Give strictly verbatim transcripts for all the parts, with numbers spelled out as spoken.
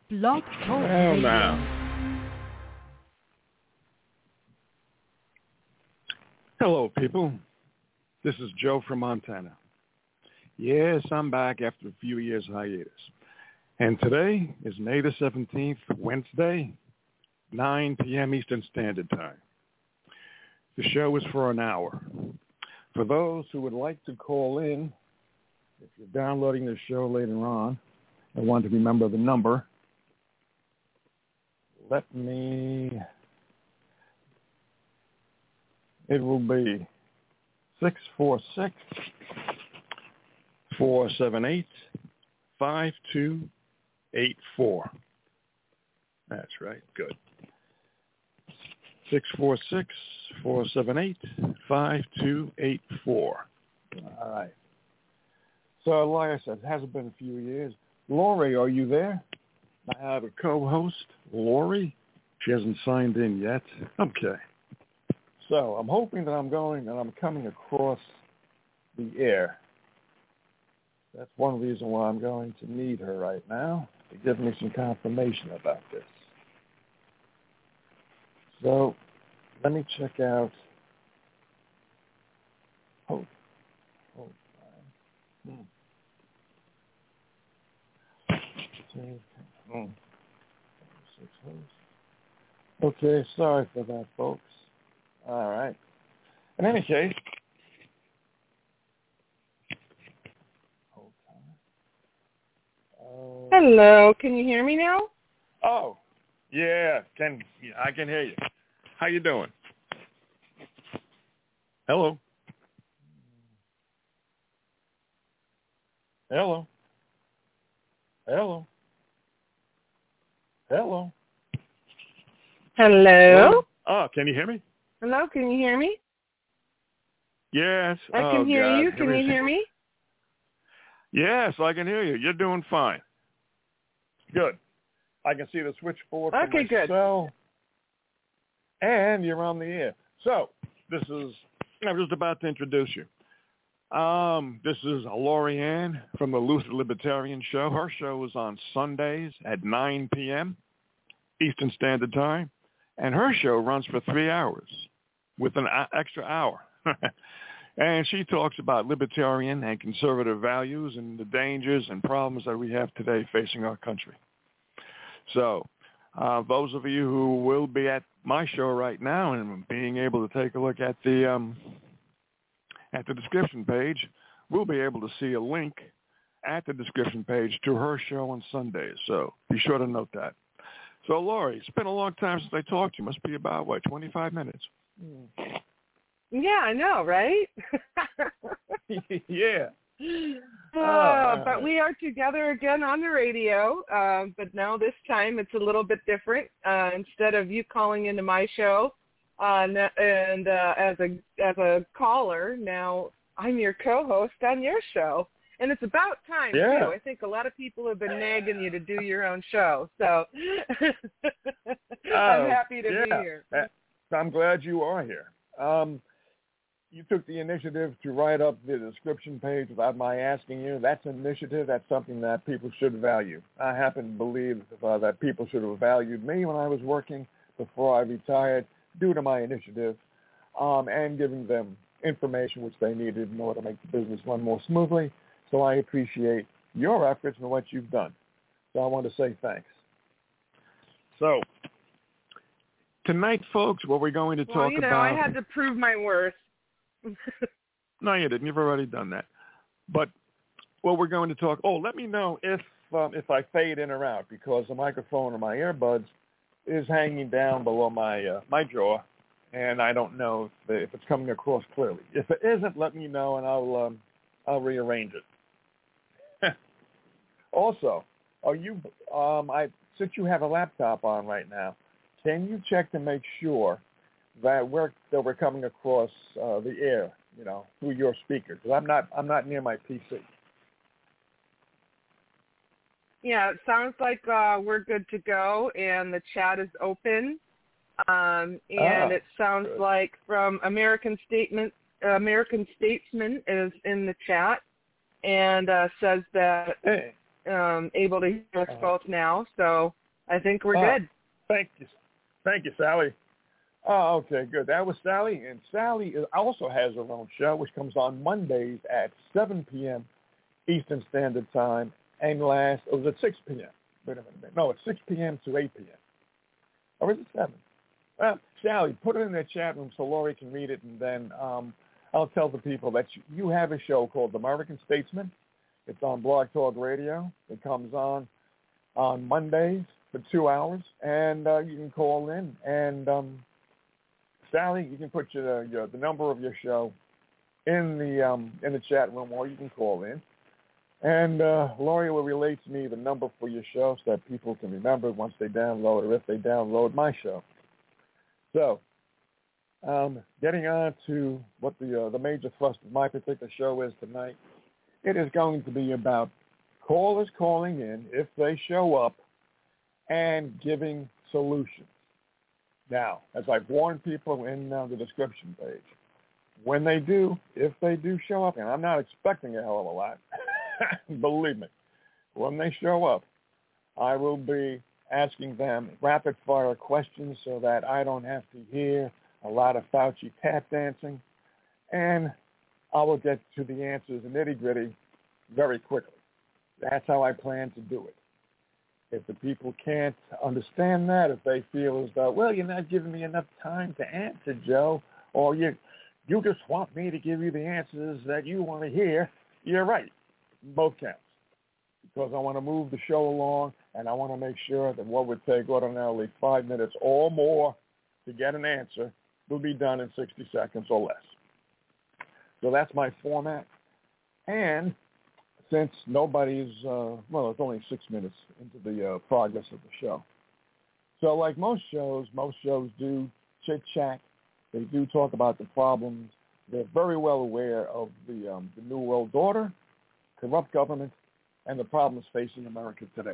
Blog Talk Well, Radio. now. Hello, people. This is Joe from Montana. Yes, I'm back after a few years hiatus. And today is May the seventeenth, Wednesday, nine p.m. Eastern Standard Time. The show is for an hour. For those who would like to call in, if you're downloading the show later on and want to remember the number, let me, it will be six four six, four seven eight, five two eight four. That's right, good. six four six, four seven eight, five two eight four. All right. So, like I said, it hasn't been a few years. Lori, are you there? I have a co-host, Lori. She hasn't signed in yet. Okay. So I'm hoping that I'm going and I'm coming across the air. That's one reason why I'm going to need her right now, to give me some confirmation about this. So let me check out. Hold, hold on. Hmm. Hmm. Okay, sorry for that, folks. All right. In any case, hold on. Uh, Hello, can you hear me now? oh, yeah, can yeah, I can hear you. How you doing? Hello. Hello. Hello. Hello. Hello? Oh, can you hear me? Hello, can you hear me? Yes. I oh, can hear God. you. Can you hear me? Yes, I can hear you. You're doing fine. Good. I can see the switchboard for Okay, my good. cell. And you're on the air. So, this is, I'm just about to introduce you. Um, this is Lori Ann from the Lucid Libertarian Show. Her show is on Sundays at nine p.m. Eastern Standard Time. And her show runs for three hours with an a- extra hour. And she talks about libertarian and conservative values and the dangers and problems that we have today facing our country. So uh, those of you who will be at my show right now and being able to take a look at the um, at the description page, we'll be able to see a link at the description page to her show on Sundays. So be sure to note that. So, Lori, it's been a long time since I talked to you. Must be about, what, twenty-five minutes? Yeah, I know, right? yeah. Uh, uh, but we are together again on the radio, uh, but now this time it's a little bit different. Uh, instead of you calling into my show uh, and uh, as a as a caller, now I'm your co-host on your show. And it's about time, yeah. too. I think a lot of people have been nagging you to do your own show. So I'm happy to yeah. be here. I'm glad you are here. Um, you took the initiative to write up the description page without my asking you. That's an initiative. That's something that people should value. I happen to believe uh, that people should have valued me when I was working before I retired due to my initiative um, and giving them information which they needed in order to make the business run more smoothly. So I appreciate your efforts and what you've done. So I want to say thanks. So tonight, folks, what we're going to well, talk you know, about... I had to prove my worth. No, you didn't. You've already done that. But what we're going to talk... Oh, let me know if um, if I fade in or out, because the microphone or my earbuds is hanging down below my uh, my jaw, and I don't know if, if it's coming across clearly. If it isn't, let me know, and I'll um, I'll rearrange it. Also, are you? Um, I since you have a laptop on right now, can you check to make sure that we're that we're coming across uh, the air, you know, through your speaker? Because I'm not I'm not near my P C. Yeah, it sounds like uh, we're good to go, and the chat is open. Um, and Ah, it sounds good. like from American Statement, uh, American Statesman is in the chat and uh, says that Hey. um, able to hear us Uh-huh. both now. So I think we're Ah, good. Thank you. Thank you, Sally. Oh, okay, good. That was Sally. And Sally is- also has her own show, which comes on Mondays at seven p.m. Eastern Standard Time and lasts, it was at six p.m. Wait a minute. No, it's six p.m. to eight p.m. Or is it seven? Well, Sally, put it in the chat room so Lori can read it, and then um, I'll tell the people that you, you have a show called The American Statesman. It's on Blog Talk Radio. It comes on on Mondays for two hours, and uh, you can call in. And um, Sally, you can put your, your the number of your show in the um, in the chat room, or you can call in. And uh, Lori will relate to me the number for your show so that people can remember once they download or if they download my show. So, um, getting on to what the uh, the major thrust of my particular show is tonight, it is going to be about callers calling in if they show up and giving solutions. Now, as I've warned people in uh, the description page, when they do, if they do show up, and I'm not expecting a hell of a lot, believe me, when they show up, I will be asking them rapid-fire questions so that I don't have to hear a lot of Fauci tap dancing, and I will get to the answers nitty-gritty very quickly. That's how I plan to do it. If the people can't understand that, if they feel as though, well, you're not giving me enough time to answer, Joe, or you you just want me to give you the answers that you want to hear, you're right. Both counts. Because I want to move the show along, and I want to make sure that what would take ordinarily five minutes or more to get an answer will be done in sixty seconds or less. So that's my format. And since nobody's, uh, well, it's only six minutes into the uh, progress of the show. So like most shows, most shows do chit-chat. They do talk about the problems. They're very well aware of the, um, the New World Order, corrupt government, and the problems facing America today.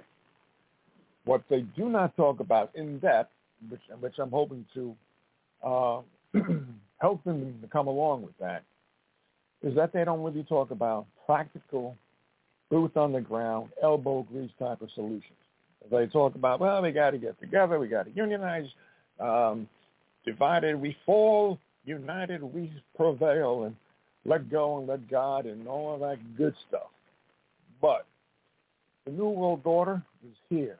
What they do not talk about in depth, which, which I'm hoping to uh, help them to come along with that, is that they don't really talk about practical, boots on the ground, elbow grease type of solutions. They talk about, well, we got to get together, we got to unionize, um, divided we fall, united we prevail, and let go and let God and all of that good stuff. But the New World Order is here.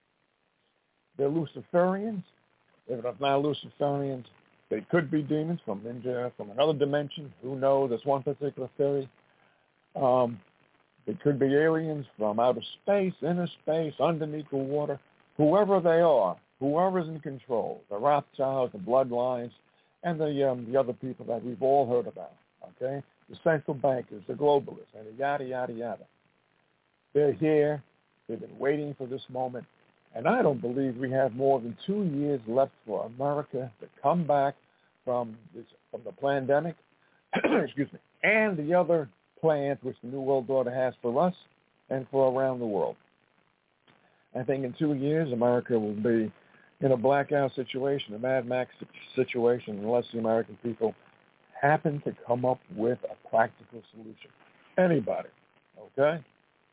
They're Luciferians. If not Luciferians, they could be demons from India, from another dimension. Who knows? That's one particular theory. Um, they could be aliens from outer space, inner space, underneath the water. Whoever they are, whoever's in control, the Rothschilds, the bloodlines, and the um, the other people that we've all heard about, okay? The central bankers, the globalists, and yada, yada, yada. They're here. They've been waiting for this moment. And I don't believe we have more than two years left for America to come back from this, from the pandemic, excuse me, and the other plans which the New World Order has for us and for around the world. I think in two years, America will be in a blackout situation, a Mad Max situation, unless the American people happen to come up with a practical solution. Anybody, okay?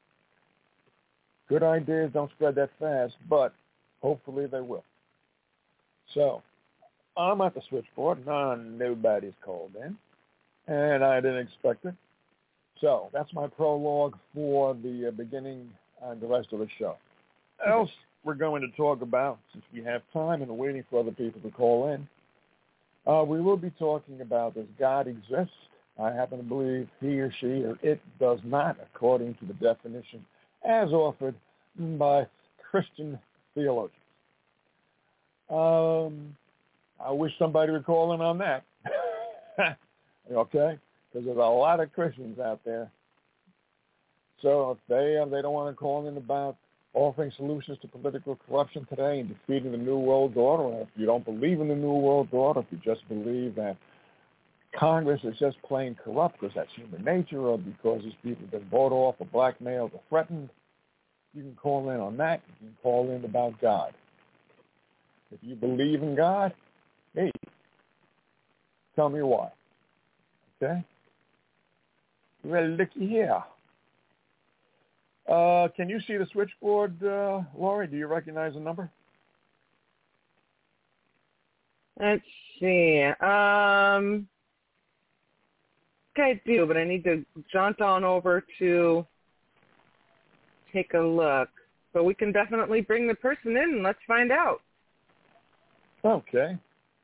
Good ideas don't spread that fast, but hopefully they will. So I'm at the switchboard. None, nobody's called in, and I didn't expect it. So that's my prologue for the uh, beginning and the rest of the show. Else we're going to talk about, since we have time and are waiting for other people to call in, uh, we will be talking about does God exist? I happen to believe he or she or it does not, according to the definition as offered by Christian theologians. Um, I wish somebody would call in on that. Okay? Because there's a lot of Christians out there. So if they, uh, they don't want to call in about offering solutions to political corruption today and defeating the New World Order, or if you don't believe in the New World Order, if you just believe that Congress is just plain corrupt because that's human nature, or because these people have been bought off or blackmailed or threatened, you can call in on that. You can call in about God. If you believe in God, hey, tell me why. Okay? Well, looky here. Uh, can you see the switchboard, uh, Lori? Do you recognize the number? Let's see. Um, I do, but I need to jaunt on over to take a look. But we can definitely bring the person in and let's find out. Okay.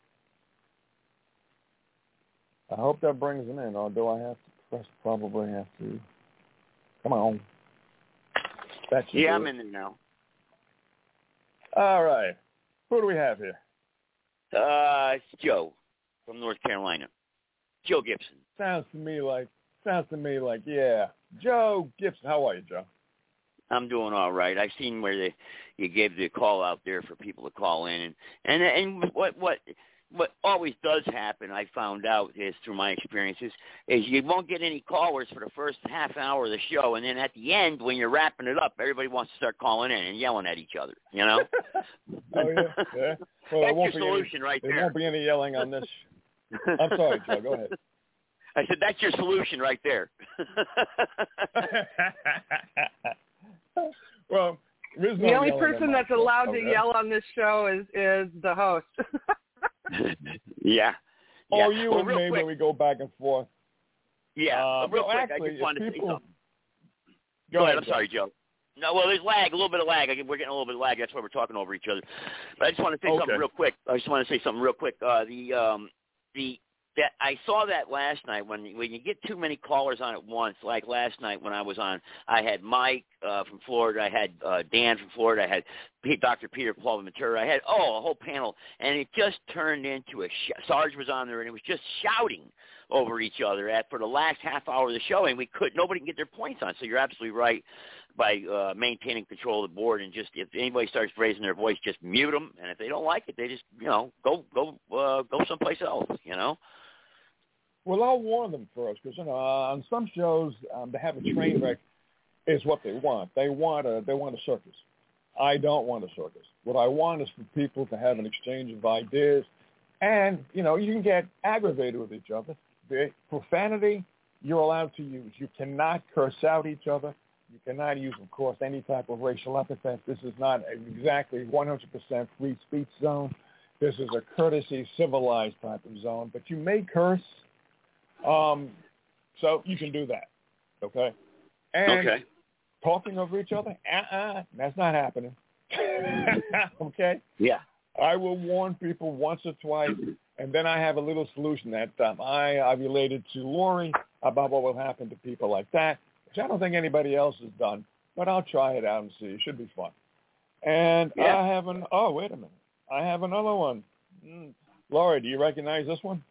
I hope that brings them in, or do I have to press? Probably have to. Come on. That should yeah, do I'm it. in there now. All right. Who do we have here? Uh, it's Joe from North Carolina. Joe Gibson. Sounds to me like, sounds to me like, yeah. Joe Gibson. How are you, Joe? I'm doing all right. I've seen where they, you gave the call out there for people to call in, and and and what what what always does happen, I found out is through my experiences, is you won't get any callers for the first half hour of the show, and then at the end when you're wrapping it up, everybody wants to start calling in and yelling at each other. You know? Oh yeah, yeah. Well, That's there won't your be solution any, right there. there. There won't be any yelling on this. I'm sorry, Joe. Go ahead. I said that's your solution right there. Well, there's no The only yelling on person my that's show. allowed Okay. to yell on this show is, is the host. yeah. Or yeah. you well, and real me quick, when we go back and forth. Yeah. Uh, real no, quick, actually, I just wanted to people... say something. Go, Go ahead, ahead. I'm sorry, Joe. No, well, there's lag, a little bit of lag. I, we're getting a little bit of lag. That's why we're talking over each other. But I just want to say Okay. something real quick. I just want to say something real quick. Uh, the um, the that I saw that last night when when you get too many callers on at once. Like last night when I was on, I had Mike uh, from Florida, I had uh, Dan from Florida, I had P- Doctor Peter Plovimatura, I had oh a whole panel, and it just turned into a sh- Sarge was on there, and it was just shouting over each other at for the last half hour of the show, and we could nobody can get their points on. So you're absolutely right by uh, maintaining control of the board, and just if anybody starts raising their voice, just mute them, and if they don't like it, they just you know go go uh, go someplace else, you know. Well, I'll warn them first because you know uh, on some shows um, to have a train wreck is what they want. They want a they want a circus. I don't want a circus. What I want is for people to have an exchange of ideas, and you know you can get aggravated with each other. The profanity you're allowed to use. You cannot curse out each other. You cannot use, of course, any type of racial epithet. This is not exactly one hundred percent free speech zone. This is a courtesy, civilized type of zone. But you may curse. Um, so you can do that, okay? And okay. talking over each other, uh-uh, that's not happening, okay? Yeah. I will warn people once or twice, and then I have a little solution that um, I, I related to Lori about what will happen to people like that, which I don't think anybody else has done, but I'll try it out and see. It should be fun. And Yeah. I have an, oh, wait a minute. I have another one. Mm. Lori, do you recognize this one?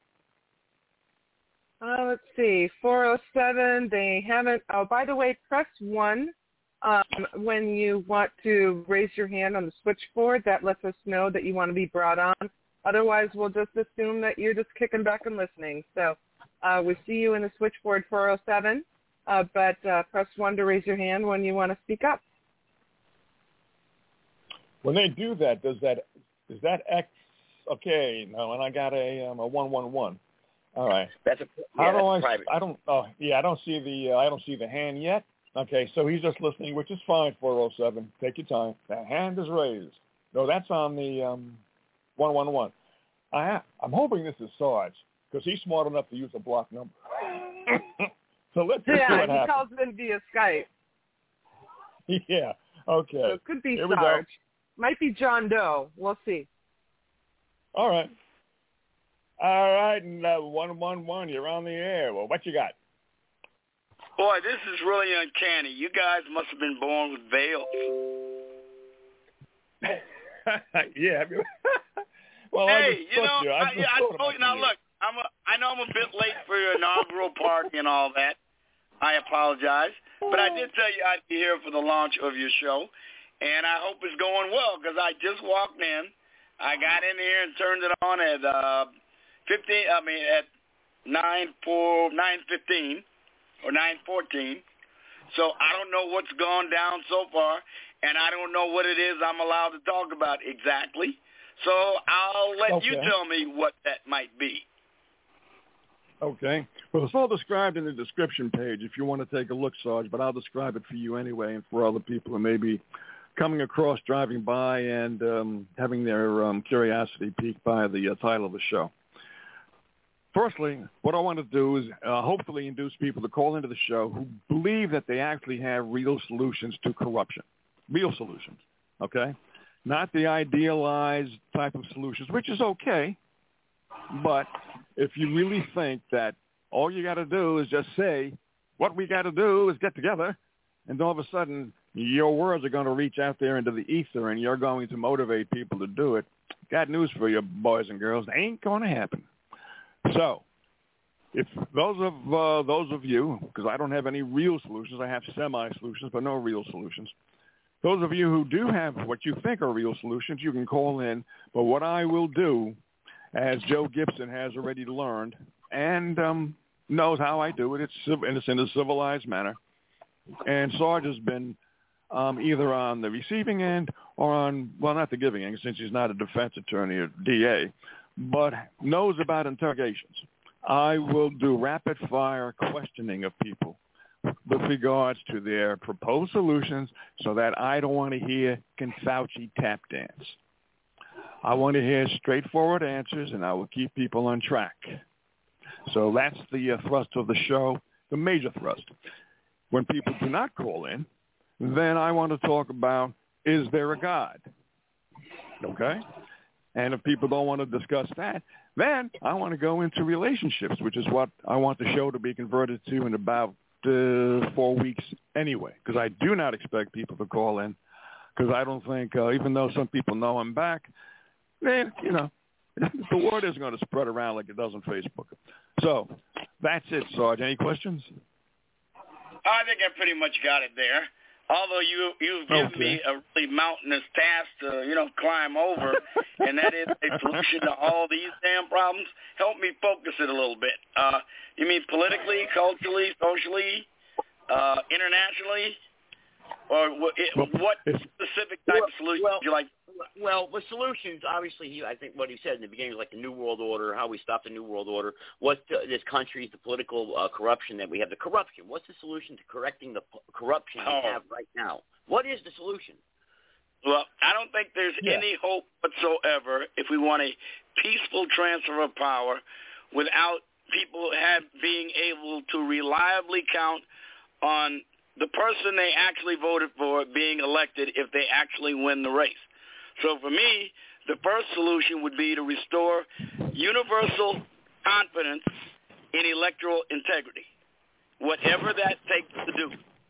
Uh, let's see, four oh seven, they haven't, oh, by the way, press one um, when you want to raise your hand on the switchboard. That lets us know that you want to be brought on. Otherwise, we'll just assume that you're just kicking back and listening. So uh, we see you in the switchboard four oh seven, uh, but uh, press one to raise your hand when you want to speak up. When they do that, does that, is that X, okay, now, and I got a, um, a one one one. All right. That's a How yeah, do that's I? private. I don't. Oh, yeah. I don't see the. Uh, I don't see the hand yet. Okay, so he's just listening, which is fine. four oh seven. Take your time. That hand is raised. No, that's on the um, one one one. I. I'm hoping this is Sarge because he's smart enough to use a block number. So let's just see Yeah, what he happens. calls in via Skype. Yeah. Okay. So it could be Here we go. Sarge. Might be John Doe. We'll see. All right. All right, and uh, one one one. You're on the air. Well, what you got? Boy, this is really uncanny. You guys must have been born with veils. Yeah. Well, hey, I just you know, you. I, I, just I, thought I, about now you. look, I'm a, I know I'm a bit late for your inaugural party and all that. I apologize, but I did tell you I'd be here for the launch of your show, and I hope it's going well because I just walked in. I got in here and turned it on at uh, fifteen. I mean at nine four nine fifteen or nine fourteen. So I don't know what's gone down so far, and I don't know what it is I'm allowed to talk about exactly. So I'll let Okay. you tell me what that might be. Okay. Well, it's all described in the description page if you want to take a look, Sarge, but I'll describe it for you anyway and for other people who may be coming across, driving by, and um, having their um, curiosity piqued by the uh, title of the show. Firstly, what I want to do is uh, hopefully induce people to call into the show who believe that they actually have real solutions to corruption. Real solutions, okay? Not the idealized type of solutions, which is okay, but if you really think that all you got to do is just say, what we got to do is get together, and all of a sudden your words are going to reach out there into the ether and you're going to motivate people to do it, got news for you, boys and girls. It ain't going to happen. So if those of uh, those of you, because I don't have any real solutions, I have semi-solutions, but no real solutions. Those of you who do have what you think are real solutions, you can call in. But what I will do, as Joe Gibson has already learned and um, knows how I do it, it's, it's in a civilized manner. And Sarge has been um, either on the receiving end or on, well, not the giving end, since he's not a defense attorney or D A, but knows about interrogations. I will do rapid-fire questioning of people with regards to their proposed solutions so that I don't want to hear can Fauci tap dance. I want to hear straightforward answers, and I will keep people on track. So that's the uh, thrust of the show, the major thrust. When people do not call in, then I want to talk about, is there a God? Okay? And if people don't want to discuss that, then I want to go into relationships, which is what I want the show to be converted to in about uh, four weeks anyway, because I do not expect people to call in, because I don't think, uh, even though some people know I'm back, then, you know, the word isn't going to spread around like it does on Facebook. So that's it, Sarge. Any questions? I think I pretty much got it there. Although you, you've given okay. me a really mountainous task to, you know, climb over, and that is a solution to all these damn problems, help me focus it a little bit. Uh, you mean politically, culturally, socially, uh, internationally? Or what, it, well, what specific type well, of solution well, would you like? Well, the solutions, obviously, he, I think what he said in the beginning was like the New World Order, how we stop the New World Order, what uh, this country's, the political uh, corruption that we have, the corruption. What's the solution to correcting the p- corruption Oh. we have right now? What is the solution? Well, I don't think there's yeah. any hope whatsoever if we want a peaceful transfer of power without people have being able to reliably count on the person they actually voted for being elected if they actually win the race. So for me, the first solution would be to restore universal confidence in electoral integrity, whatever that takes to do.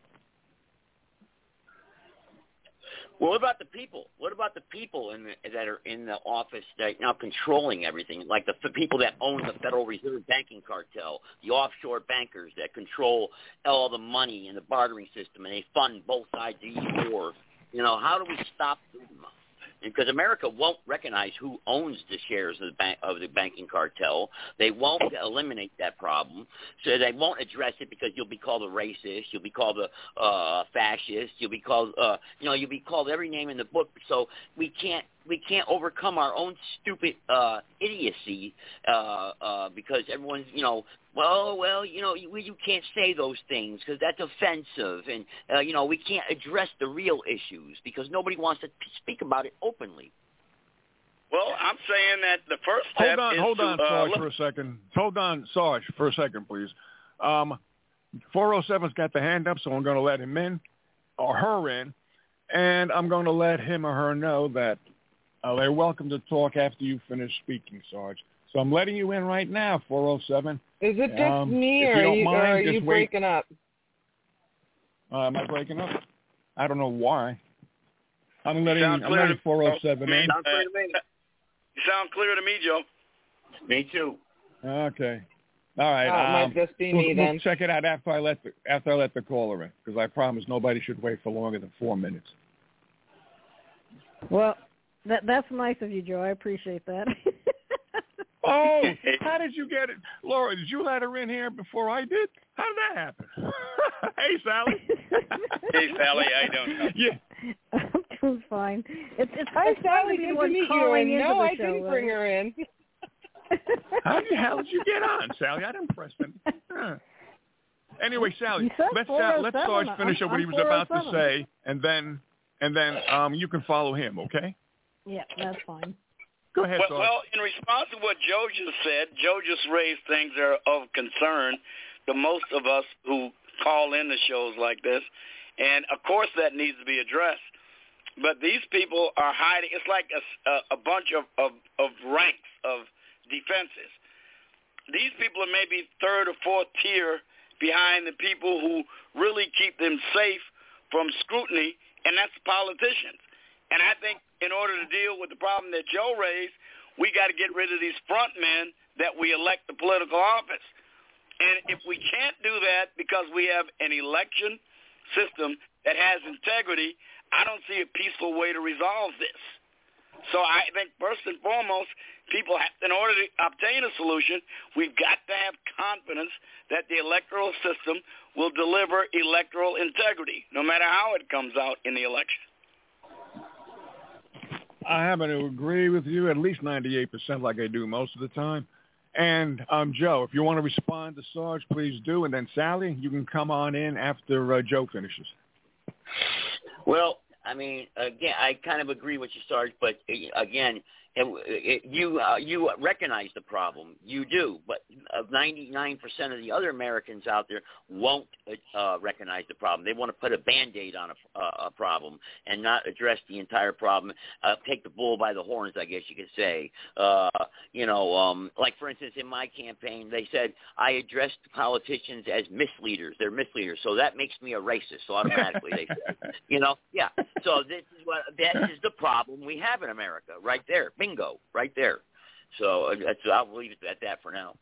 Well, what about the people? What about the people in the, that are in the office that now controlling everything, like the, the people that own the Federal Reserve banking cartel, the offshore bankers that control all the money in the bartering system, and they fund both sides of the war? You know, how do we stop them? Because America won't recognize who owns the shares of the, bank, of the banking cartel. They won't eliminate that problem. So they won't address it because you'll be called a racist. You'll be called a uh, fascist. You'll be called, uh, you know, you'll be called every name in the book. So we can't we can't overcome our own stupid uh, idiocy uh, uh, because everyone's, you know, well, well, you know, you, you can't say those things because that's offensive. And, uh, you know, we can't address the real issues because nobody wants to speak about it openly. Well, I'm saying that the first step Hold on, is hold to, on, uh, Sarge, look- for a second. Hold on, Sarge, for a second, please. Um, four oh seven's got the hand up, so I'm going to let him in, or her in, and I'm going to let him or her know that uh, they're welcome to talk after you finish speaking, Sarge. So I'm letting you in right now, four oh seven. Is it just Um, me, if or you are don't you, mind, or are just you wait. breaking up? Uh, am I breaking up? I don't know why. I'm You letting, sound I'm clear letting to- four oh seven in. Sounds clear to me. You sound clear to me, Joe. Me too. Okay. All right. Oh, it might um, just be we'll, me we'll then. check it out after I let the after I let the caller in, because I promise nobody should wait for longer than four minutes. Well, that that's nice of you, Joe. I appreciate that. Oh, how did you get it, Laura? Did you let her in here before I did? How did that happen? Hey, Sally. Hey, Sally, I don't know. Yeah. I'm doing fine. It's it's Hi, it's fun Sally. to be Good the to one meet you. calling And into no, the I show, didn't right? bring her in. How the hell did you get on, Sally? I didn't press it. Huh. Anyway, Sally, let's uh, let Sarge finish up what he was about to say, and then and then um, you can follow him, okay? Yeah, that's fine. Go ahead, well, Sarge. well, in response to what Joe just said, Joe just raised things that are of concern to most of us who call in the shows like this, and of course that needs to be addressed. But these people are hiding. It's like a, a, a bunch of, of, of ranks of defenses. These people are maybe third or fourth tier behind the people who really keep them safe from scrutiny, and that's politicians. And I think in order to deal with the problem that Joe raised, we got to get rid of these front men that we elect to political office. And if we can't do that because we have an election system that has integrity, I don't see a peaceful way to resolve this. So I think first and foremost, people have, in order to obtain a solution, we've got to have confidence that the electoral system will deliver electoral integrity, no matter how it comes out in the election. I happen to agree with you at least ninety-eight percent like I do most of the time. And, um, Joe, if you want to respond to Sarge, please do. And then, Sally, you can come on in after uh, Joe finishes. Well, I mean, again, I kind of agree with you, Sarge, but again, it, it, you uh, you recognize the problem. You do, but ninety-nine percent of the other Americans out there won't uh, recognize the problem. They want to put a Band-Aid on a, uh, a problem and not address the entire problem, uh, take the bull by the horns, I guess you could say. Uh, you know, um, like, for instance, in my campaign, they said I addressed politicians as misleaders. They're misleaders, so that makes me a racist, so automatically they said. You know, yeah. So this is what that is the problem we have in America, right there. Bingo, right there. So that's, I'll leave it at that for now.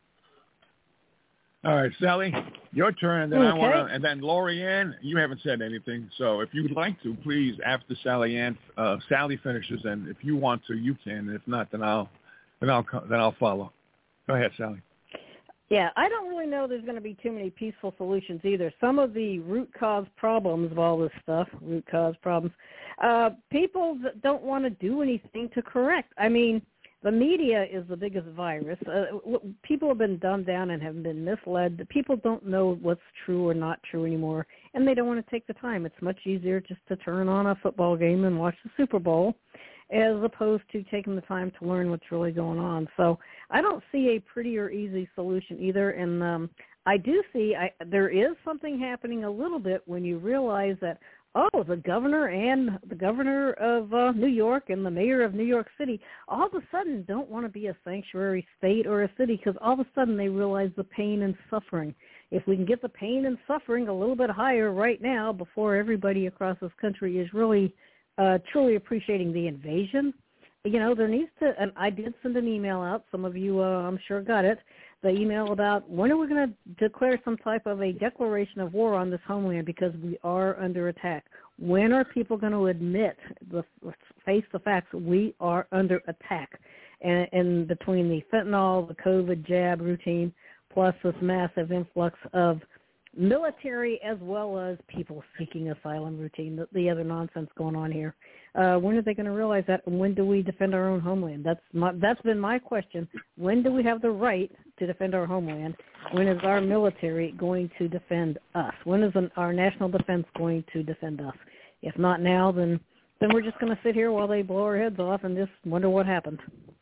All right, Sally, your turn, and then okay. I want to, and then Lori Ann, you haven't said anything, so if you'd like to, please, after Sally Ann, uh, Sally finishes, and if you want to, you can. And if not, then I'll, then I'll, then I'll follow. Go ahead, Sally. Yeah, I don't really know there's going to be too many peaceful solutions either. Some of the root cause problems of all this stuff, root cause problems, uh, people don't want to do anything to correct. I mean, the media is the biggest virus. Uh, people have been dumbed down and have been misled. People don't know what's true or not true anymore, and they don't want to take the time. It's much easier just to turn on a football game and watch the Super Bowl as opposed to taking the time to learn what's really going on. So I don't see a pretty or easy solution either. And um, I do see I, there is something happening a little bit when you realize that, oh, the governor and the governor of uh, New York and the mayor of New York City all of a sudden don't want to be a sanctuary state or a city because all of a sudden they realize the pain and suffering. If we can get the pain and suffering a little bit higher right now before everybody across this country is really uh, truly appreciating the invasion, you know, there needs to, and I did send an email out. Some of you, uh, I'm sure, got it. The email about when are we going to declare some type of a declaration of war on this homeland because we are under attack. When are people going to admit, the, face the facts, we are under attack? And, and between the fentanyl, the COVID jab routine, plus this massive influx of military as well as people seeking asylum routine, the, the other nonsense going on here. Uh, when are they going to realize that? And when do we defend our own homeland? That's my, that's been my question. When do we have the right to defend our homeland? When is our military going to defend us? When is an, our national defense going to defend us? If not now, then then we're just going to sit here while they blow our heads off and just wonder what happened.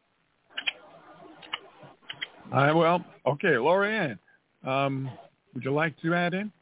Uh, well, okay, Lori Ann, um, would you like to add in?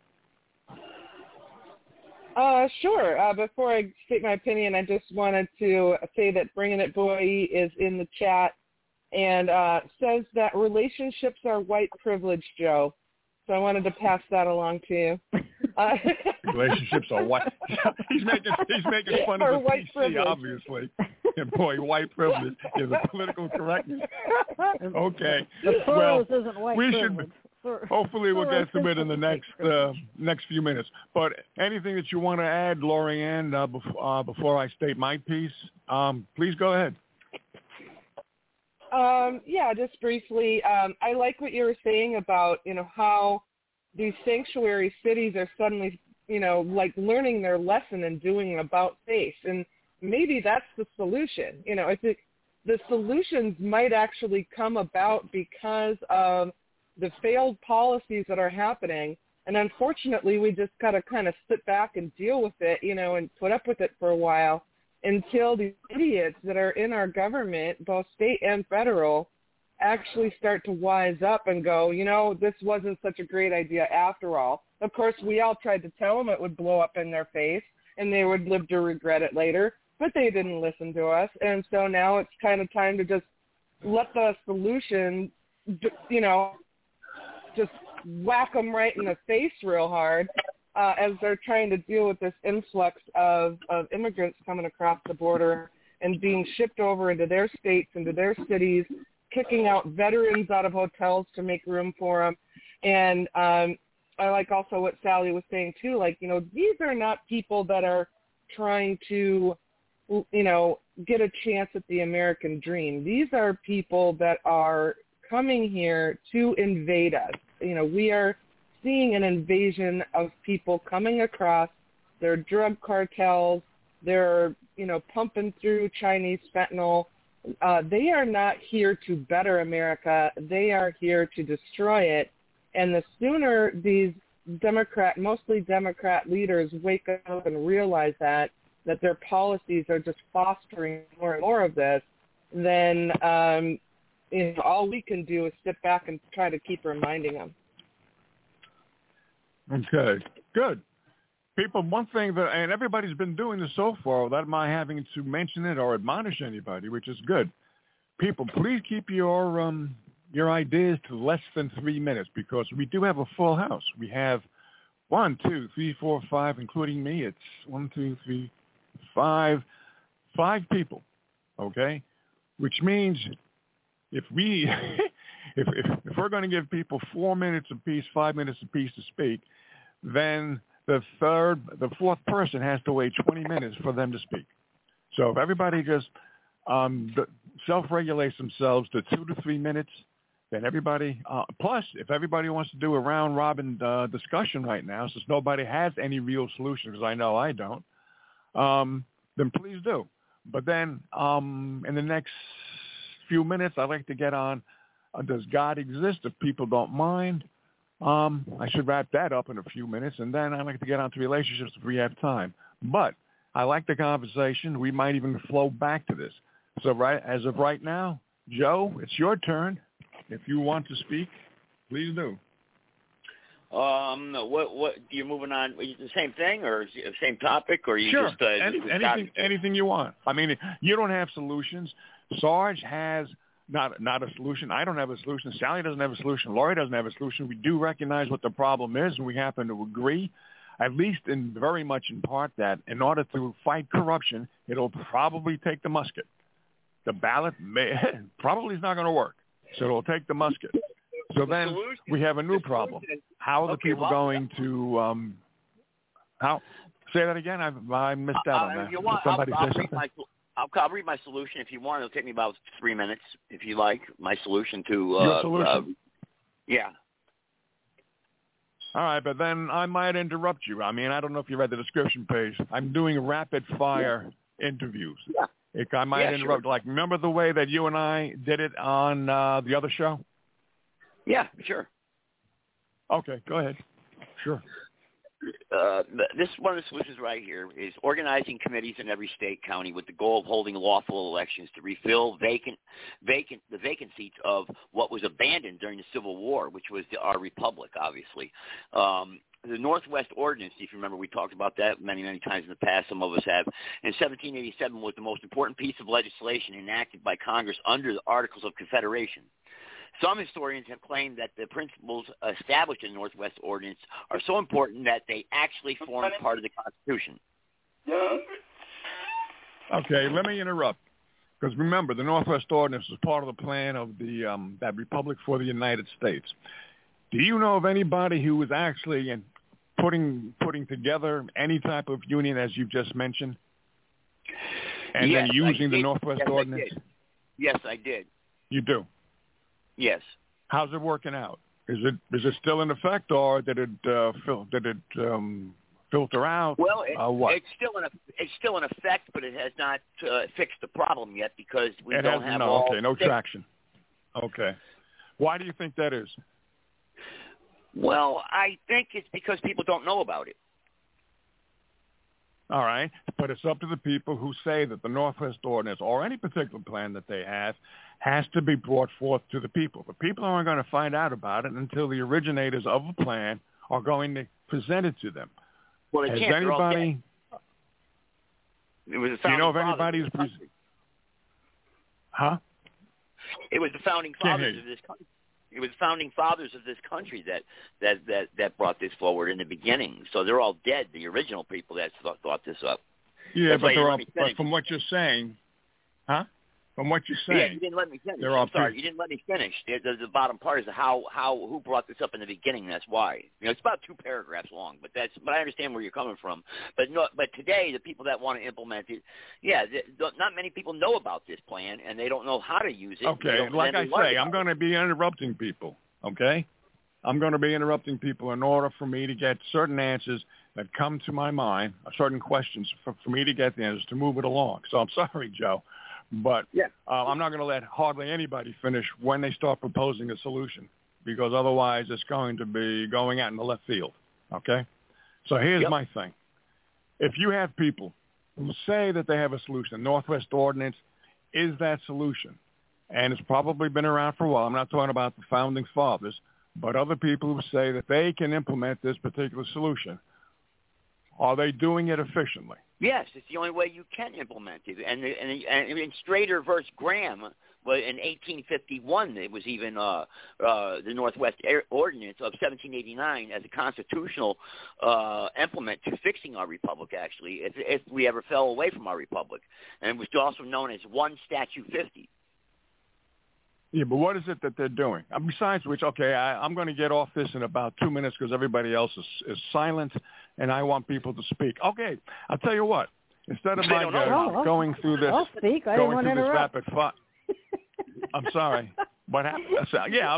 Uh, sure. Uh, before I state my opinion, I just wanted to say that Bringing It Boy is in the chat and uh, says that relationships are white privilege, Joe. So I wanted to pass that along to you. Uh, relationships are white. he's making he's making fun of the P C, privilege. Obviously. And boy, white privilege is a political correctness. Okay. The well, isn't white we privilege. should. Hopefully, we'll get to it in the next uh, next few minutes. But anything that you want to add, Lori Ann, uh, before, uh, before I state my piece, um, please go ahead. Um, yeah, just briefly. Um, I like what you were saying about, you know, how these sanctuary cities are suddenly, you know, like learning their lesson and doing about face. And maybe that's the solution. You know, if it, the solutions might actually come about because of the failed policies that are happening. And unfortunately, we just got to kind of sit back and deal with it, you know, and put up with it for a while until these idiots that are in our government, both state and federal, actually start to wise up and go, you know, this wasn't such a great idea after all. Of course, we all tried to tell them it would blow up in their face and they would live to regret it later, but they didn't listen to us. And so now it's kind of time to just let the solution, you know, just whack them right in the face real hard uh, as they're trying to deal with this influx of, of immigrants coming across the border and being shipped over into their states, into their cities, kicking out veterans out of hotels to make room for them. And um, I like also what Sally was saying too, like, you know, these are not people that are trying to, you know, get a chance at the American dream. These are people that are coming here to invade us. You know, we are seeing an invasion of people coming across. Their drug cartels. They're, you know, pumping through Chinese fentanyl. Uh, they are not here to better America. They are here to destroy it. And the sooner these Democrat, mostly Democrat leaders wake up and realize that, that their policies are just fostering more and more of this, then um, you know, all we can do is sit back and try to keep reminding them. Okay, good. People, one thing that, and everybody's been doing this so far without my having to mention it or admonish anybody, which is good. People, please keep your um, your ideas to less than three minutes because we do have a full house. We have one, two, three, four, five, including me. It's one, two, three, five, five people, okay? Which means if we, if, if if we're going to give people four minutes apiece, five minutes apiece to speak, then the third, the fourth person has to wait twenty minutes for them to speak. So if everybody just um, self-regulates themselves to two to three minutes, then everybody, uh, plus if everybody wants to do a round-robin uh, discussion right now, since nobody has any real solution, because I know I don't, um, then please do. But then um, in the next few minutes, I'd like to get on, uh, does God exist? If people don't mind, um, I should wrap that up in a few minutes, and then I'd like to get on to relationships if we have time. But I like the conversation. We might even flow back to this. So right as of right now, Joe, it's your turn. If you want to speak, please do. Um, what what you're moving on? Are you the same thing or same topic, or you sure. just uh, Any, anything anything you want? I mean, you don't have solutions. Sarge has not not a solution. I don't have a solution. Sally doesn't have a solution. Laurie doesn't have a solution. We do recognize what the problem is, and we happen to agree, at least in very much in part, that in order to fight corruption, it'll probably take the musket. The ballot may, probably is not going to work, so it'll take the musket. So then we have a new problem. How are the okay, people well, going to um, how? Say that again. I I missed out uh, on that. You want, Somebody I'll, I'll say read something. my, I'll, I'll read my solution if you want. It'll take me about three minutes if you like. My solution to uh, your solution. Uh, yeah. All right, but then I might interrupt you. I mean, I don't know if you read the description page. I'm doing rapid fire yeah. interviews. Yeah. It, I might yeah, interrupt. Sure. Like, remember the way that you and I did it on uh, the other show? Yeah, sure. Okay, go ahead. Sure. Uh, this one of the solutions right here is organizing committees in every state, county with the goal of holding lawful elections to refill vacant, vacant the vacant seats of what was abandoned during the Civil War, which was the, our republic, obviously. Um, the Northwest Ordinance, if you remember, we talked about that many, many times in the past. Some of us have. In seventeen eighty-seven was the most important piece of legislation enacted by Congress under the Articles of Confederation. Some historians have claimed that the principles established in the Northwest Ordinance are so important that they actually form part of the Constitution. Okay, let me interrupt. Because remember, the Northwest Ordinance is part of the plan of the um, that Republic for the United States. Do you know of anybody who was actually in putting putting together any type of union, as you've just mentioned, and yes, then using the Northwest yes, Ordinance? I yes, I did. You do? Yes. How's it working out? Is it is it still in effect, or did it uh, fill, did it um, filter out? Well, it, uh, what? it's still in a, it's still in effect, but it has not uh, fixed the problem yet because we it don't has, have no, all. Okay, no fixed. traction. Okay. Why do you think that is? Well, I think it's because people don't know about it. All right, but it's up to the people who say that the Northwest Ordinance or any particular plan that they have has to be brought forth to the people. The people aren't going to find out about it until the originators of the plan are going to present it to them. Well, Has can't. anybody? It was Do you know if anybody's? Pres- huh? It was the founding fathers of this country. It was the founding fathers of this country that, that, that, that brought this forward in the beginning. So they're all dead, the original people that thought, thought this up. Yeah, That's but, they're all, but finish. from what you're saying, huh? From what you're saying, yeah, you didn't let me finish. they're I'm all sorry, pre- you didn't let me finish. The, the, the bottom part is how, how who brought this up in the beginning. That's why. You know, it's about two paragraphs long, but that's. But I understand where you're coming from. But no, but today the people that want to implement it, yeah, the, the, not many people know about this plan, and they don't know how to use it. Okay, like I say, I'm going to be interrupting people. Okay, I'm going to be interrupting people in order for me to get certain answers that come to my mind, certain questions for, for me to get the answers to move it along. So I'm sorry, Joe. But yeah. uh, I'm not going to let hardly anybody finish when they start proposing a solution, because otherwise it's going to be going out in the left field, okay? So here's yep. my thing. If you have people who say that they have a solution, the Northwest Ordinance is that solution, and it's probably been around for a while. I'm not talking about the founding fathers, but other people who say that they can implement this particular solution. Are they doing it efficiently? Yes, it's the only way you can implement it. And and, and in Strader versus Graham, well, in eighteen fifty-one, it was even uh, uh, the Northwest Ordinance of seventeen eighty-nine as a constitutional uh, implement to fixing our republic, actually, if, if we ever fell away from our republic. And it was also known as One Statute fifty. Yeah, but what is it that they're doing? Uh, besides which, okay, I, I'm going to get off this in about two minutes because everybody else is, is silent, and I want people to speak. Okay, I'll tell you what. Instead of my uh, going through this, I'll speak. I going didn't through want to this rapid fire, I'm sorry. What happened? Yeah,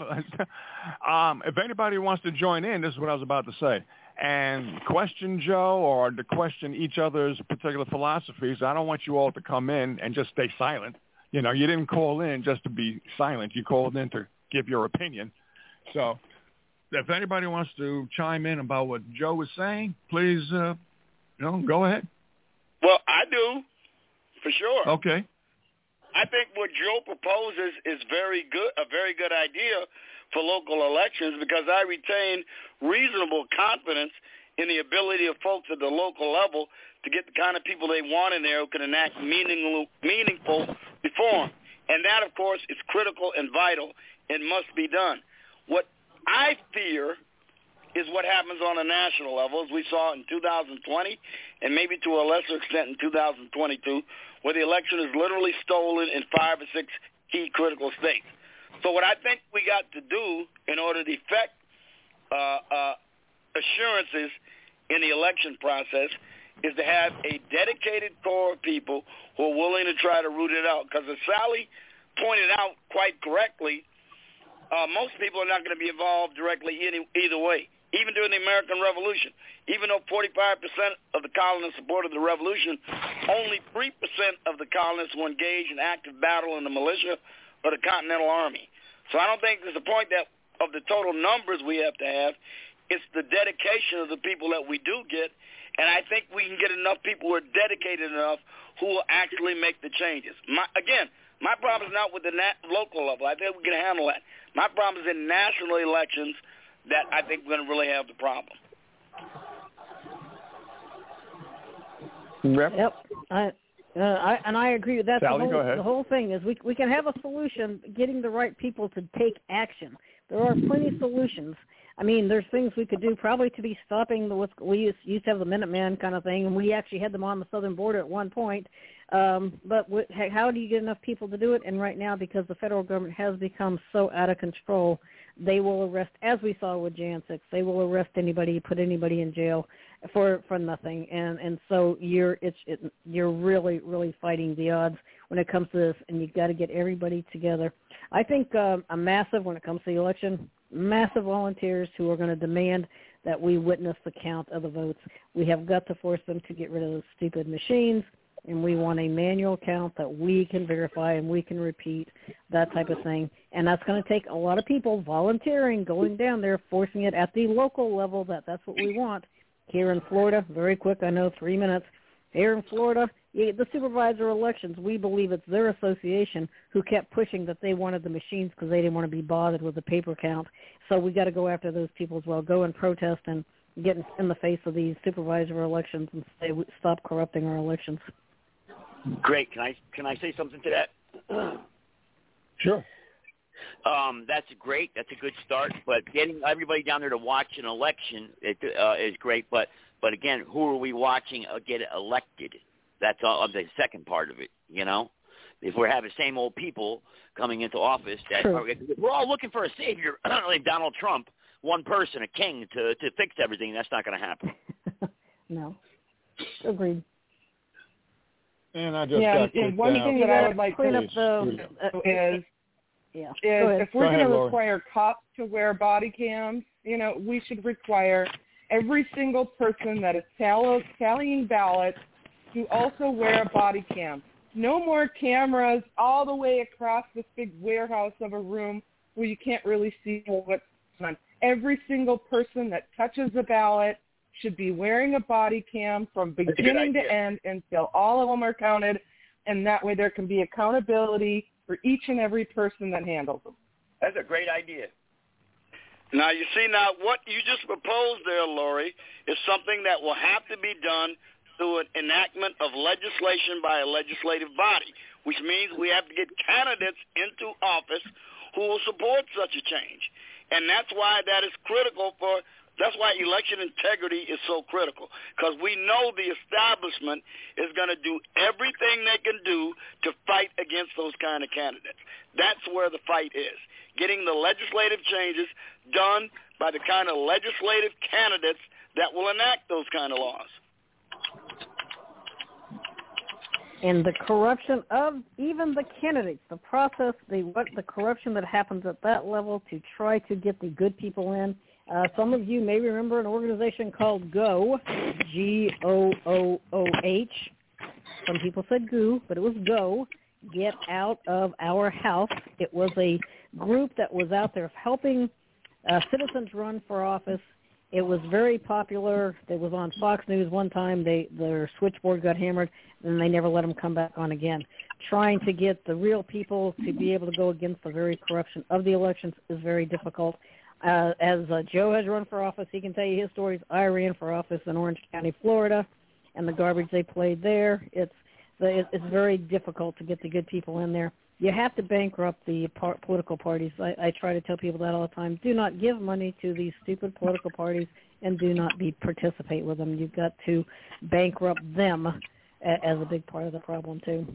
um, if anybody wants to join in, this is what I was about to say. And question Joe or to question each other's particular philosophies. I don't want you all to come in and just stay silent. You know, you didn't call in just to be silent. You called in to give your opinion. So if anybody wants to chime in about what Joe was saying, please, uh, you know, go ahead. Well, I do, for sure. Okay. I think what Joe proposes is very good, a very good idea for local elections, because I retain reasonable confidence in the ability of folks at the local level to get the kind of people they want in there who can enact meaningful, meaningful reform. And that, of course, is critical and vital and must be done. What I fear is what happens on a national level, as we saw in two thousand twenty and maybe to a lesser extent in two thousand twenty-two, where the election is literally stolen in five or six key critical states. So what I think we got to do in order to effect uh, uh, assurances in the election process is to have a dedicated core of people who are willing to try to root it out. Because as Sally pointed out quite correctly, uh, most people are not going to be involved directly any, either way. Even during the American Revolution, even though forty-five percent of the colonists supported the revolution, only three percent of the colonists were engaged in active battle in the militia or the Continental Army. So I don't think there's a point that of the total numbers we have to have. It's the dedication of the people that we do get, and I think we can get enough people who are dedicated enough who will actually make the changes. My, again, my problem is not with the nat- local level. I think we can handle that. My problem is in national elections that I think we're going to really have the problem. Yep. yep. I, uh, I, and I agree with that. Sally, the, go whole, ahead. the whole thing is we we can have a solution, getting the right people to take action. There are plenty of solutions. I mean, there's things we could do probably to be stopping the, what's, we used, used to have the Minutemen kind of thing, and we actually had them on the southern border at one point. Um, but what, how do you get enough people to do it? And right now, because the federal government has become so out of control, they will arrest, as we saw with Jan six, they will arrest anybody, put anybody in jail for for nothing. And and so you're it's it, you're really really fighting the odds when it comes to this, and you've got to get everybody together. I think um, a massive when it comes to the election, massive volunteers who are going to demand that we witness the count of the votes. We have got to force them to get rid of those stupid machines, and we want a manual count that we can verify and we can repeat, that type of thing. And that's going to take a lot of people volunteering, going down there, forcing it at the local level. That that's what we want. Here in Florida, very quick, I know, three minutes. Here in Florida, the supervisor elections, we believe it's their association who kept pushing that they wanted the machines because they didn't want to be bothered with the paper count. So we got to go after those people as well. Go and protest and get in the face of these supervisor elections and say, stop corrupting our elections. Great. Can I can I say something to that? Sure. Um, that's great. That's a good start. But getting everybody down there to watch an election it, uh, is great. But but again, who are we watching uh, get elected? That's all, the second part of it. You know, if we're having the same old people coming into office, that True. we're all looking for a savior, like Donald Trump, one person, a king to to fix everything. That's not going to happen. No. Agreed. And I just yeah, got and one thing that I would like clean to up the uh, is yeah. is if Go we're ahead, going to Laura. require cops to wear body cams, you know, we should require every single person that is tally, tallying ballots to also wear a body cam. No more cameras all the way across this big warehouse of a room where you can't really see what's going on. Every single person that touches the ballot should be wearing a body cam from beginning to end until all of them are counted, and that way there can be accountability for each and every person that handles them. That's a great idea. Now, you see, now what you just proposed there, Lori, is something that will have to be done through an enactment of legislation by a legislative body, which means we have to get candidates into office who will support such a change. And that's why that is critical for That's why election integrity is so critical, because we know the establishment is going to do everything they can do to fight against those kind of candidates. That's where the fight is, getting the legislative changes done by the kind of legislative candidates that will enact those kind of laws. And the corruption of even the candidates, the process, the what the corruption that happens at that level to try to get the good people in. Uh, some of you may remember an organization called GO, G O O O H. Some people said GOO, but it was GO, Get Out of Our House. It was a group that was out there helping uh, citizens run for office. It was very popular. It was on Fox News one time. They Their switchboard got hammered, and they never let them come back on again. Trying to get the real people to be able to go against the very corruption of the elections is very difficult. Uh, as uh, Joe has run for office, he can tell you his stories. I ran for office in Orange County, Florida, and the garbage they played there. It's the, it's very difficult to get the good people in there. You have to bankrupt the par- political parties. I, I try to tell people that all the time. Do not give money to these stupid political parties, and do not be participate with them. You've got to bankrupt them a, as a big part of the problem too.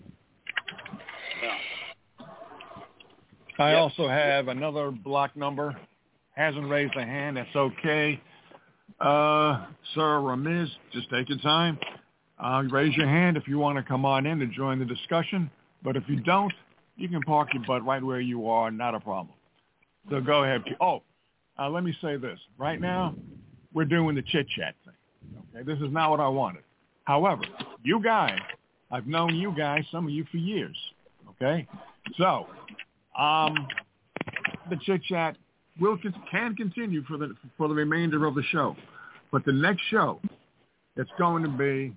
I Yep. also have another block number. Hasn't raised a hand. That's okay. Uh, Sir Ramiz, just take your time. Uh, raise your hand if you want to come on in to join the discussion. But if you don't, you can park your butt right where you are. Not a problem. So go ahead. Oh, uh, let me say this. Right now, we're doing the chit-chat thing. Okay, this is not what I wanted. However, you guys, I've known you guys, some of you, for years. Okay? So, um, the chit-chat will can continue for the for the remainder of the show. But the next show, it's going to be,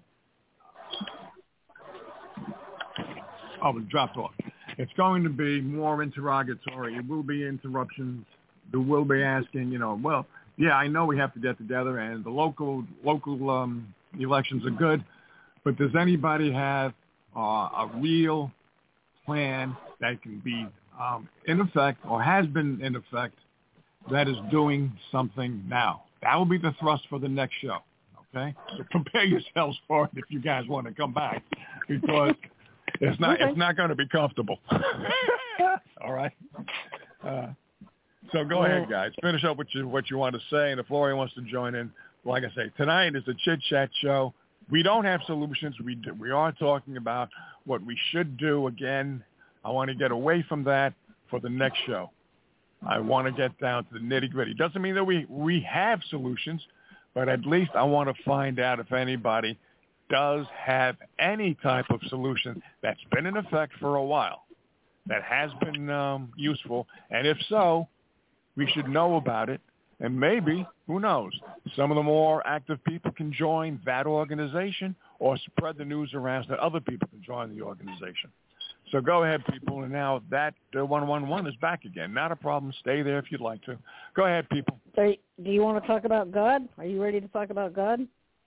oh, it dropped off. It's going to be more interrogatory. It will be interruptions. It will be asking, you know, well, yeah, I know we have to get together, and the local local um, elections are good, but does anybody have uh, a real plan that can be um, in effect or has been in effect that is doing something now? That will be the thrust for the next show, okay? So prepare yourselves for it if you guys want to come back, because it's not Okay. it's not going to be comfortable. All right? Uh, so go ahead, guys. Finish up what you, what you want to say, and if Lori wants to join in, like I say, tonight is a chit-chat show. We don't have solutions. We do, we are talking about what we should do. Again, I want to get away from that for the next show. I want to get down to the nitty-gritty. Doesn't mean that we, we have solutions, but at least I want to find out if anybody does have any type of solution that's been in effect for a while, that has been um, useful, and if so, we should know about it, and maybe, who knows, some of the more active people can join that organization or spread the news around so that other people can join the organization. So go ahead, people, and now that uh, one one one is back again. Not a problem. Stay there if you'd like to. Go ahead, people. So, do you want to talk about God? Are you ready to talk about God?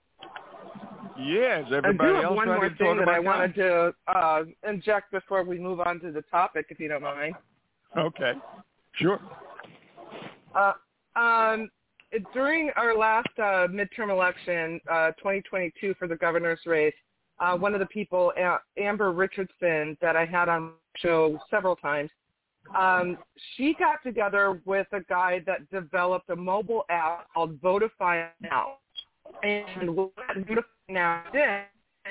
Yes, everybody I do have else one ready more to thing talk that about I wanted God? to uh, inject before we move on to the topic, if you don't mind. Okay, sure. Uh, um, during our last uh, midterm election, uh, twenty twenty-two, for the governor's race, uh, one of the people, Amber Richardson, that I had on the show several times, um, she got together with a guy that developed a mobile app called Votify Now. And what Votify Now did,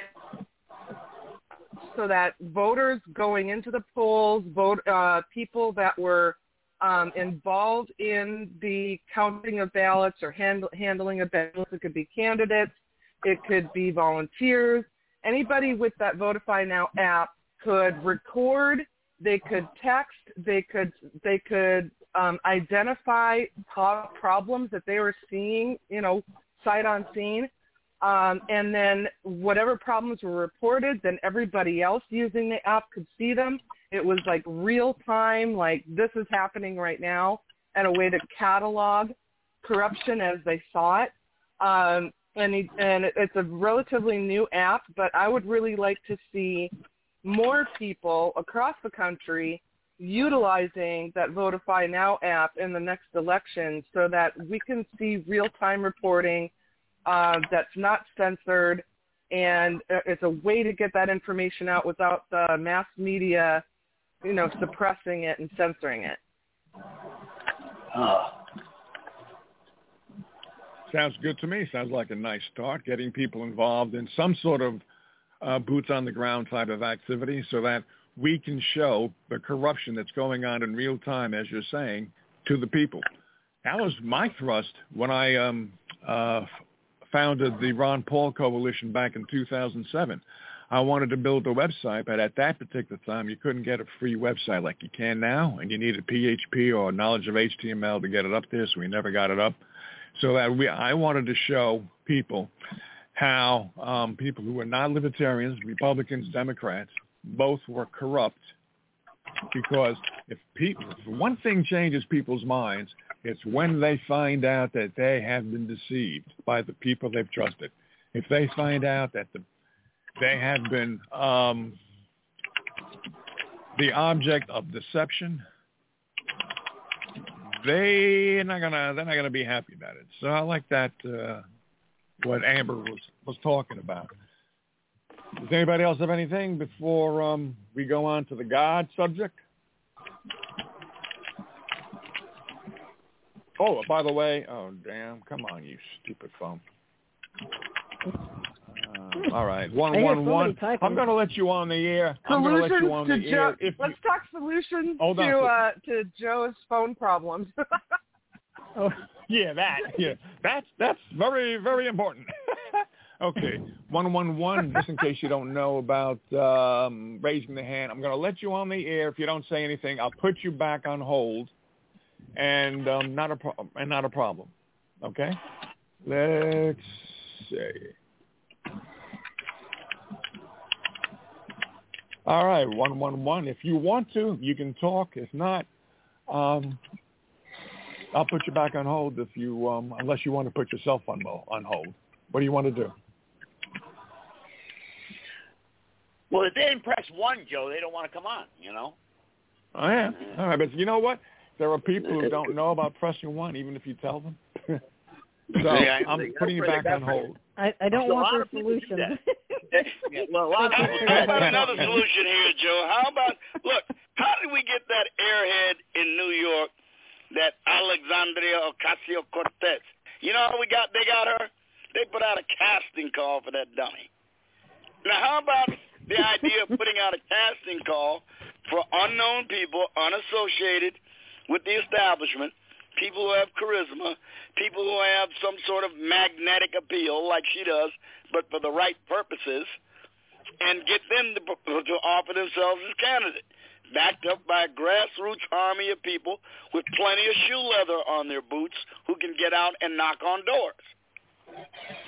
so that voters going into the polls, vote uh, people that were um, involved in the counting of ballots or hand, handling of ballots, it could be candidates, it could be volunteers, anybody with that Votify Now app could record, they could text, they could they could um, identify problems that they were seeing, you know, sight on scene, um, and then whatever problems were reported, then everybody else using the app could see them. It was like real time, like this is happening right now, and a way to catalog corruption as they saw it. Um, and, he, and it's a relatively new app, but I would really like to see more people across the country utilizing that Votify Now app in the next election so that we can see real-time reporting uh, that's not censored, and it's a way to get that information out without the mass media, you know, suppressing it and censoring it. Oh. Sounds good to me. Sounds like a nice start, getting people involved in some sort of uh, boots-on-the-ground type of activity so that we can show the corruption that's going on in real time, as you're saying, to the people. That was my thrust when I um, uh, founded the Ron Paul Coalition back in two thousand seven. I wanted to build a website, but at that particular time, you couldn't get a free website like you can now, and you needed P H P or knowledge of H T M L to get it up there, so we never got it up. So that we, I wanted to show people how um, people who were not libertarians, Republicans, Democrats, both were corrupt, because if people, if one thing changes people's minds, it's when they find out that they have been deceived by the people they've trusted. If they find out that the, they have been um, the object of deception, they're not gonna they're not gonna be happy about it. So I like that uh, what Amber was was talking about. Does anybody else have anything before um, we go on to the God subject? Oh, by the way, oh, damn, come on, you stupid phone. Uh, all right, one one one. I'm going to let you on the air. I'm going to let you on the air. If Let's you... talk solutions Hold to on, uh, to Joe's phone problems. Oh, yeah, that. Yeah, that's that's very very important. Okay, one one one. Just in case you don't know about um, raising the hand, I'm going to let you on the air. If you don't say anything, I'll put you back on hold, and um, not a pro- and not a problem. Okay, let's see. All right, one one one. If you want to, you can talk. If not, um, I'll put you back on hold. If you, um, unless you want to put yourself on on hold. What do you want to do? Well, if they didn't press one, Joe, they don't want to come on, you know? Oh, yeah. All right, but you know what? There are people who don't know about pressing one, even if you tell them. So yeah, I'm putting you back on hold. I, I don't so want their solution. Yeah, well, a lot of How, people how about another solution here, Joe? How about, look, how did we get that airhead in New York, that Alexandria Ocasio-Cortez? You know how we got, they got her? They put out a casting call for that dummy. Now, how about the idea of putting out a casting call for unknown people, unassociated with the establishment, people who have charisma, people who have some sort of magnetic appeal like she does, but for the right purposes, and get them to, to offer themselves as candidates, backed up by a grassroots army of people with plenty of shoe leather on their boots who can get out and knock on doors.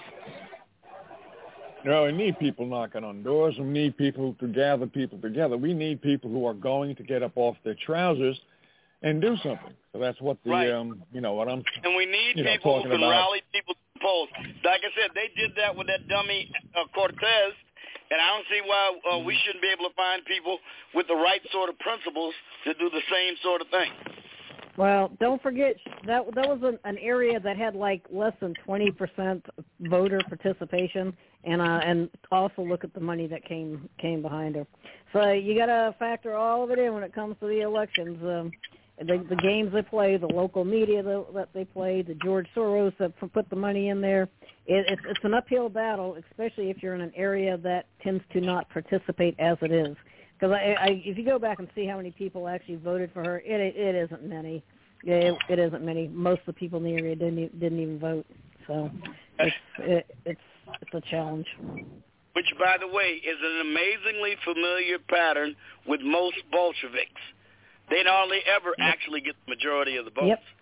No, we need people knocking on doors. We need people to gather people together. We need people who are going to get up off their trousers and do something. So that's what the, right. um, you know, what I'm, and we need you know, people talking who can about. rally people to the polls. Like I said, they did that with that dummy uh, Cortez. And I don't see why uh, we shouldn't be able to find people with the right sort of principles to do the same sort of thing. Well, don't forget that that was an, an area that had like less than twenty percent voter participation, and uh, and also look at the money that came came behind her. So you got to factor all of it in when it comes to the elections. Um, the, the games they play, the local media that, that they play, the George Soros that put the money in there. It, it's, it's an uphill battle, especially if you're in an area that tends to not participate as it is. Because I, I, if you go back and see how many people actually voted for her, it it isn't many. It, it isn't many. Most of the people in the area didn't didn't even vote. So it's it, it's it's a challenge. Which, by the way, is an amazingly familiar pattern with most Bolsheviks. They hardly ever actually get the majority of the votes. Yep.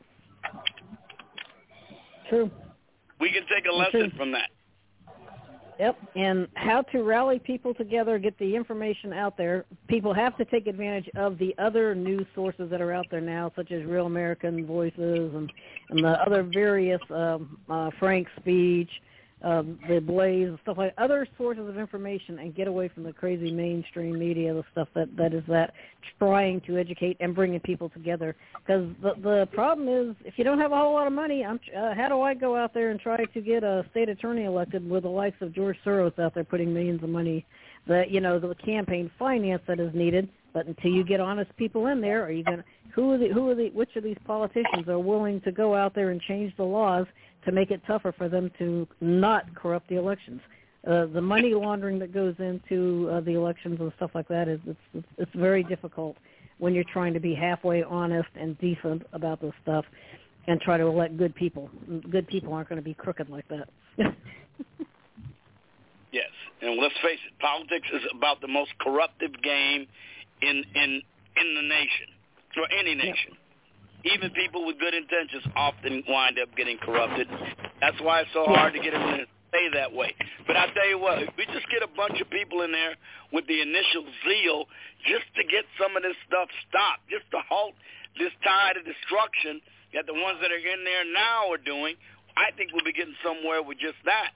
True. We can take a lesson True. from that. Yep, and how to rally people together, get the information out there. People have to take advantage of the other news sources that are out there now, such as Real American Voices and, and the other various um, uh, Frank Speech, um, the Blaze, and stuff like other sources of information, and get away from the crazy mainstream media, the stuff that, that is that trying to educate and bringing people together. Because the, the problem is, if you don't have a whole lot of money, I'm, uh, how do I go out there and try to get a state attorney elected with the likes of George Soros out there putting millions of money, that, you know, the campaign finance that is needed? But until you get honest people in there, are you going to, who are the, who are the, which of these politicians are willing to go out there and change the laws to make it tougher for them to not corrupt the elections? Uh, the money laundering that goes into uh, the elections and stuff like that is it's, it's, it's very difficult when you're trying to be halfway honest and decent about this stuff and try to elect good people. Good people aren't going to be crooked like that. Yes, and let's face it, politics is about the most corruptive game in in in the nation, or any nation. Yep. Even people with good intentions often wind up getting corrupted. That's why it's so hard to get them to stay that way. But I tell you what, if we just get a bunch of people in there with the initial zeal just to get some of this stuff stopped, just to halt this tide of destruction that the ones that are in there now are doing, I think we'll be getting somewhere with just that.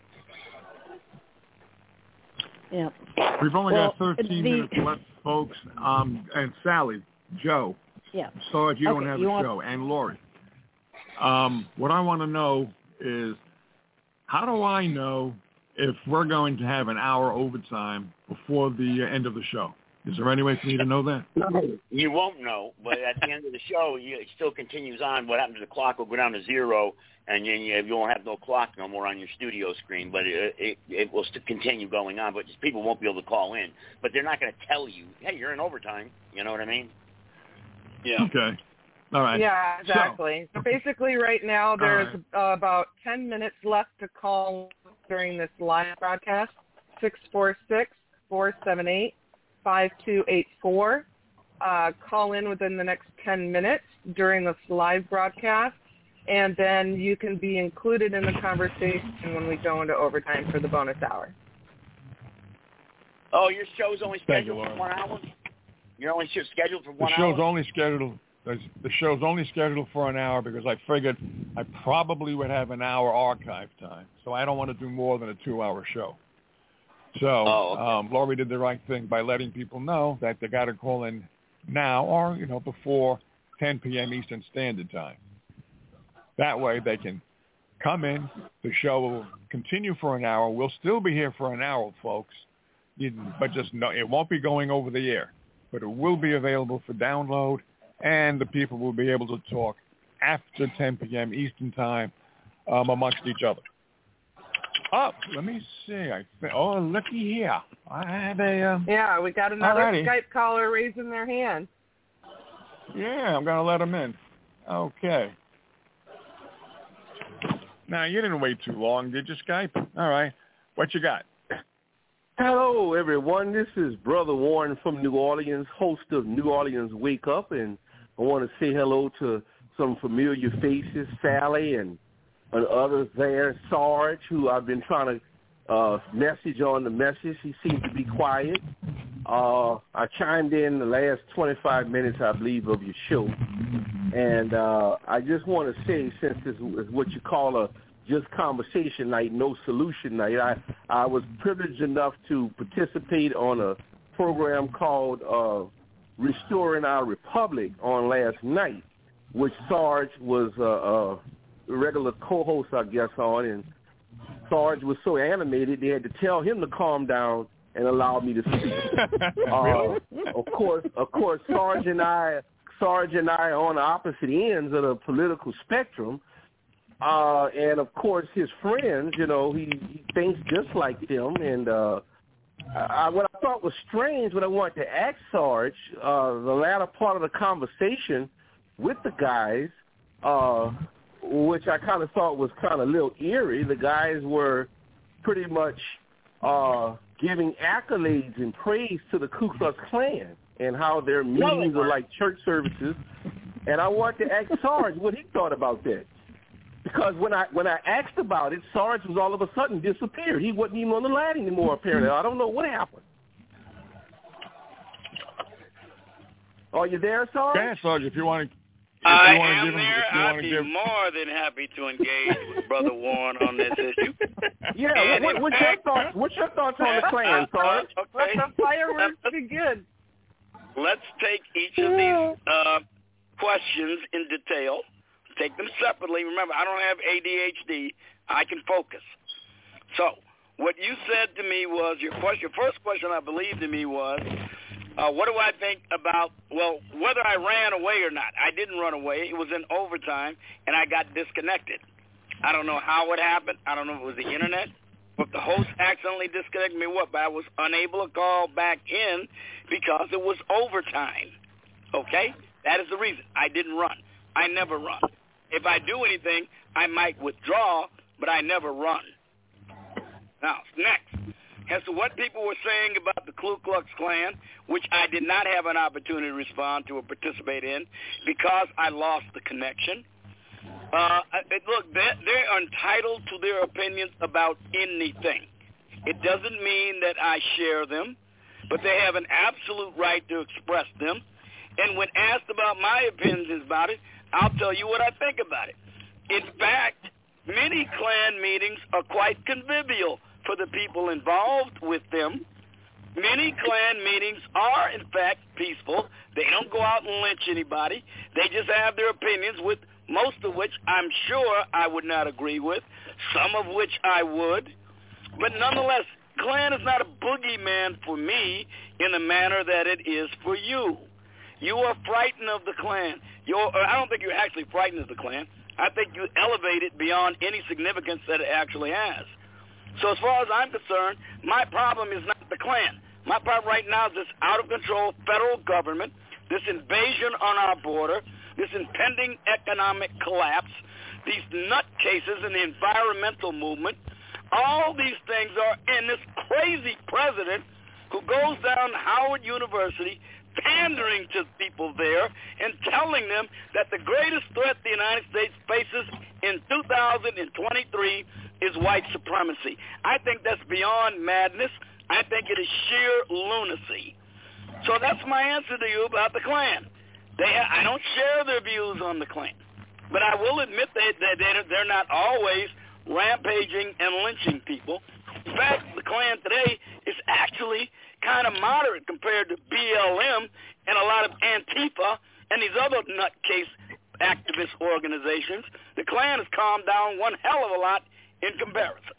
Yeah. We've only well, got thirteen the, minutes left, folks. Um, and Sally, Joe, yeah. sorry you okay, don't have you a want... show, and Lori. Um, what I want to know is, how do I know if we're going to have an hour overtime before the end of the show? Is there any way for me to know that? You won't know, but at the end of the show, you, it still continues on. What happens to the clock will go down to zero, and then you, you won't have no clock no more on your studio screen, but it, it, it will still continue going on, but just people won't be able to call in. But they're not going to tell you, hey, you're in overtime. You know what I mean? Yeah. Okay. All right. Yeah, exactly. So, so basically right now there's right. uh, about ten minutes left to call during this live broadcast, six four six, four seven eight, five two eight four. Uh, call in within the next ten minutes during this live broadcast, and then you can be included in the conversation when we go into overtime for the bonus hour. Oh, your show's only scheduled you, for one hour? You're only scheduled for one the show's hour? Only scheduled, the show's only scheduled for an hour because I figured I probably would have an hour archive time, so I don't want to do more than a two-hour show. So oh, okay. um, Lori did the right thing by letting people know that they got to call in now or, you know, before ten p.m. Eastern Standard Time. That way they can come in. The show will continue for an hour. We'll still be here for an hour, folks. You, but just know it won't be going over the air. But it will be available for download, and the people will be able to talk after ten p.m. Eastern Time um, amongst each other. Oh, let me see. I think, oh, looky here. I have a... Um, yeah, we got another alrighty. Skype caller raising their hand. Yeah, I'm going to let him in. Okay. Now, you didn't wait too long, did you, Skype? All right. What you got? Hello, everyone. This is Brother Warren from New Orleans, host of New Orleans Wake Up, and I want to say hello to some familiar faces, Sally and, and others there, Sarge, who I've been trying to uh, message on the message. He seems to be quiet. Uh, I chimed in the last twenty-five minutes, I believe, of your show, and uh, I just want to say, since this is what you call a just conversation night, no solution night, I, I was privileged enough to participate on a program called uh, Restoring Our Republic on last night, which Sarge was uh, a regular co-host, I guess, on, and Sarge was so animated they had to tell him to calm down and allow me to speak. uh, of course, of course, Sarge and I, Sarge and I are on the opposite ends of the political spectrum. Uh, and, of course, his friends, you know, he, he thinks just like them. And uh, I, what I thought was strange when I wanted to ask Sarge, uh, the latter part of the conversation with the guys, uh, which I kind of thought was kind of a little eerie, the guys were pretty much uh, giving accolades and praise to the Ku Klux Klan and how their meetings are like church services. And I wanted to ask Sarge what he thought about that. Because when I when I asked about it, Sarge was all of a sudden disappeared. He wasn't even on the line anymore, apparently. I don't know what happened. Are you there, Sarge? Yeah, Sarge, if you want to. I you want am to give him, there. if you I'd want to be give... more than happy to engage with Brother Warren on this issue. Yeah, what, what's, your thoughts, what's your thoughts on the Klan, Sarge? Uh, okay. Let the fireworks begin. Let's take each of these uh, questions in detail. Take them separately. Remember, I don't have A D H D. I can focus. So what you said to me was, your question, your first question, I believe, to me was, uh, what do I think about, well, whether I ran away or not. I didn't run away. It was in overtime, and I got disconnected. I don't know how it happened. I don't know if it was the Internet, or if the host accidentally disconnected me, what, but I was unable to call back in because it was overtime. Okay? That is the reason. I didn't run. I never run. If I do anything, I might withdraw, but I never run. Now, next, as to what people were saying about the Ku Klux Klan, which I did not have an opportunity to respond to or participate in because I lost the connection. Uh, look, they're, they're entitled to their opinions about anything. It doesn't mean that I share them, but they have an absolute right to express them. And when asked about my opinions about it, I'll tell you what I think about it. In fact, many Klan meetings are quite convivial for the people involved with them. Many Klan meetings are, in fact, peaceful. They don't go out and lynch anybody. They just have their opinions, with most of which I'm sure I would not agree with, some of which I would. But nonetheless, Klan is not a boogeyman for me in the manner that it is for you. You are frightened of the Klan. You're, I don't think you're actually frightened of the Klan. I think you elevate it beyond any significance that it actually has. So as far as I'm concerned, my problem is not the Klan. My problem right now is this out-of-control federal government, this invasion on our border, this impending economic collapse, these nutcases in the environmental movement. All these things are in this crazy president who goes down to Howard University, pandering to people there and telling them that the greatest threat the United States faces in two thousand twenty-three is white supremacy. I think that's beyond madness. I think it is sheer lunacy. So that's my answer to you about the Klan. They, I don't share their views on the Klan, but I will admit that they're, they're not always rampaging and lynching people. In fact, the Klan today is actually kind of moderate compared to B L M and a lot of Antifa and these other nutcase activist organizations. The Klan has calmed down one hell of a lot in comparison.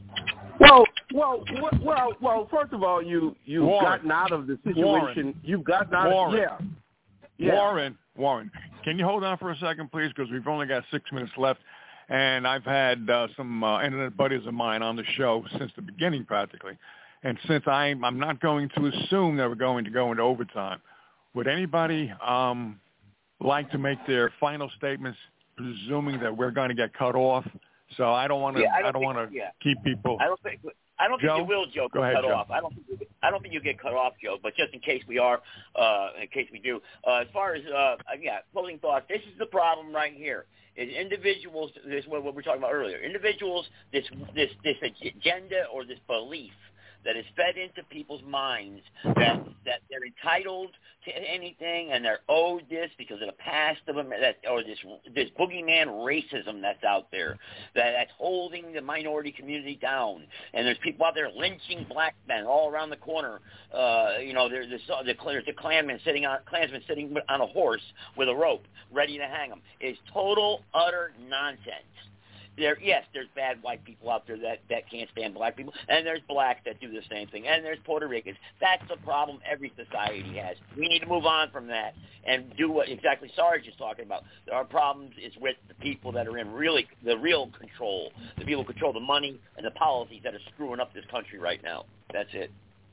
Well, well, well, well. First of all, you you've Warren. gotten out of the situation. Warren. You've gotten out Warren. of yeah. yeah. Warren, Warren, can you hold on for a second, please? Because we've only got six minutes left, and I've had uh, some uh, internet buddies of mine on the show since the beginning, practically. And since I'm, I'm not going to assume that we're going to go into overtime, would anybody um, like to make their final statements, presuming that we're going to get cut off. So I don't want to. Yeah, I I don't, don't want to yeah. keep people. I don't think. I don't Joe? think you will, Joe, Go get ahead, cut Joe. off. I don't think you, I don't think you get cut off, Joe. But just in case we are, uh, in case we do, uh, as far as uh, yeah, closing thoughts. This is the problem right here. Is individuals. This is what we were talking about earlier. Individuals. This this this agenda or this belief that is fed into people's minds that that they're entitled to anything and they're owed this because of the past of them, that or this this boogeyman racism that's out there that that's holding the minority community down. And there's people out there lynching black men all around the corner. Uh, you know, there's this, the, there's a Klansman sitting on Klansman sitting on a horse with a rope, ready to hang him. It's total utter nonsense. There, yes, there's bad white people out there that, that can't stand black people, and there's blacks that do the same thing, and there's Puerto Ricans. That's the problem every society has. We need to move on from that and do what exactly Sarge is talking about. Our problems is with the people that are in really the real control, the people who control the money and the policies that are screwing up this country right now. That's it.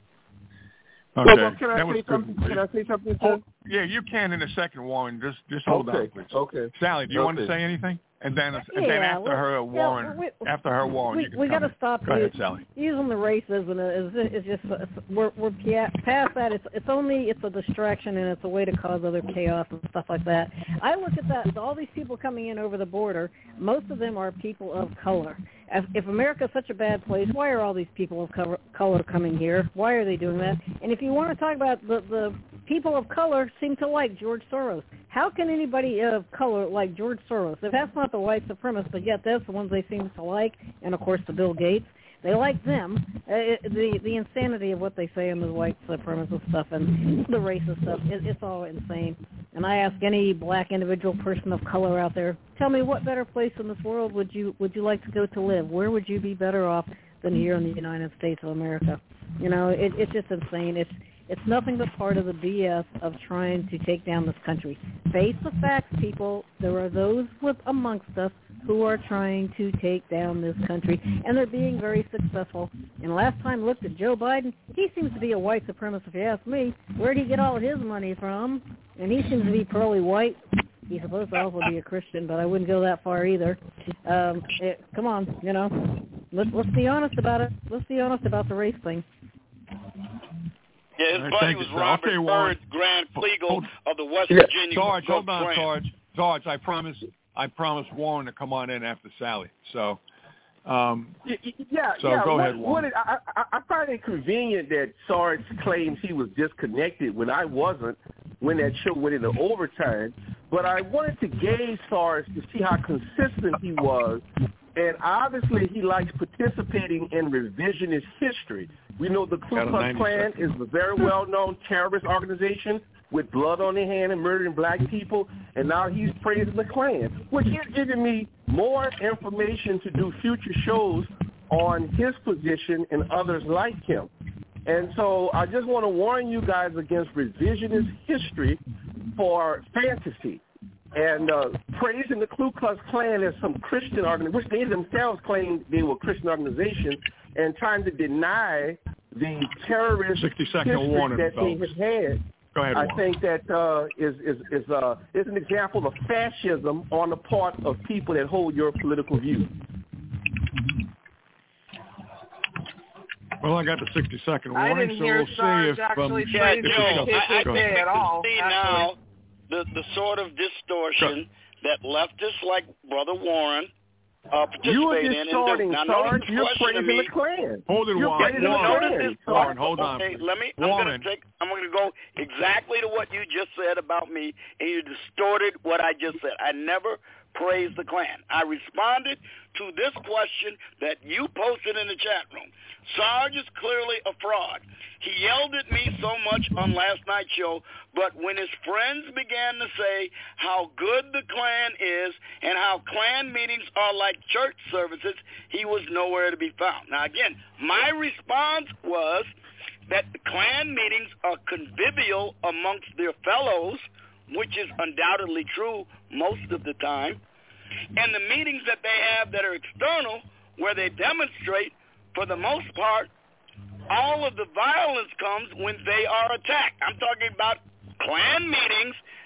Okay. Well, well, can I that say was something? good. Can I say something? Oh, yeah, you can in a second, Warren. Just just hold okay. on, please. Okay. Sally, do you okay. want to say anything? And then, and yeah, then after well, her, Warren. Yeah, we, after her, Warren, we, you can we come got to in. stop Go ahead, u- Sally. using the racism. Is is just uh, we're we're past that. It's it's only it's a distraction and it's a way to cause other chaos and stuff like that. I look at that. All these people coming in over the border. Most of them are people of color. If, if America is such a bad place, why are all these people of color, color coming here? Why are they doing that? And if you want to talk about the the people of color seem to like George Soros. How can anybody of color like George Soros? If that's not the white supremacists, but yet that's the ones they seem to like, and of course the Bill Gates, they like them. Uh, it, the the insanity of what they say in the white supremacist stuff and the racist stuff, it, it's all insane. And I ask any black individual person of color out there, tell me what better place in this world would you would you like to go to live? Where would you be better off than here in the United States of America? You know, it, it's just insane. It's It's nothing but part of the B S of trying to take down this country. Face the facts, people. There are those with amongst us who are trying to take down this country, and they're being very successful. And last time I looked at Joe Biden, he seems to be a white supremacist, if you ask me. Where did he get all of his money from? And he seems to be pearly white. He's supposed to also be a Christian, but I wouldn't go that far either. Um, it, come on, you know. Let's, let's be honest about it. Let's be honest about the race thing. Yeah, his Right, buddy was you, Robert okay, Warren. Byrd, Grand Flegal Hold, of the West Yeah. Virginia. Sarge, hold on, Grant. Sarge. Sarge, I promise, I promise Warren to come on in after Sally. So, um, yeah, so yeah. go what, ahead, Warren. What it, I, I, I find it convenient that Sarge claims he was disconnected when I wasn't, when that show went into overtime. But I wanted to gauge Sarge to see how consistent he was. And obviously he likes participating in revisionist history. We know the Ku Klux Klan is a very well-known terrorist organization with blood on their hand and murdering black people, and now he's praising the Klan, which is giving me more information to do future shows on his position and others like him. And so I just want to warn you guys against revisionist history for fantasy. And uh, praising the Ku Klux Klan as some Christian organization, which they themselves claim they were a Christian organization, and trying to deny the terrorist history warning, that folks. they have had. Go ahead, I Warren. think that uh, is is is uh, is an example of fascism on the part of people that hold your political views. Well, I got the sixty-second I warning, didn't so hear we'll see Sarge if um, actually Yeah, praise Joe, the I, I K K K think at all. we see actually. now the, the sort of distortion that leftists like Brother Warren uh, You are participate in. distorting, Now, Sarge. notice the You're question to praising me. the Klan. Hold it, You're Warren. praising the Warren, Klan. Notice this. Warren, hold on. Okay, please. let me. I'm Warren. going to take. I'm going to go exactly to what you just said about me, and you distorted what I just said. I never praised the Klan. I responded to this question that you posted in the chat room. Sarge is clearly a fraud. He yelled at me so much on last night's show, but when his friends began to say how good the Klan is and how Klan meetings are like church services, he was nowhere to be found. Now, again, my response was that the Klan meetings are convivial amongst their fellows, which is undoubtedly true most of the time, and the meetings that they have that are external, where they demonstrate, for the most part, all of the violence comes when they are attacked. I'm talking about Klan meetings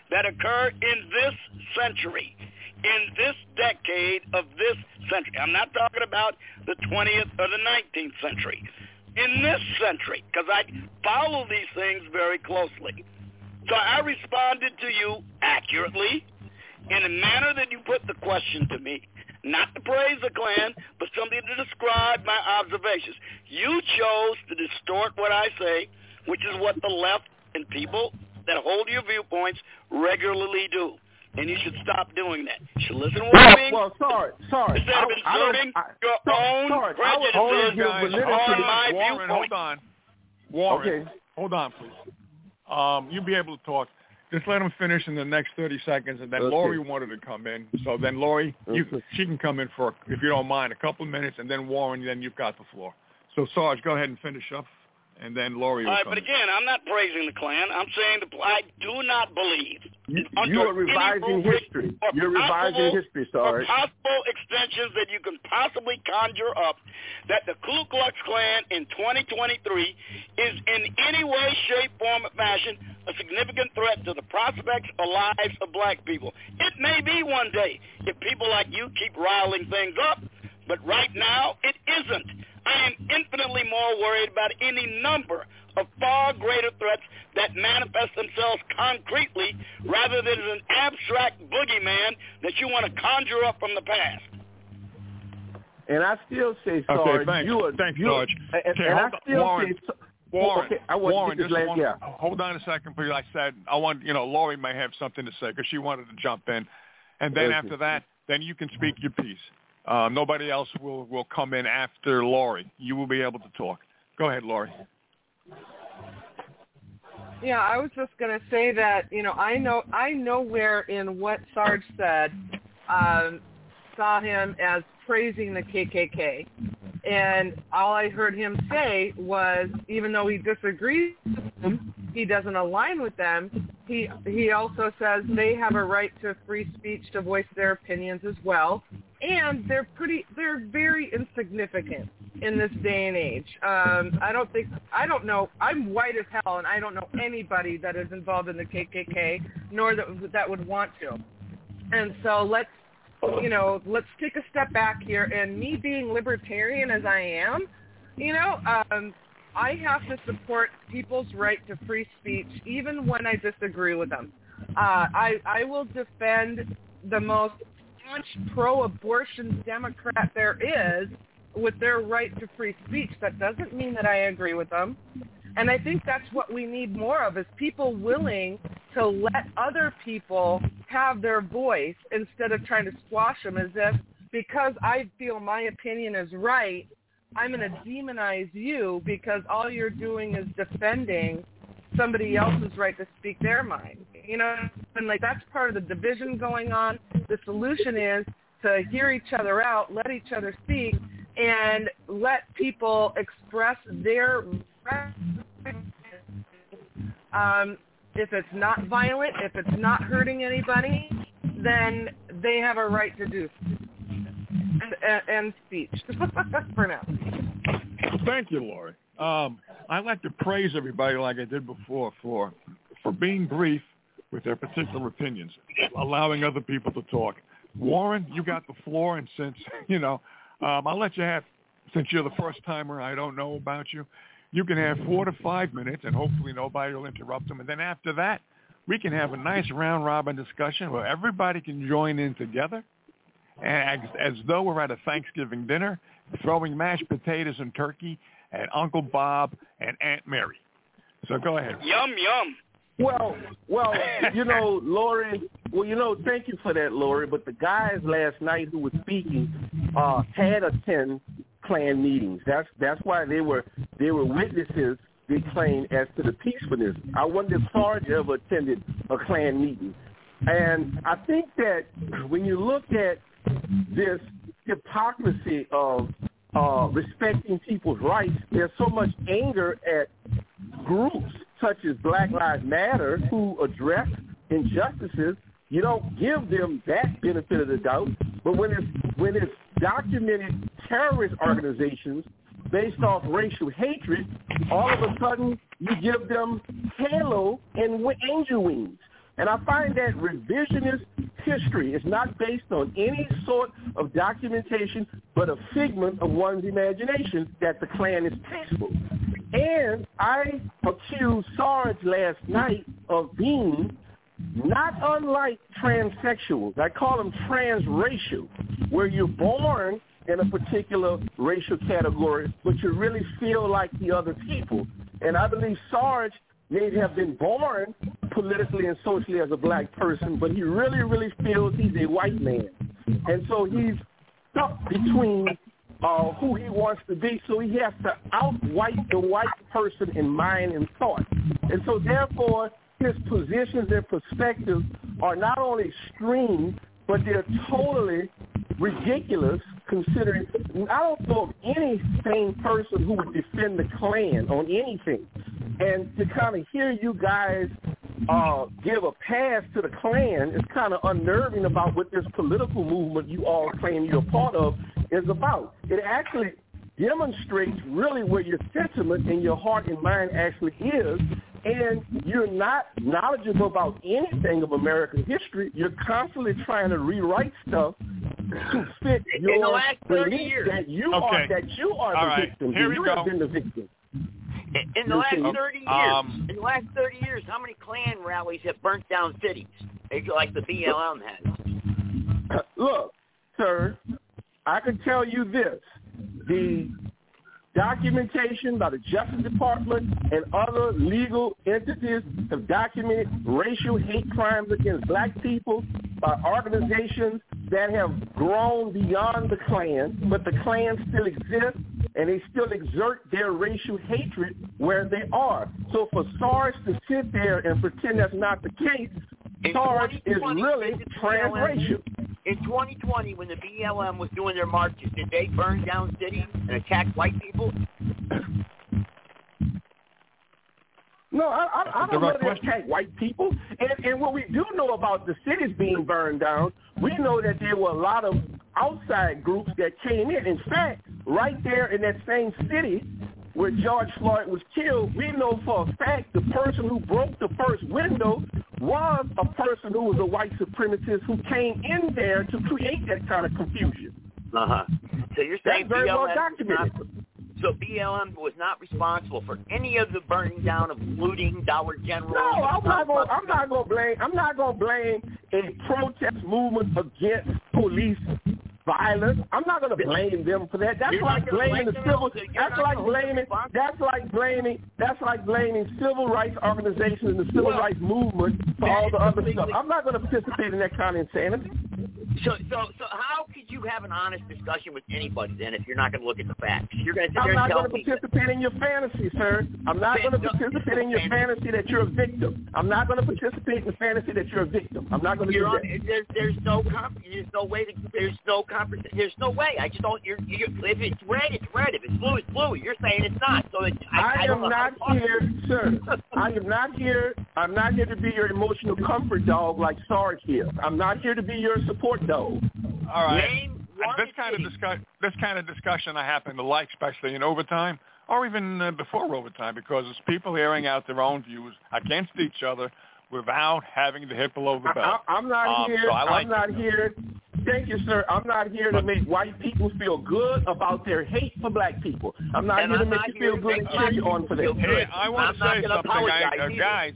that occur in this century, in this decade of this century. I'm not talking about the twentieth or the nineteenth century. In this century, because I follow these things very closely. So I responded to you accurately in a manner that you put the question to me, not to praise the Klan, but something to describe my observations. You chose to distort what I say, which is what the left and people that hold your viewpoints regularly do. And you should stop doing that. You should listen to what I'm saying. Well, sorry, sorry. Instead of I, inserting I your sorry, own sorry. prejudices guys, on my Warren, viewpoint. hold on. Warren, Okay. hold on, please. Um, you'll be able to talk. Just let him finish in the next thirty seconds, and then Okay. Lori wanted to come in. So then, Lori, you, Okay. she can come in for, if you don't mind, a couple of minutes, and then Warren, then you've got the floor. So, Sarge, go ahead and finish up, and then Lori will All right, come but in. again, I'm not praising the Klan. I'm saying the, I do not believe. You, under you are revising any rubric history. or You're revising possible- history, or Sarge. possible extensions that you can possibly conjure up that the Ku Klux Klan in twenty twenty-three is in any way, shape, form, or fashion a significant threat to the prospects or lives of black people. It may be one day if people like you keep riling things up, but right now it isn't. I am infinitely more worried about any number of far greater threats that manifest themselves concretely rather than as an abstract boogeyman that you want to conjure up from the past. And I still say, Okay, Sarge, thanks. you are, Thanks, you, Sarge. And, Okay, and I hold on. still Warren. say, Warren, okay, I want Warren, to just last, one, yeah. hold on a second, please. Like I said, I want, you know, Lori may have something to say because she wanted to jump in. And then Okay. after that, then you can speak your piece. Uh, nobody else will, will come in after Lori. You will be able to talk. Go ahead, Lori. Yeah, I was just going to say that, you know, I know I nowhere in what Sarge said um, saw him as praising the K K K. And all I heard him say was, even though he disagrees with them, he doesn't align with them, he he also says they have a right to free speech to voice their opinions as well. And they're pretty, they're very insignificant in this day and age. Um, I don't think, I don't know, I'm white as hell, and I don't know anybody that is involved in the K K K, nor that, that would want to. And so let's, you know, let's take a step back here. And me being libertarian as I am, you know, um, I have to support people's right to free speech, even when I disagree with them. Uh, I, I will defend the most pro-abortion Democrat there is with their right to free speech. That doesn't mean that I agree with them. And I think that's what we need more of, is people willing to let other people have their voice instead of trying to squash them as if, because I feel my opinion is right, I'm going to demonize you because all you're doing is defending somebody else's right to speak their mind. You know, and like that's part of the division going on. The solution is to hear each other out, let each other speak, and let people express their um, if it's not violent, if it's not hurting anybody, then they have a right to do and, and, and speech for now. Thank you, Lori. Um, I'd like to praise everybody like I did before for for being brief with their particular opinions, allowing other people to talk. Warren, you got the floor, and since, you know, um, I'll let you have, since you're the first timer, I don't know about you, you can have four to five minutes, and hopefully nobody will interrupt them. And then after that, we can have a nice round-robin discussion where everybody can join in together, as, as though we're at a Thanksgiving dinner, throwing mashed potatoes and turkey at Uncle Bob and Aunt Mary. So go ahead. Yum, yum. Well, well, you know, Lori, well, you know, thank you for that, Lori, but the guys last night who were speaking uh, had attended Klan meetings. That's that's why they were they were witnesses, they claim, as to the peacefulness. I wonder if Sarge ever attended a Klan meeting. And I think that when you look at this hypocrisy of uh, respecting people's rights, there's so much anger at groups such as Black Lives Matter who address injustices. You don't give them that benefit of the doubt. But when it's when it's documented terrorist organizations based off racial hatred, all of a sudden you give them halo and angel wings. And I find that revisionist history is not based on any sort of documentation but a figment of one's imagination that the Klan is tasteful. And I accused Sarge last night of being not unlike transsexuals. I call them transracial, where you're born in a particular racial category, but you really feel like the other people. And I believe Sarge may have been born politically and socially as a black person, but he really, really feels he's a white man. And so he's stuck between uh, who he wants to be, so he has to out-white the white person in mind and thought. And so therefore, his positions and perspectives are not only extreme, but they're totally ridiculous, considering I don't know of any sane person who would defend the Klan on anything. And to kind of hear you guys uh, give a pass to the Klan is kind of unnerving about what this political movement you all claim you're a part of is about. It actually demonstrates really where your sentiment and your heart and mind actually is, and you're not knowledgeable about anything of American history. You're constantly trying to rewrite stuff to fit your in the last thirty belief years. that you Okay. are that you are All the right. victim. Here we you go. have been the victim. In, in the last thirty years, Um, in the last thirty years, how many Klan rallies have burnt down cities, like the B L M has? Look, sir, I can tell you this. The documentation by the Justice Department and other legal entities have documented racial hate crimes against black people by organizations that have grown beyond the Klan, but the Klan still exists, and they still exert their racial hatred where they are. So for Sarge to sit there and pretend that's not the case, In Sarge is twenty twenty, really did the B L M transracial. In twenty twenty, when the B L M was doing their marches, did they burn down cities and attack white people? No, I, I, I don't know Direct they question. attack white people. And, and what we do know about the cities being burned down, we know that there were a lot of outside groups that came in. In fact, right there in that same city where George Floyd was killed, we know for a fact the person who broke the first window was a person who was a white supremacist who came in there to create that kind of confusion. Uh-huh. So you're That's saying very B L M well was documented. not, so B L M was not responsible for any of the burning down of looting, Dollar General? No, I'm not going. I'm not going to blame. I'm not going to blame a protest movement against police violence. I'm not going to blame them for that. That's You're like not gonna blaming the blame civil. them, so you're That's not like gonna hold them blaming. responsible? That's like blaming. That's like blaming civil rights organizations and the civil Well, rights movement for that all is the other completely- stuff. I'm not going to participate in that kind of insanity. So, so, so how could you have an honest discussion with anybody then if you're not going to look at the facts? You're going to sit I'm there not and tell going to me. participate in your fantasy, sir. I'm not going to participate in your fantasy that you're a victim. I'm not going to participate in the fantasy that you're a victim. I'm not going to do You're on, that. there's, there's no comp, there's no way to, there's no convers, there's no way. I just don't. You're, you're, if it's red, it's red. If it's blue, it's blue. You're saying it's not. So it's, I, I, I don't am know not how to talk. here, sir. I am not here. I'm not here to be your emotional comfort dog like Sarge here. I'm not here to be your support dog. All right. Name And one this kind of city. discuss, this kind of discussion I happen to like, especially in overtime or even uh, before overtime, because it's people airing out their own views against each other without having to hit below the belt. I, I'm not Um, here. so I like I'm not here. Thank you, sir. I'm not here to make white people feel good about their hate for black people. I'm not And here to I'm make not you here feel to good make and cheer black you on for people that. feel Hey, good. I want I'm to not say gonna something, I, apologize uh, either. guys.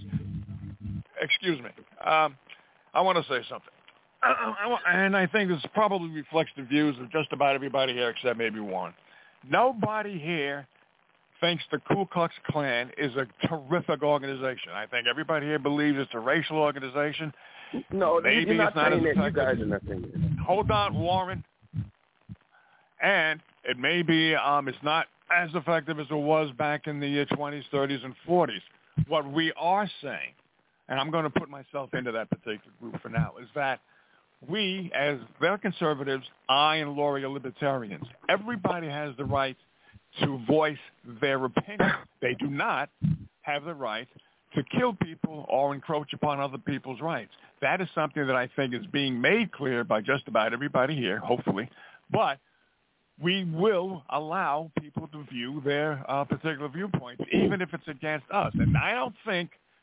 Excuse me. Um, I want to say something. Uh, I want, and I think this probably reflects the views of just about everybody here except maybe one. Nobody here thinks the Ku Klux Klan is a terrific organization. I think everybody here believes it's a racial organization. No, Maybe you're not it's not saying as that. You effective. guys are not saying that. Hold on, Warren. And it may be um, it's not as effective as it was back in the twenties, thirties, and forties. What we are saying, and I'm going to put myself into that particular group for now, is that we, as they're conservatives, I and Laurie are libertarians. Everybody has the right to voice their opinion. They do not have the right to kill people or encroach upon other people's rights. That is something that I think is being made clear by just about everybody here, hopefully. But we will allow people to view their uh, particular viewpoints, even if it's against us. And I don't think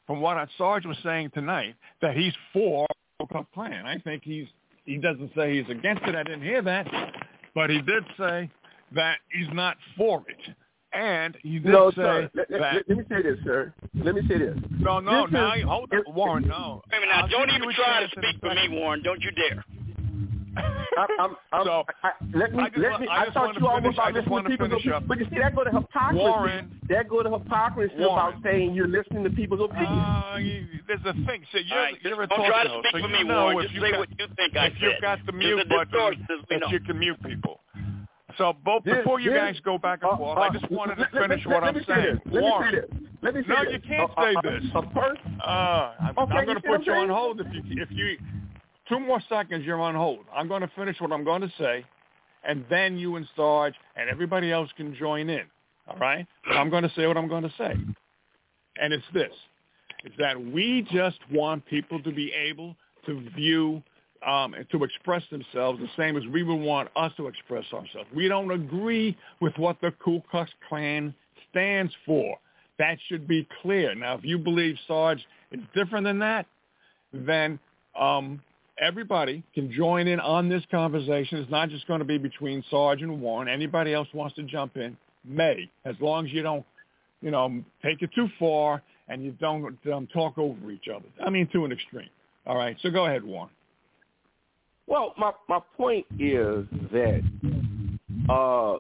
from what Sarge was saying tonight, that he's for the Ku Klux Klan. I think he's he doesn't say he's against it. I didn't hear that, but he did say that he's not for it. And he did no, say sir. Let, that. Let, let me say this, sir. Let me say this. No, no, this now is, hold on, Warren. No. Wait a minute, now, don't even try to speak for me, Warren. Don't you dare. I, I'm, I'm, so I, let me, I just, let me. I, I thought you all were about listening to people's opinions, but you see, that go to hypocrisy. Warren, that go to hypocrisy Warren. about saying you're listening to people's opinions. Uh, you, there's a thing. So you're, right, you're a don't talk try to show, speak so for you me, know Warren. if Just you say got, what you think I if said. you've got the mute There's a button, distortion, that know. you can mute people. So both This, before you this, guys go back and uh, forth, uh, I just wanted to let, finish let, what let I'm me say saying. This. Let Warren. me say this. Let me say no, this. you can't uh, say uh, this. Uh, first, uh, I'm, okay, I'm going to put you on saying? hold if you if you two more seconds. You're on hold. I'm going to finish what I'm going to say, and then you and Sarge and everybody else can join in. All right? I'm going to say what I'm going to say, and it's this: it's that we just want people to be able to view. Um, and to express themselves the same as we would want us to express ourselves. We don't agree with what the Ku Klux Klan stands for. That should be clear. Now, if you believe Sarge is different than that, then um, everybody can join in on this conversation. It's not just going to be between Sarge and Warren. Anybody else wants to jump in may, as long as you don't, you know, take it too far and you don't um, talk over each other. I mean, to an extreme. All right, so go ahead, Warren. Well, my, my point is that uh,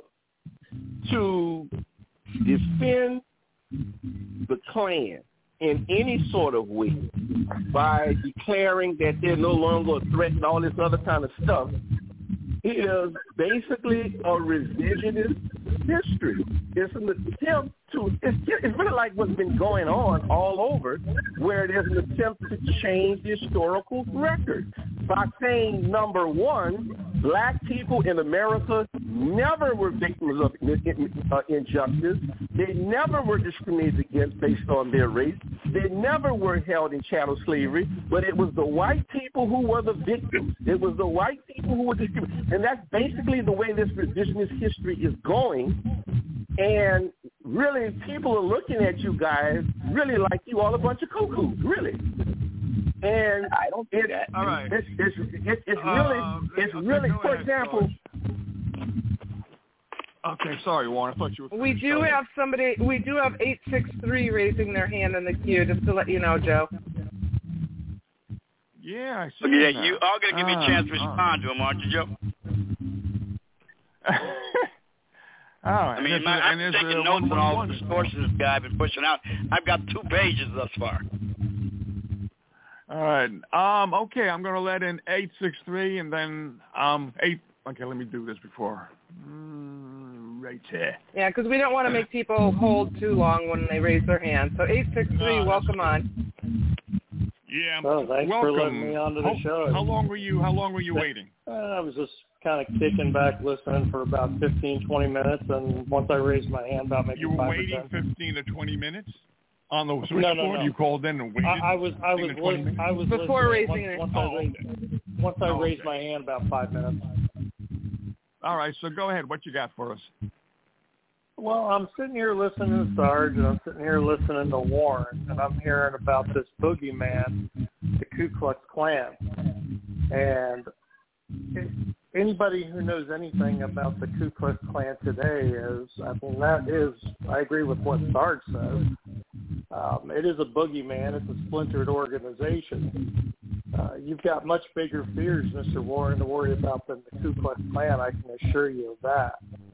to defend the Klan in any sort of way by declaring that they're no longer a threat and all this other kind of stuff is basically a revisionist history. It's an attempt to, it's, it's really like what's been going on all over, where there's an attempt to change the historical record by saying, number one, black people in America never were victims of uh, injustice. They never were discriminated against based on their race. They never were held in chattel slavery, but it was the white people who were the victims. It was the white people who were discriminated. And that's basically the way this revisionist history is going. And really, people are looking at you guys really like you all a bunch of cuckoos, really. And I don't do it, that. All right. It's, it's, it's, it's Uh, really, it's okay, really, for ahead, example. Okay, sorry, Warren. I thought you were. We do have somebody. We do have eight six three raising their hand in the queue. Just to let you know, Joe. Yeah, I see. Look at that. that. You all going to give me a chance to Uh, respond to him, aren't you, Joe? All right. I mean, and my, I'm and taking uh, notes one, on all one, the distortions this guy I've been pushing out. I've got two pages thus far. All right. Um. Okay, I'm going to let in eight six three, and then um eight. Okay, let me do this before. Mm, right there. Yeah, because we don't want to make people hold too long when they raise their hand. So eight six three, Uh, welcome on. Yeah. Oh, thanks welcome. for letting me onto the how, show. How long were you? How long were you waiting? Uh, I was just kind of kicking back, listening for about fifteen, twenty minutes, and once I raised my hand, about maybe You were five waiting or ten. fifteen to twenty minutes on the switchboard. No, no, no. You called in and waited. I, I was, I was, listen, I was Before listening. raising once, your once I raised, hand. once I Oh, raised okay. my hand, about five minutes. All right, so go ahead. What you got for us? Well, I'm sitting here listening to Sarge, and I'm sitting here listening to Warren, and I'm hearing about this boogeyman, the Ku Klux Klan. And anybody who knows anything about the Ku Klux Klan today is, I mean, that is, I agree with what Sarge says. Um, it is a boogeyman. It's a splintered organization. Uh, you've got much bigger fears, Mister Warren, to worry about than the Ku Klux Klan. I can assure you of that.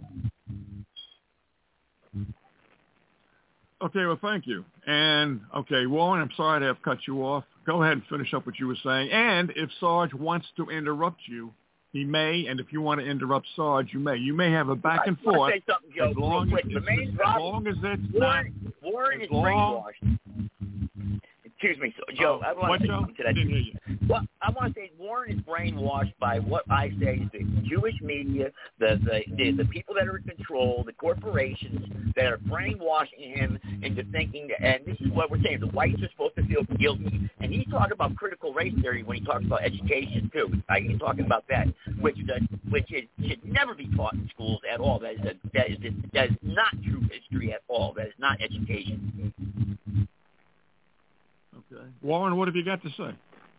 Okay, well, thank you. And, okay, Warren, I'm sorry to have cut you off. Go ahead and finish up what you were saying. And if Sarge wants to interrupt you, he may. And if you want to interrupt Sarge, you may. You may have a back and I want forth. to say something, Joe, As long real as, quick. The it's, main as problem, long as it's Warren, not... Warren as is long- brainwashed. Excuse me, so, Joe. Oh, I want what, to say Joe? something to that. Didn't hear you. Well, I want to say Warren is brainwashed by what I say is the Jewish media, the, the the the people that are in control, the corporations that are brainwashing him into thinking. And this is what we're saying: the whites are supposed to feel guilty. And he's talking about critical race theory when he talks about education too. Right? He's talking about that, which uh, which is, should never be taught in schools at all. That is a, that is a, that is not true history at all. That is not education. Warren, what have you got to say?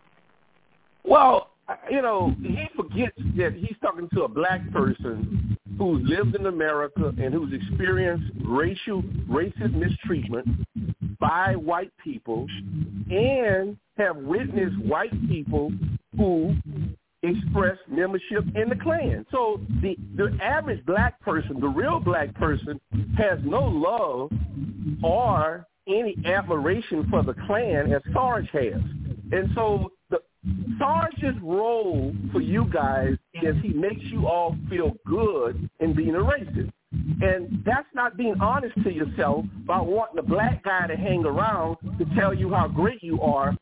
Well, you know, he forgets that he's talking to a black person who's lived in America and who's experienced racial, racist mistreatment by white people and have witnessed white people who express membership in the Klan. So the, the average black person, the real black person, has no love or any admiration for the Klan as Sarge has. And so the Sarge's role for you guys is he makes you all feel good in being a racist. And that's not being honest to yourself by wanting a black guy to hang around to tell you how great you are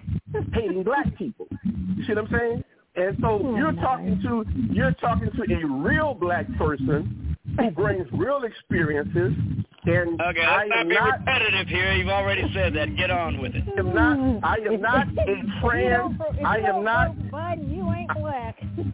hating black people. You see what I'm saying? And so you're talking to you're talking to a real black person who brings real experiences. And okay, let's I not am be not, repetitive here. You've already said that. Get on with it. I am not. I am not a trans. I am not. Biden, you ain't black.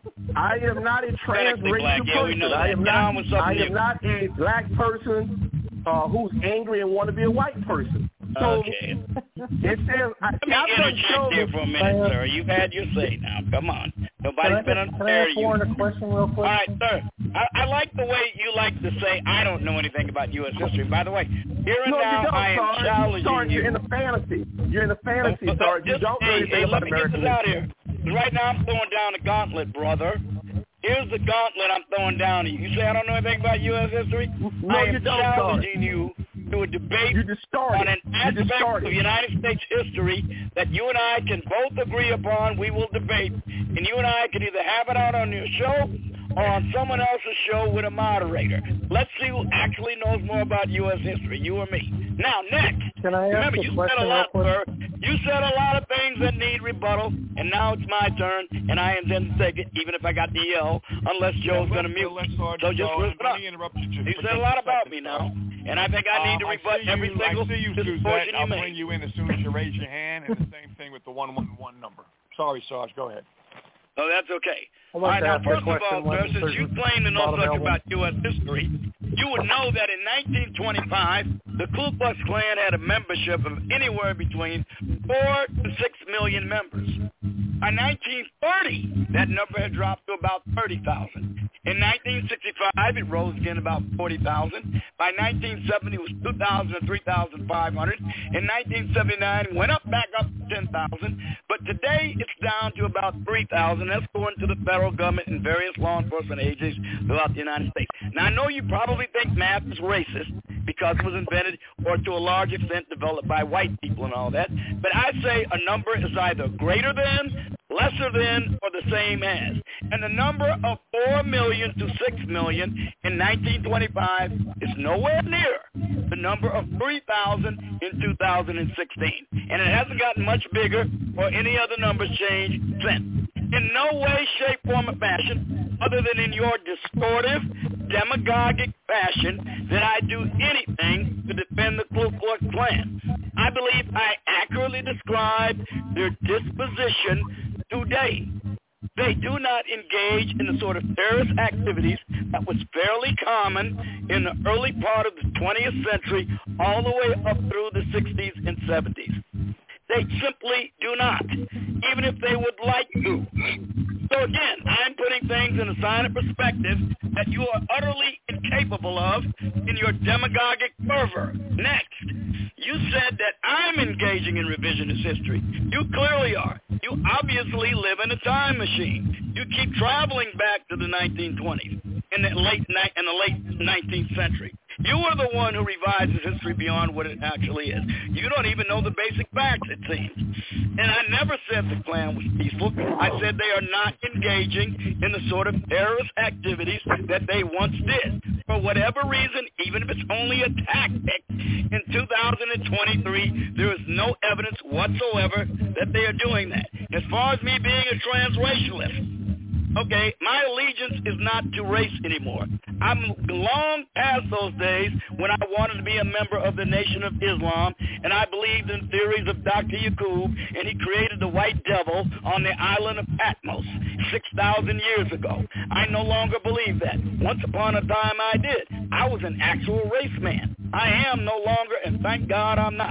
I am not a transracial black. Yeah, person. I am not. I new. am not a black person uh, who's angry and want to be a white person. So okay. It says. I, Let me interject here for a minute, sir. You've had your say now. Come on. Nobody's been unfair to you. Can I ask Warren a question real quick? All right, sir. I, I like the way you like to say, I don't know anything about U S history. By the way, here and no, now, you don't, I am Sarge. challenging Sarge, you. You're in a fantasy. You're in a fantasy, oh, Sarge. You just, don't know hey, anything hey, about let me American get this out history. here. Right now, I'm throwing down the gauntlet, brother. Here's the gauntlet I'm throwing down to you. You say I don't know anything about U S history? No, I am you don't, challenging you to a debate on an aspect of United States history that you and I can both agree upon. We will debate, and you and I can either have it out on your show or on someone else's show with a moderator. Let's see who actually knows more about U S history, you or me. Now, next, can I ask remember, a you question said a lot, real sir. You said a lot of things that need rebuttal, and now it's my turn, and I intend to take it, even if I got to yell, unless Joe's going to mute. So just listen up. You said a lot about me now, and I think I need to rebut um, every single I see you, portion Suzette. you I'll make. bring you in as soon as you raise your hand, and the same thing with the one one one number. Sorry, Sarge. Go ahead. Oh, that's okay. I'd All like right, to now, ask a first of all, question sir, when since you there's claim to know not such available. about U S history, you would know that in nineteen twenty-five, the Ku Klux Klan had a membership of anywhere between four to six million members. By nineteen thirty, that number had dropped to about thirty thousand. In nineteen sixty-five, it rose again about forty thousand. By nineteen seventy, it was two thousand and three thousand five hundred. In nineteen seventy-nine, it went up back up to ten thousand. But today, it's down to about three thousand. That's going to the federal government and various law enforcement agencies throughout the United States. Now, I know you probably think math is racist because it was invented or to a large extent developed by white people and all that. But I say a number is either greater than, lesser than, or the same as. And the number of four million to six million in nineteen twenty-five is nowhere near the number of three thousand in two thousand sixteen. And it hasn't gotten much bigger or any other numbers changed since. In no way, shape, form, or fashion, other than in your distortive, demagogic fashion, that I do anything to defend the Ku Klux Klan. I believe I accurately describe their disposition today. They do not engage in the sort of terrorist activities that was fairly common in the early part of the twentieth century all the way up through the sixties and seventies. They simply do not, even if they would like to. So again, I'm putting things in a sign of perspective that you are utterly incapable of in your demagogic fervor. Next, you said that I'm engaging in revisionist history. You clearly are. You obviously live in a time machine. You keep traveling back to the nineteen twenties in the late ni- in the late nineteenth century. You are the one who revises history beyond what it actually is. You don't even know the basic facts, it seems. And I never said the Klan was peaceful. I said they are not engaging in the sort of terrorist activities that they once did. For whatever reason, even if it's only a tactic, in two thousand twenty-three, there is no evidence whatsoever that they are doing that. As far as me being a transracialist, okay, my allegiance is not to race anymore. I'm long past those days when I wanted to be a member of the Nation of Islam, and I believed in theories of Doctor Yaqub, and he created the white devil on the island of Patmos six thousand years ago. I no longer believe that. Once upon a time I did. I was an actual race man. I am no longer, and thank God I'm not.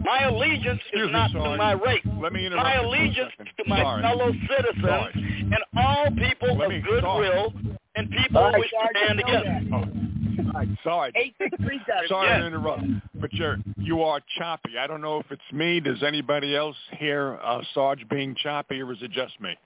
My allegiance Excuse is not me, to my race. Let me interrupt my you for a allegiance second. is to my Sorry. fellow citizens Sorry. and all people Let of me- goodwill and people All right, which Sarge, stand you know together. Oh, sorry. eight six three got it. Sorry Yes. to interrupt, but you're you are choppy. I don't know if it's me. Does anybody else hear uh, Sarge being choppy, or is it just me?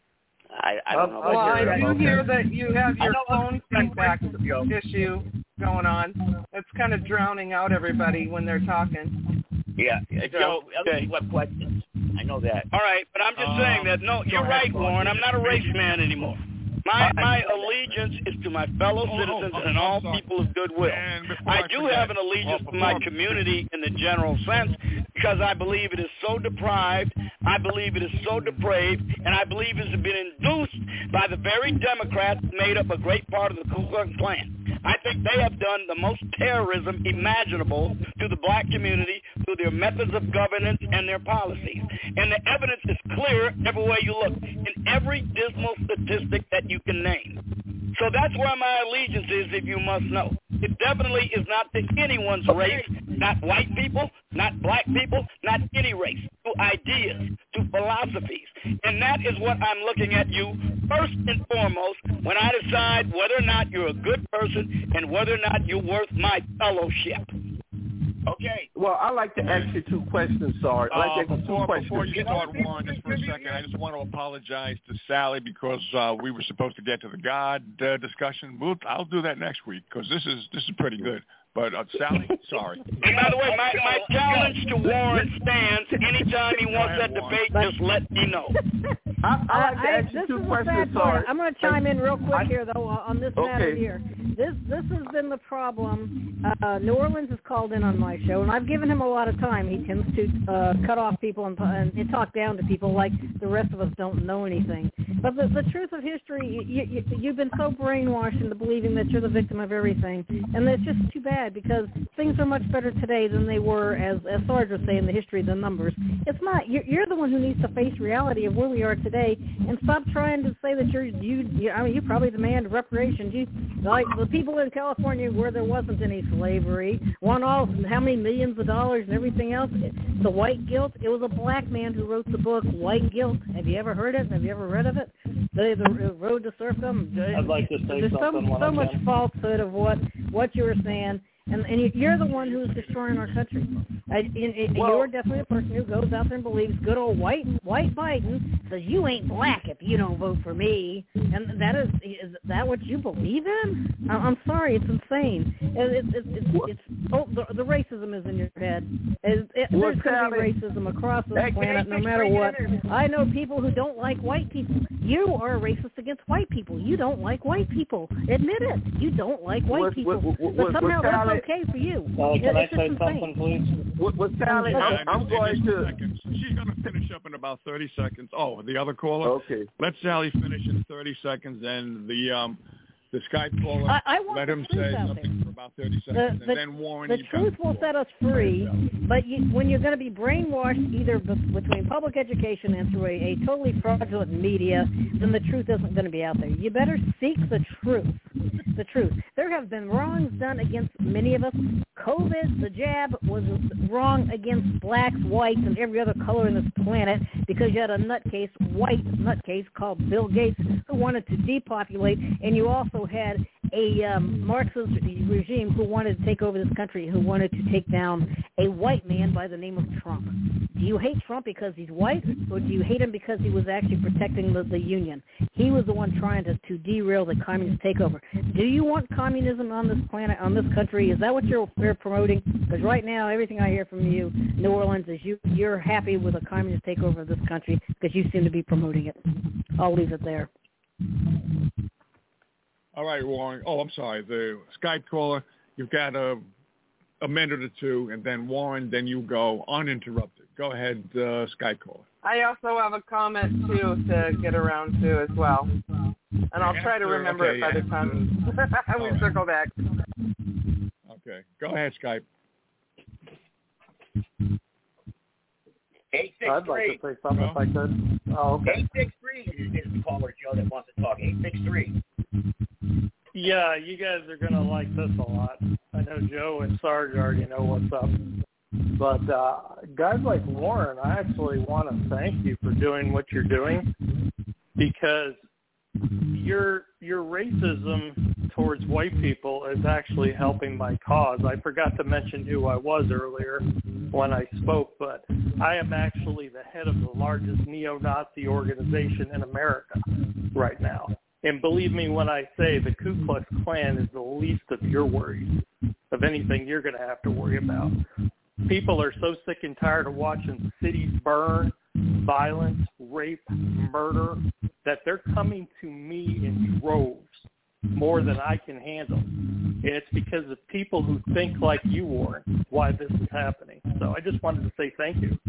I, I don't know. Well, I about do that. hear that you have I your know phone I'm- feedback issue going on. It's kind of drowning out everybody when they're talking. Yeah, yeah. Joe, okay. What questions? I know that. All right, but I'm just Um, saying that, no, go you're ahead, right, Paul. Warren. I'm not a race man anymore. My my Oh, allegiance is to my fellow Oh, oh, citizens oh, and I'm all sorry. people of goodwill. And before I I do forget, have an allegiance oh, to my before- community in the general sense because I believe it is so deprived, I believe it is so depraved, and I believe it has been induced by the very Democrats that made up a great part of the Ku Klux Klan. I think they have done the most terrorism imaginable to the black community through their methods of governance and their policies. And the evidence is clear everywhere you look, in every dismal statistic that you can name. So that's where my allegiance is, if you must know. It definitely is not to anyone's race, not white people, not black people, not any race, to ideas, to philosophies. And that is what I'm looking at you first and foremost when I decide whether or not you're a good person and whether or not you're worth my fellowship. Okay. Well, I'd like to ask you two questions, Sarge. I'd like Uh, to ask you two before, questions. before you start, Warren, just for a second, I just want to apologize to Sally because uh, we were supposed to get to the God uh, discussion. We'll, I'll do that next week because this is this is pretty good. But uh, Sally, sorry. And by the way, my, my challenge to Warren stands. Anytime he wants that debate, just let me know. I, I'd like to I, ask you this two is the questions, sad part. Sarge. I'm going to chime in real quick I- here, though, on this matter Okay. here. This this has been the problem. Uh, New Orleans has called in on my show, and I've given him a lot of time. He tends to uh, cut off people and, and talk down to people like the rest of us don't know anything. But the, the truth of history, you, you, you've been so brainwashed into believing that you're the victim of everything, and it's just too bad because things are much better today than they were, as, as Sarge was saying, the history of the numbers. It's not. You're, you're the one who needs to face reality of where we are today and stop trying to say that you're, you, you I mean, you probably demand reparations. You, like the people in California where there wasn't any slavery, won all, how many millions of dollars and everything else. The white guilt, it was a black man who wrote the book, White Guilt. Have you ever heard it? Have you ever read of it? The, the Road to Serfdom. I'd like to say There's something so, when so I much can. falsehood of what, what you were saying. And, and you're the one who's destroying our country. I, and, and Well- you're definitely a person who goes out there and believes good old white white Biden says you ain't black if you don't vote for me. And that is is that what you believe in? I- I'm sorry, it's insane. It, it, it, it's it's oh the, the racism is in your head. It, it, Well, there's going to be Sally- racism across this Hey, planet, no matter what. I know people who don't like white people. You are a racist against white people. You don't like white people. Admit it. You don't like white What- people. what- what- but what- somehow what that's Sally- okay for you. Sally, can It- I it's just say insane. something, please? With, with Sally, Okay. I'm, I'm In going just to. seconds. She's going to finish up in about thirty seconds. Oh, the other caller? Okay. Let Sally finish in thirty seconds, and the um, the Skype caller, I, I want let the him truth say out something there. for about thirty seconds, the- and then Warren, The you truth will set us free, but you, when you're going to be brainwashed either b- between public education and through a, a totally fraudulent media, then the truth isn't going to be out there. You better seek the truth. The truth. There have been wrongs done against many of us. COVID, the jab, was wrong against blacks, whites, and every other color in this planet because you had a nutcase, white nutcase called Bill Gates who wanted to depopulate, and you also had a um, Marxist regime who wanted to take over this country, who wanted to take down a white man by the name of Trump. Do you hate Trump because he's white, or do you hate him because he was actually protecting the, the Union? He was the one trying to, to derail the communist takeover. Do you want communism on this planet, on this country? Is that what you're, you're promoting? Because right now, everything I hear from you, New Orleans, is you, you're happy with a communist takeover of this country because you seem to be promoting it. I'll leave it there. All right, Warren. Oh, I'm sorry. The Skype caller, you've got a, a minute or two, and then Warren, then you go uninterrupted. Go ahead, uh, Skype caller. I also have a comment, too, to get around to as well. And I'll try to After- remember okay, it by the after- time we All right. circle back. Okay. Go ahead, Skype. eight six I'd like three. to say something if I could. Oh, okay. eight six three is the caller, Joe, that wants to talk. eight six three. Yeah, you guys are going to like this a lot. I know Joe and Sarge already know what's up. But uh, guys like Warren, I actually want to thank you for doing what you're doing, because your your racism towards white people is actually helping my cause. I forgot to mention who I was earlier when I spoke, but I am actually the head of the largest neo-Nazi organization in America right now. And believe me when I say the Ku Klux Klan is the least of your worries, of anything you're going to have to worry about. People are so sick and tired of watching cities burn, violence, rape, murder, that they're coming to me in droves more than I can handle. And it's because of people who think like you, Warren, why this is happening. So I just wanted to say thank you.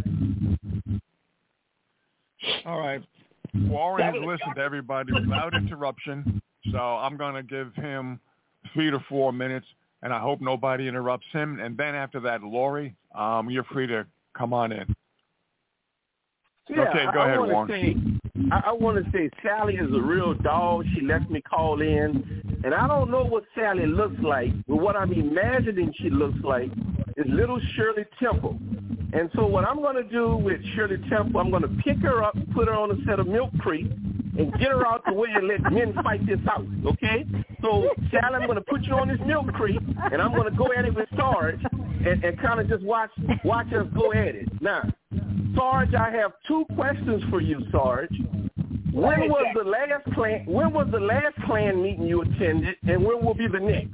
All right. Warren has listened to everybody without interruption, so I'm going to give him three to four minutes, and I hope nobody interrupts him. And then after that, Lori, um, you're free to come on in. Yeah, okay, go I, ahead, I wanna Warren. Say, I, I want to say Sally is a real dog. She lets me call in, and I don't know what Sally looks like, but what I'm imagining she looks like is little Shirley Temple. And so what I'm going to do with Shirley Temple, I'm going to pick her up, put her on a set of Milk Crate, and get her out the way and let men fight this out, okay? So, Sally, I'm going to put you on this Milk Crate, and I'm going to go at it with Sarge and, and kind of just watch watch us go at it. Now, Sarge, I have two questions for you, Sarge. When was the last Klan, when was the last Klan meeting you attended, and when will be the next?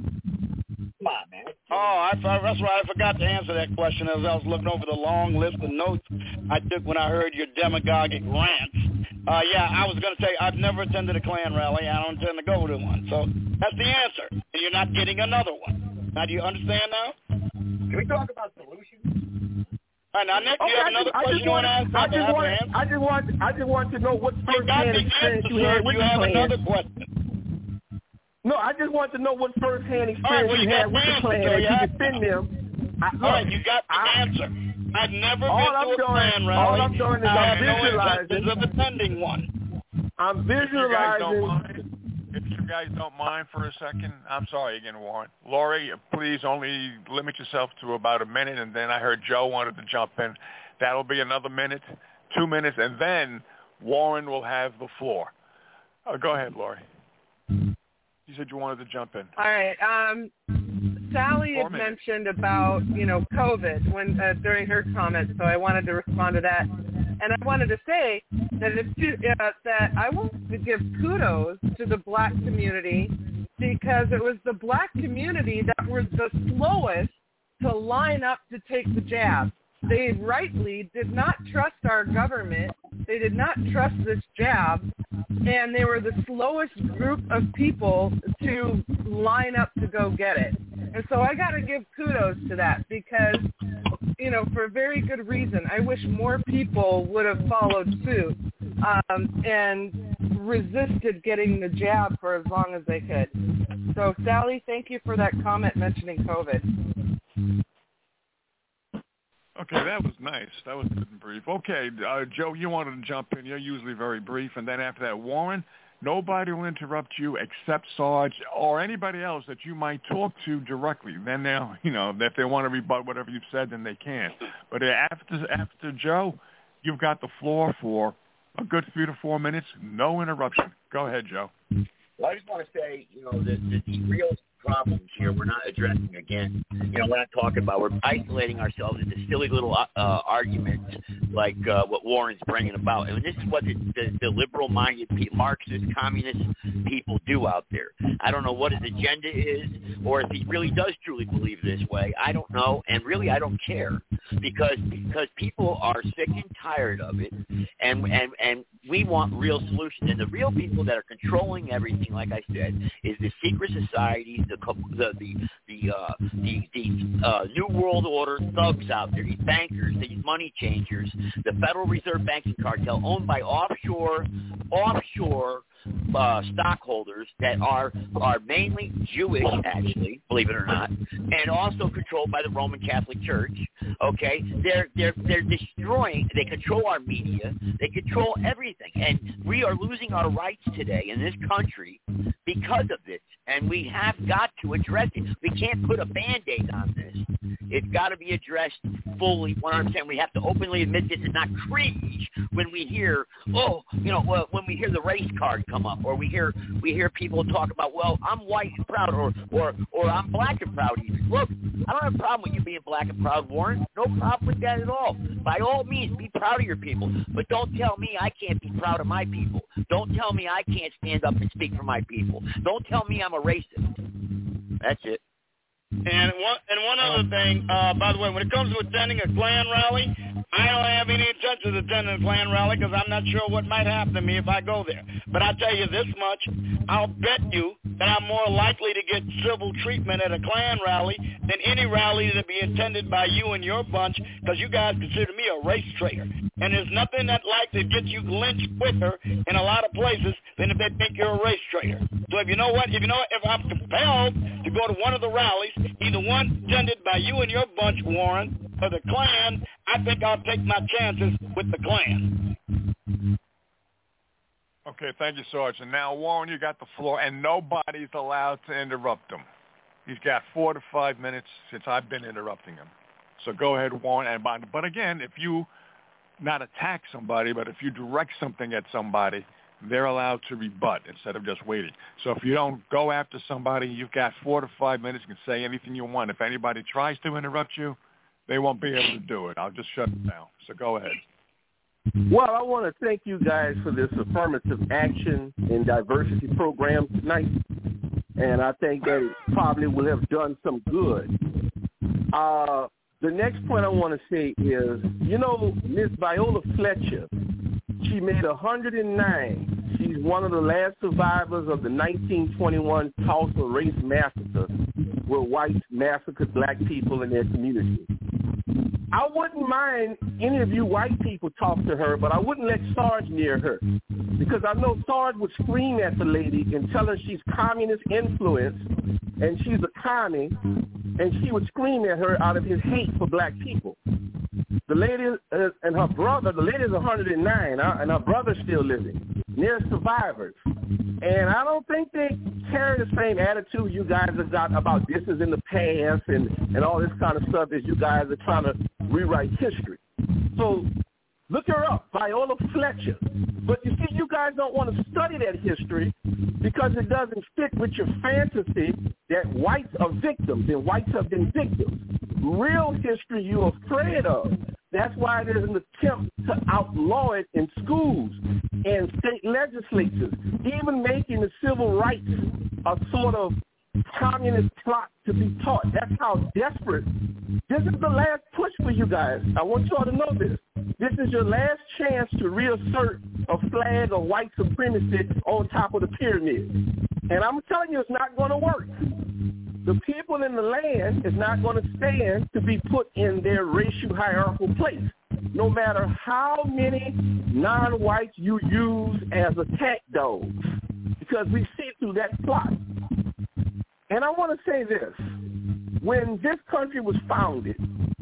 Come on, man. Oh, I, that's right. I forgot to answer that question as I was looking over the long list of notes I took when I heard your demagogic rants. Uh, yeah, I was going to say I've never attended a Klan rally. I don't intend to go to one. So that's the answer. And you're not getting another one. Now, do you understand now? Can we talk about solutions? All right, now, Nick, do you have another question you want to ask? I just want, I just want, I just want to know what first-hand experience you had with the Klan. You have another question. No, I just want to know what first-hand experience right, well, you, you had with the Klan as you defend them. I, all right, you got the I, answer. I've never all been I'm to a doing, Klan rally. All I'm doing is I I'm have visualizing. no intentions of attending one. I'm If you guys don't visualizing. mind, if you guys don't mind for a second, I'm sorry again, Warren. Lori, please only limit yourself to about a minute, and then I heard Joe wanted to jump in. That'll be another minute, two minutes, and then Warren will have the floor. Uh, go ahead, Lori. You said you wanted to jump in. All right. Um, Sally had mentioned about, you know, COVID when uh, during her comments, so I wanted to respond to that. And I wanted to say that if you, uh, that I want to give kudos to the black community, because it was the black community that was the slowest to line up to take the jab. They rightly did not trust our government. They did not trust this jab. And they were the slowest group of people to line up to go get it. And so I got to give kudos to that because, you know, for a very good reason. I wish more people would have followed suit um, and resisted getting the jab for as long as they could. So, Sally, thank you for that comment mentioning COVID. Okay, that was nice. That was good and brief. Okay, uh, Joe, you wanted to jump in. You're usually very brief. And then after that, Warren, nobody will interrupt you except Sarge or anybody else that you might talk to directly. Then they'll, you know, if they want to rebut whatever you've said, then they can. But after after Joe, you've got the floor for a good three to four minutes. No interruption. Go ahead, Joe. Well, I just want to say, you know, the, the, the real problems here we're not addressing again. You know, we're not talking about, we're isolating ourselves into silly little uh, arguments like uh, what Warren's bringing about. And this is what the, the, the liberal-minded Marxist, communist people do out there. I don't know what his agenda is or if he really does truly believe this way. I don't know, and really I don't care because because people are sick and tired of it, and, and, and we want real solutions. And the real people that are controlling everything, like I said, is the secret societies, the the the the uh, the, the uh, New World Order thugs out there, these bankers, these money changers, the Federal Reserve banking cartel owned by offshore offshore uh, stockholders that are are mainly Jewish, actually, believe it or not, and also controlled by the Roman Catholic Church. Okay, they're they're they're destroying. They control our media. They control everything, and we are losing our rights today in this country because of this. And we have got to address it. We can't put a Band-Aid on this. It's got to be addressed fully, one hundred percent. We have to openly admit this and not cringe when we hear, oh, you know, well, when we hear the race card come up, or we hear we hear people talk about, well, I'm white and proud, or or or I'm black and proud even. Look, I don't have a problem with you being black and proud, Warren. No problem with that at all. By all means, be proud of your people. But don't tell me I can't be proud of my people. Don't tell me I can't stand up and speak for my people. Don't tell me I'm a racist. That's it. And one and one other thing, uh, by the way, when it comes to attending a Klan rally, I don't have any intention of attending a Klan rally because I'm not sure what might happen to me if I go there. But I'll tell you this much, I'll bet you that I'm more likely to get civil treatment at a Klan rally than any rally that be attended by you and your bunch, because you guys consider me a race traitor. And there's nothing that like to get you lynched quicker in a lot of places than if they think you're a race traitor. So if you know what, if you know what, if I'm compelled to go to one of the rallies, either one attended by you and your bunch, Warren, or the Klan, I think I'll take my chances with the Klan. Okay, thank you, Sergeant. Now, Warren, you got the floor, and nobody's allowed to interrupt him. He's got four to five minutes since I've been interrupting him. So go ahead, Warren. And by, but again, if you not attack somebody, but if you direct something at somebody, they're allowed to rebut instead of just waiting. So if you don't go after somebody, you've got four to five minutes. You can say anything you want. If anybody tries to interrupt you, they won't be able to do it. I'll just shut it down. So go ahead. Well, I want to thank you guys for this affirmative action and diversity program tonight, and I think that it probably will have done some good. Uh, the next point I want to say is, you know, Miss Viola Fletcher, she made one hundred nine. She's one of the last survivors of the nineteen twenty-one Tulsa race massacre, where whites massacred black people in their community. I wouldn't mind any of you white people talk to her, but I wouldn't let Sarge near her, because I know Sarge would scream at the lady and tell her she's communist influence and she's a commie, and she would scream at her out of his hate for black people. The lady uh, and her brother, the lady's one hundred nine, uh, and her brother's still living. They're survivors. And I don't think they carry the same attitude you guys have got about this is in the past and, and all this kind of stuff as you guys are trying to rewrite history. So look her up, Viola Fletcher. But you see, you guys don't want to study that history because it doesn't fit with your fantasy that whites are victims and whites have been victims. Real history you're afraid of. That's why there's an attempt to outlaw it in schools and state legislatures, even making the civil rights a sort of communist plot to be taught. That's how desperate. This is the last push for you guys. I want you all to know this. This is your last chance to reassert a flag of white supremacy on top of the pyramid. And I'm telling you, it's not going to work. The people in the land is not going to stand to be put in their racial hierarchical place, no matter how many non-whites you use as attack dogs, because we see through that plot. And I want to say this. When this country was founded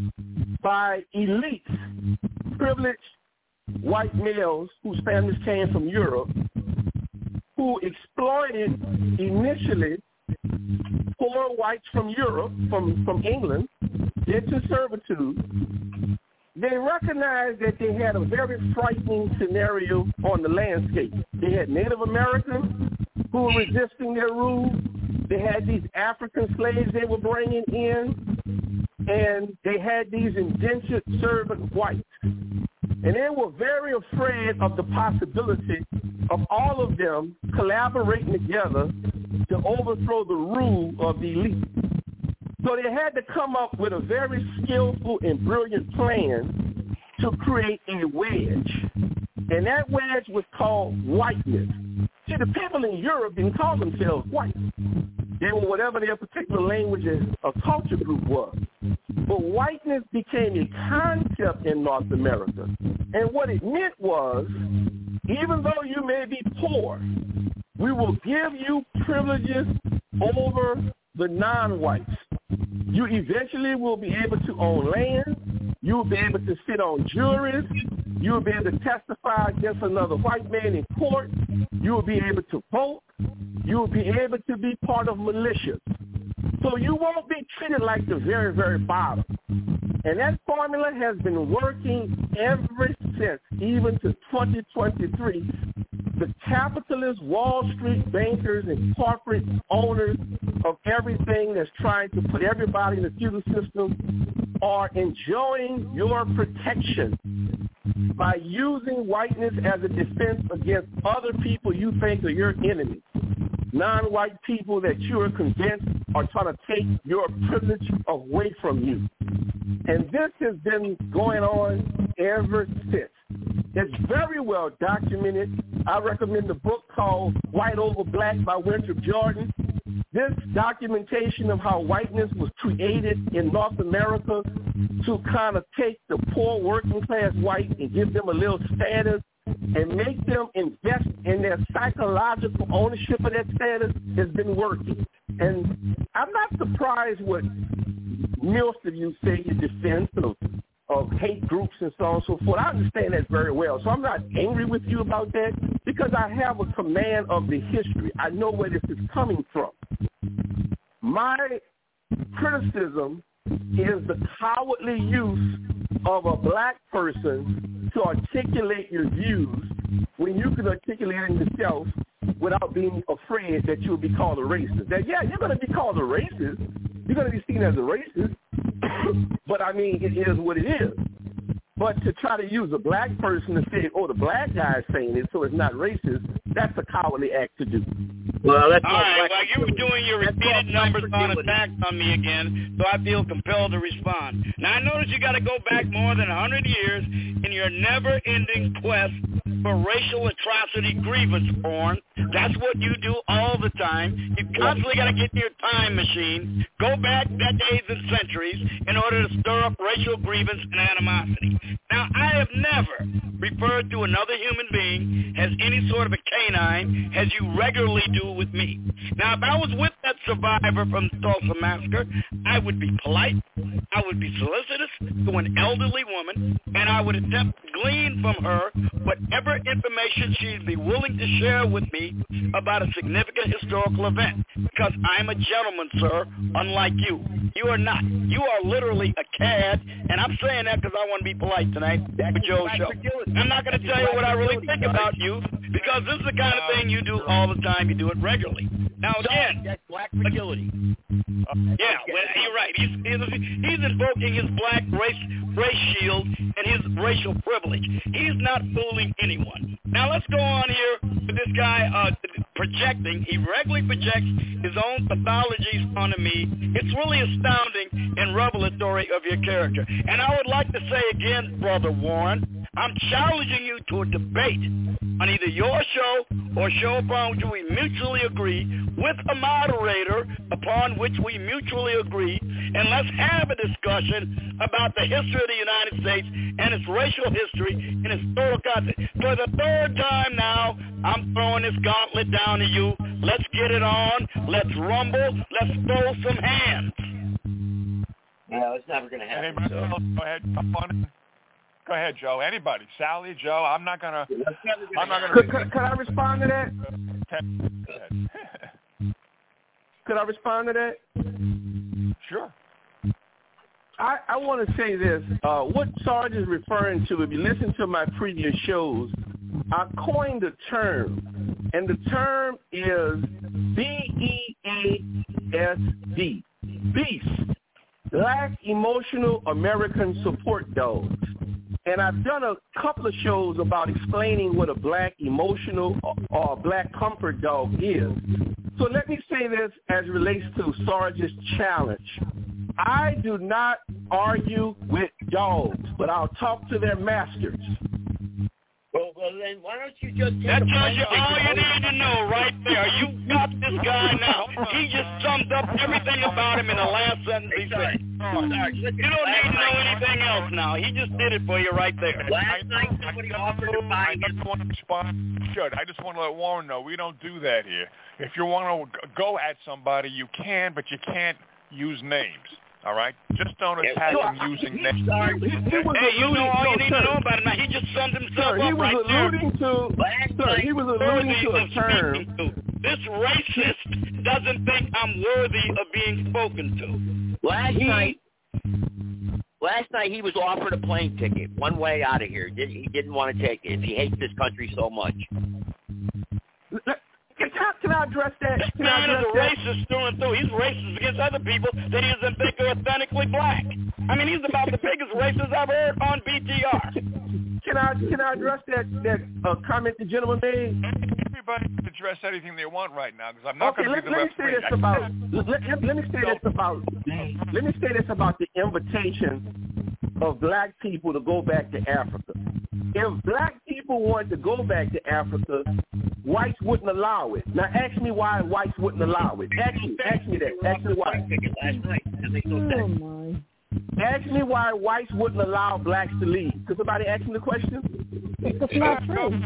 by elites, privileged white males whose families came from Europe, who exploited initially poor whites from Europe, from, from England, into servitude, they recognized that they had a very frightening scenario on the landscape. They had Native Americans who were resisting their rule. They had these African slaves they were bringing in, and they had these indentured servant whites. And they were very afraid of the possibility of all of them collaborating together to overthrow the rule of the elite. So they had to come up with a very skillful and brilliant plan to create a wedge. And that wedge was called whiteness. See, the people in Europe didn't call themselves white. They were whatever their particular language or culture group was. But whiteness became a concept in North America. And what it meant was, even though you may be poor, we will give you privileges over the non-whites. You eventually will be able to own land. You will be able to sit on juries. You will be able to testify against another white man in court. You will be able to vote. You will be able to be part of militias. So you won't be treated like the very, very bottom. And that formula has been working ever since, even to twenty twenty-three. The capitalist Wall Street bankers and corporate owners of everything that's trying to put everybody in the feudal system are enjoying your protection by using whiteness as a defense against other people you think are your enemies. Non-white people that you are convinced are trying to take your privilege away from you. And this has been going on ever since. It's very well documented. I recommend the book called White Over Black by Winthrop Jordan. This documentation of how whiteness was created in North America to kind of take the poor working class white and give them a little status and make them invest in their psychological ownership of that status has been working. And I'm not surprised what most of you say in defense of, of hate groups and so on and so forth. I understand that very well. So I'm not angry with you about that because I have a command of the history. I know where this is coming from. My criticism is the cowardly use of a black person to articulate your views when you can articulate them yourself without being afraid that you'll be called a racist. That, yeah, you're going to be called a racist. You're going to be seen as a racist. But, I mean, it is what it is. But to try to use a black person to say, oh, the black guy is saying it, so it's not racist, that's a cowardly act to do. Well, that's all right. Well, you were doing your repeated numbers on attacks on me again, so I feel compelled to respond. Now, I notice you got to go back more than one hundred years in your never-ending quest for racial atrocity grievance porn. That's what you do all the time. You constantly got to get in your time machine, go back decades and centuries in order to stir up racial grievance and animosity. Now, I have never referred to another human being as any sort of a canine as you regularly do with me. Now, if I was with that survivor from the Tulsa Massacre, I would be polite, I would be solicitous to an elderly woman, and I would attempt to glean from her whatever information she'd be willing to share with me about a significant historical event, because I'm a gentleman, sir, unlike you. You are not. You are literally a cad, and I'm saying that because I want to be polite tonight for Joe's show. I'm not going to tell you what I really think about you, because this is the kind of thing you do all the time. You do it regularly. Now, again, that's black fragility. Yeah, well, you're right. He's, he's, he's invoking his black race, race shield and his racial privilege. He's not fooling anyone. Now, let's go on here with this guy uh, projecting. He regularly projects his own pathologies onto me. It's really astounding and revelatory of your character. And I would like to say again, Brother Warren, I'm challenging you to a debate on either your show or show upon which we mutually agree with a moderator upon which we mutually agree, and let's have a discussion about the history of the United States and its racial history in its total context. For the third time now, I'm throwing this gauntlet down to you. Let's get it on. Let's rumble. Let's throw some hands. No, it's never going to happen. Anybody so. else? Go ahead. Come on. Go ahead, Joe. Anybody? Sally, Joe. I'm not gonna. I'm not gonna. Could, could, could I respond to that? Could I respond to that? Sure. I, I want to say this. Uh, what Sarge is referring to, if you listen to my previous shows, I coined a term, and the term is B E A S D, BEAST, Black Emotional American Support Dogs. And I've done a couple of shows about explaining what a black emotional or, or a black comfort dog is. So let me say this as it relates to Sarge's challenge. I do not argue with dogs, but I'll talk to their masters. Well, well, then why don't you just take That a tells you break? all you need to know right there. You got this guy now. He just summed up everything about him in the last sentence he said. Oh, sorry. Listen, You don't need to know anything else now. He just did it for you right there. Last night somebody offered to buy I just want to respond. Should I just want to let Warren know we don't do that here. If you want to go at somebody, you can, but you can't use names. All right? Just don't attack So him I- using he- names. He, he was Hey, you alluding, know all no, you need sir, to know about him. Now, he just summed himself sir, he up was right there. alluding to, sir, he was alluding to a term. To. This racist doesn't think I'm worthy of being spoken to. Last He- night, last night he was offered a plane ticket, one way out of here. Did- He didn't want to take it. He hates this country so much. Can I, can I address that? This Can I man is address a that? racist through and through. He's racist against other people that he doesn't think are authentically black. I mean, he's about the biggest racist I've heard on B T R. Can I can I address that that uh, comment the gentleman made? Everybody can address anything they want right now because I'm not Okay, going to let, be the let me say referee. this about let, let, let me say this about let me say this about the invitation of black people to go back to Africa. If black people wanted to go back to Africa, whites wouldn't allow it. Now ask me why whites wouldn't allow it. Ask me, ask me that. Ask me why. Last night. That makes no Oh sense. my. Ask me why whites wouldn't allow blacks to leave. Could somebody ask me the question? It's not true.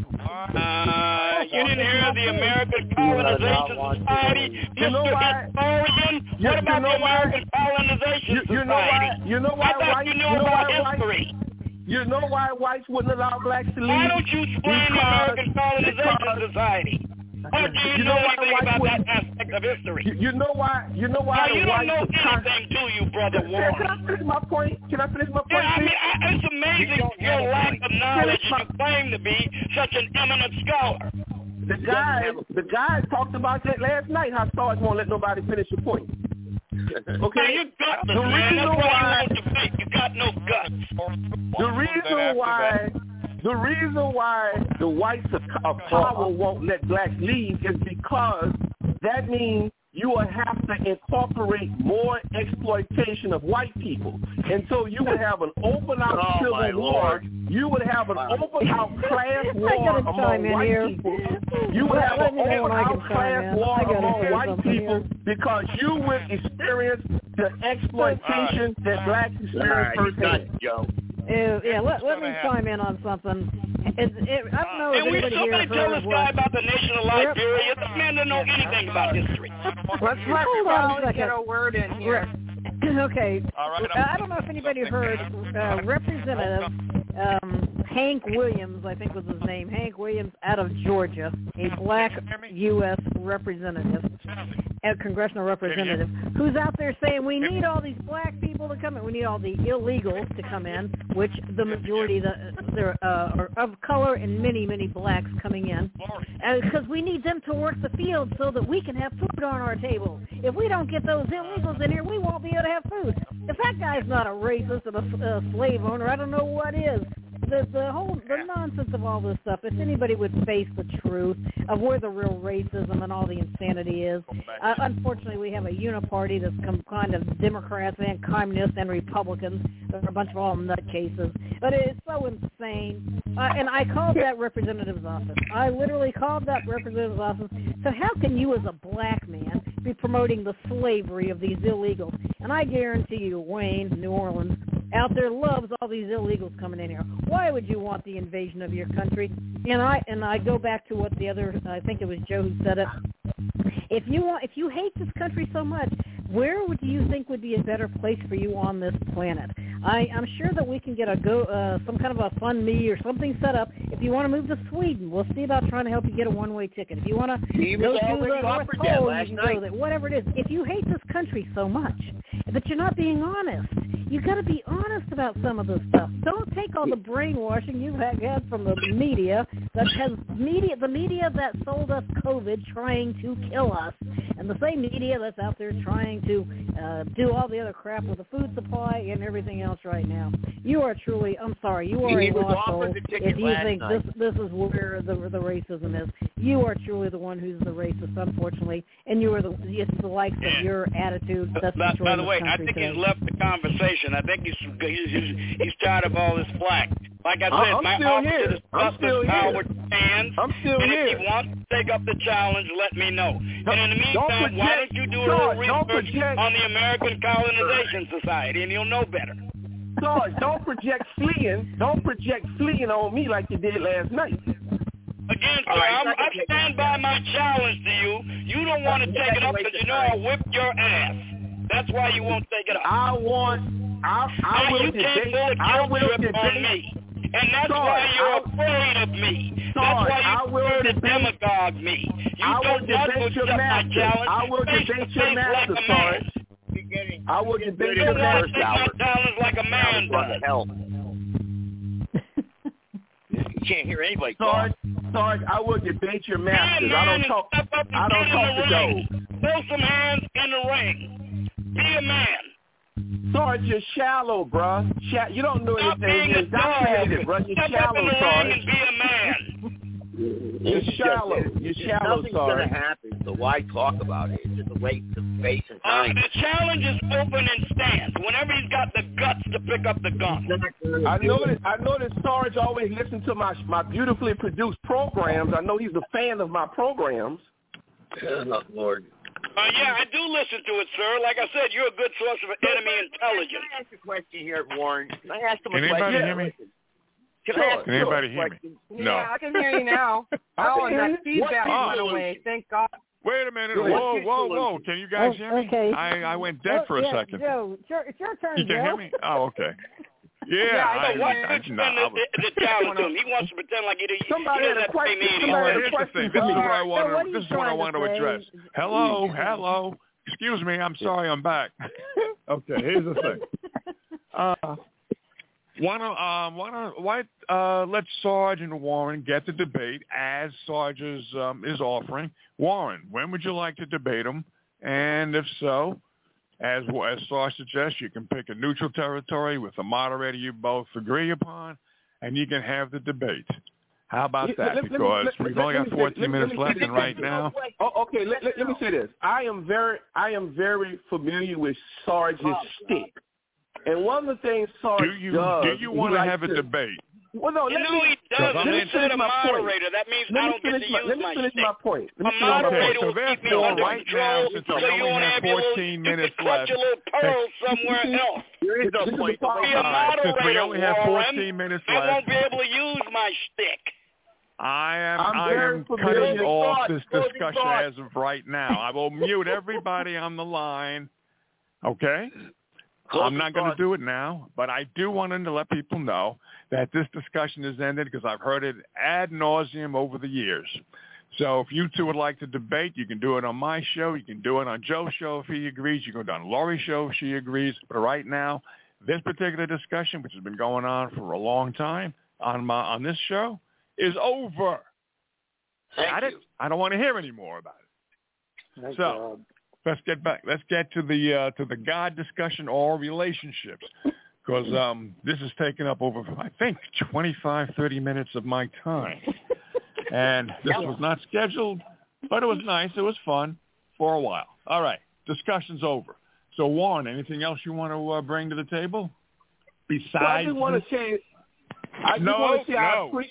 Uh, you didn't hear the American Colonization Society, You know Mister why? Historian? You- What about you know the why? American Colonization You, you know why? Society? You know why I thought whites? you knew You know about why whites? history. You know why whites wouldn't allow blacks to leave? Why don't you explain the Because- American Colonization because- Society? Or do you, You know, know why anything whites about wouldn't- that aspect of history? You, you know why? You know why Now, the you don't whites know are con- anything, do you, Brother Can, Warren? can I finish my point? Can I finish my point? Yeah, I please? mean, I, it's amazing your lack of knowledge and you claim to be such an eminent scholar. The guy, the guy talked about that last night. How Sarge won't let nobody finish your point. Now, Okay. you gutless, The man. reason That's why why- you won't debate. You got no guts. The reason why, the reason why the whites of, of power won't let blacks leave is because that means you will have to incorporate more exploitation of white people. And so you would have an open-out Oh, civil my war. Lord. You would have an open-out class I war gotta among chime in white here. people. You would Let- have let an me know when I can open-out chime class in. war I gotta among say white something people here. because you would experience the exploitation that blacks All experience right, he's done, firsthand. Joe. Uh, yeah, let, let me gonna happen. chime in on something. It, it, I don't know if And we anybody somebody here tell heard this guy what... about the nation of Liberia. This man doesn't know anything about history. Let's let Hold on a Charles second. get a word in here. Okay. All right, I don't know if anybody heard uh, Representative um, Hank Williams, I think was his name, Hank Williams out of Georgia, a black U S representative, a congressional representative, who's out there saying we need all these black people to come in. We need all the illegals to come in, which the majority the, they're, uh, are of color and many, many blacks coming in, because we need them to work the field so that we can have food on our table. If we don't get those illegals in here, we won't be able to have food. If that guy's not a racist and a, a slave owner, I don't know what is. The the whole the nonsense of all this stuff. If anybody would face the truth of where the real racism and all the insanity is, uh, unfortunately we have a uniparty that's com- kind of Democrats and communists and Republicans. They're a bunch of all nutcases. But it is so insane. Uh, and I called that representative's office. I literally called that representative's office. So how can you, as a black man, be promoting the slavery of these illegals? And I guarantee you, Wayne, New Orleans, out there loves all these illegals coming in here. Why would you want the invasion of your country? And I and I go back to what the other, I think it was Joe who said it. If you want, if you hate this country so much, where would you think would be a better place for you on this planet? I, I'm sure that we can get a go, uh, some kind of a fund me or something set up. If you want to move to Sweden, we'll see about trying to help you get a one-way ticket. If you want to He go was to the already North offered that Pole, you last can night. go there. Whatever it is. If you hate this country so much, but you're not being honest, you got to be honest about some of this stuff. Don't take all the brainwashing you've had from the media that has media, the media that sold us COVID, trying to kill us, and the same media that's out there trying to uh, do all the other crap with the food supply and everything else right now. You are truly, I'm sorry, you are He a was lost offered soul the ticket if you last think night. this this is where the the racism is. You are truly the one who's the racist, unfortunately, and you are the it's the likes of your attitude that's By, destroying by the way, this I country think today. he's left the conversation. I think he's he's, he's, he's tired of all this flack. Like I said, I'm my still offer here. to I'm discuss still this here. Howard stands. I'm still and here. if he wants to take up the challenge, let me know. And in the Don't meantime, why project- don't you do a George, little don't research project- on the American Colonization Society, and you'll know better. Sarge, don't project fleeing. Don't project fleeing on me like you did last night. Again, sir, All right, I'm, second I take stand it. by my challenge to you. You don't want to take it up because you know I'll whip your ass. That That's why you won't take it up. I want. I, I now will you debate. can't pull a I guilt will trip debate. on me. And that's Sarge, why you're I, afraid of me. Sarge, That's why I you will prefer to debate. demagogue me. You I will don't want to debate your accept my master. challenge. I will face debate to your face master, like a Sarge. man. I will debate You your don't want to master. take my challenge like a man Run to does. hell. You can't hear anybody Sarge, talk. Sarge, I will debate your Be a masters. I man don't and talk. step up and I don't get talk in the to ring. those. Throw some hands in the ring. Be a man. Sarge, you're shallow, bruh. Sha- you don't know Stop anything. being You're a indoctrinated, dog. bruh. You're Step up in shallow, the Sarge. ring and be a man. You're shallow. You're shallow, Nothing's Sarge. going to happen, so why talk about it? It's just a waste of space and Uh, time. the challenge is open and stance. Whenever he's got the guts to pick up the gun. I noticed. I noticed Sarge always listens to my my beautifully produced programs. I know he's a fan of my programs. Oh, Lord. Uh, yeah, I do listen to it, sir. Like I said, you're a good source of enemy intelligence. Can I ask a question here, Warren? Can I ask him a Can question? anybody hear me? Can Sure, I ask Can him anybody a hear me? question? No. Yeah, I can hear you now. Oh, and that feedback What? went away. Thank God. Wait a minute. Go ahead. Whoa, whoa, whoa. Can you guys Oh, hear me? okay. I, I went dead Oh, for a yeah, second. Joe, it's your, it's your turn, You can Joe. hear me? Oh, okay. Yeah, Yeah, I I, can Why hear I, don't you no, send I the, was, the, the challenge to him? He wants to pretend like he, he, Somebody he had doesn't a have to pay question. me any Somebody well, had a here's the question thing. This is for me. what I So want what are to. you This is what I trying to want to say? address. Hello, hello. Excuse me. I'm sorry. I'm back. Okay. Here's the thing. Uh, wanna um wanna why uh let Sarge and Warren get the debate as Sarge is um is offering. Warren, when would you like to debate them? And if so, as as Sarge suggests, you can pick a neutral territory with a moderator you both agree upon, and you can have the debate. How about that? Let- let me- Because let- we've let- only let got me say- fourteen let me- minutes let me left, say and this. right now. Oh, okay, let, let, let me say this. I am very, I am very familiar with Sarge's stick, and one of the things Sarge Do you does, do you he want to likes have a debate? Well, no, You let know me, he does. Because I'm If you in- said a my point. moderator, that means Let I me don't get finish to my, use let me my finish stick. my point. Let A me finish my moderator point. Okay, so will keep me therefore, under right control, now, since so we you only won't have have your little fourteen stupid minutes clutch left, your little pearls somewhere else. There is no This is point. the to problem. Be a waste All right, since we moderator, only have Warren. fourteen minutes I left, won't be able to use my stick. I am I'm I very am familiar cutting with off thought, this closing discussion thought. as of right now. I will mute everybody on the line. Okay? I'm not going to do it now, but I do want to let people know that this discussion is ended because I've heard it ad nauseum over the years. So if you two would like to debate, you can do it on my show. You can do it on Joe's show if he agrees. You can go on Lori's show if she agrees. But right now, this particular discussion, which has been going on for a long time on my on this show, is over. Thank Got it? you. I don't want to hear any more about it. Thank So God. let's get back. Let's get to the uh, to the God discussion or relationships, because um, this has taken up over I think twenty-five, thirty minutes of my time, and this was not scheduled, but it was nice. It was fun for a while. All right, discussion's over. So Warren, anything else you want to uh, bring to the table besides? So I just want this? to say, I just No, want to say I no. appreciate.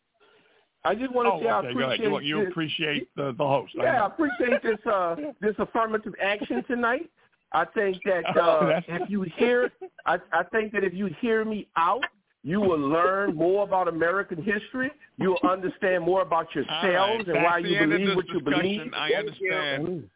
I just want to Oh, say I okay, go ahead. appreciate. You, you this- appreciate the, the host. I Yeah, I know. appreciate this uh, this affirmative action tonight. I think that Oh, uh, that's- if you hear, I, I think that if you hear me out, you will learn more about American history. You will understand more about All yourselves right, and that's why the you end of believe this what you believe. discussion. I understand.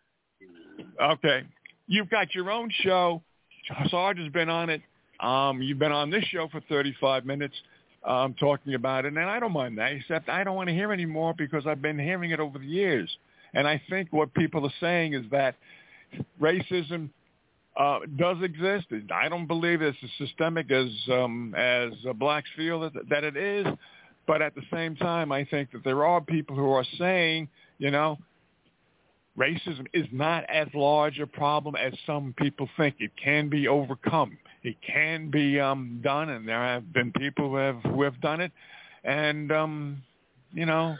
Okay. You've got your own show. Sarge has been on it. Um, you've been on this show for thirty-five minutes um, talking about it, and I don't mind that, except I don't want to hear any more because I've been hearing it over the years. And I think what people are saying is that racism uh, does exist. I don't believe it's as systemic as, um, as uh, blacks feel that, that it is. But at the same time, I think that there are people who are saying, you know, racism is not as large a problem as some people think. It can be overcome. It can be um, done, and there have been people who have who have done it. And, um, you know,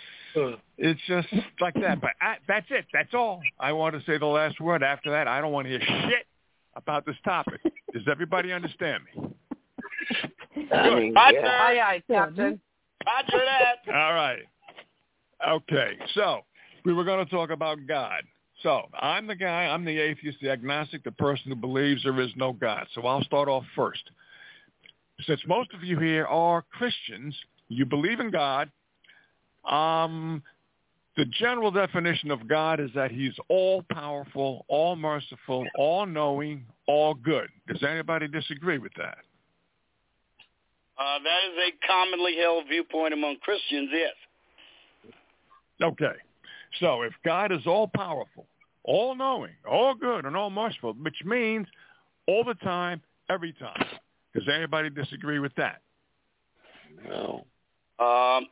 it's just like that. But I, that's it. That's all. I want to say the last word. After that, I don't want to hear shit about this topic. Does everybody understand me? I mean, Roger. yeah. Aye, aye, Captain. Roger that. All right. Okay. So we were going to talk about God. So I'm the guy, I'm the atheist, the agnostic, the person who believes there is no God. So I'll start off first. Since most of you here are Christians, you believe in God, um, The general definition of God is that he's all-powerful, all-merciful, all-knowing, all-good. Does anybody disagree with that? Uh, that is a commonly held viewpoint among Christians, yes. Okay. So if God is all-powerful, all-knowing, all-good, and all-merciful, which means all the time, every time, does anybody disagree with that? No. Um,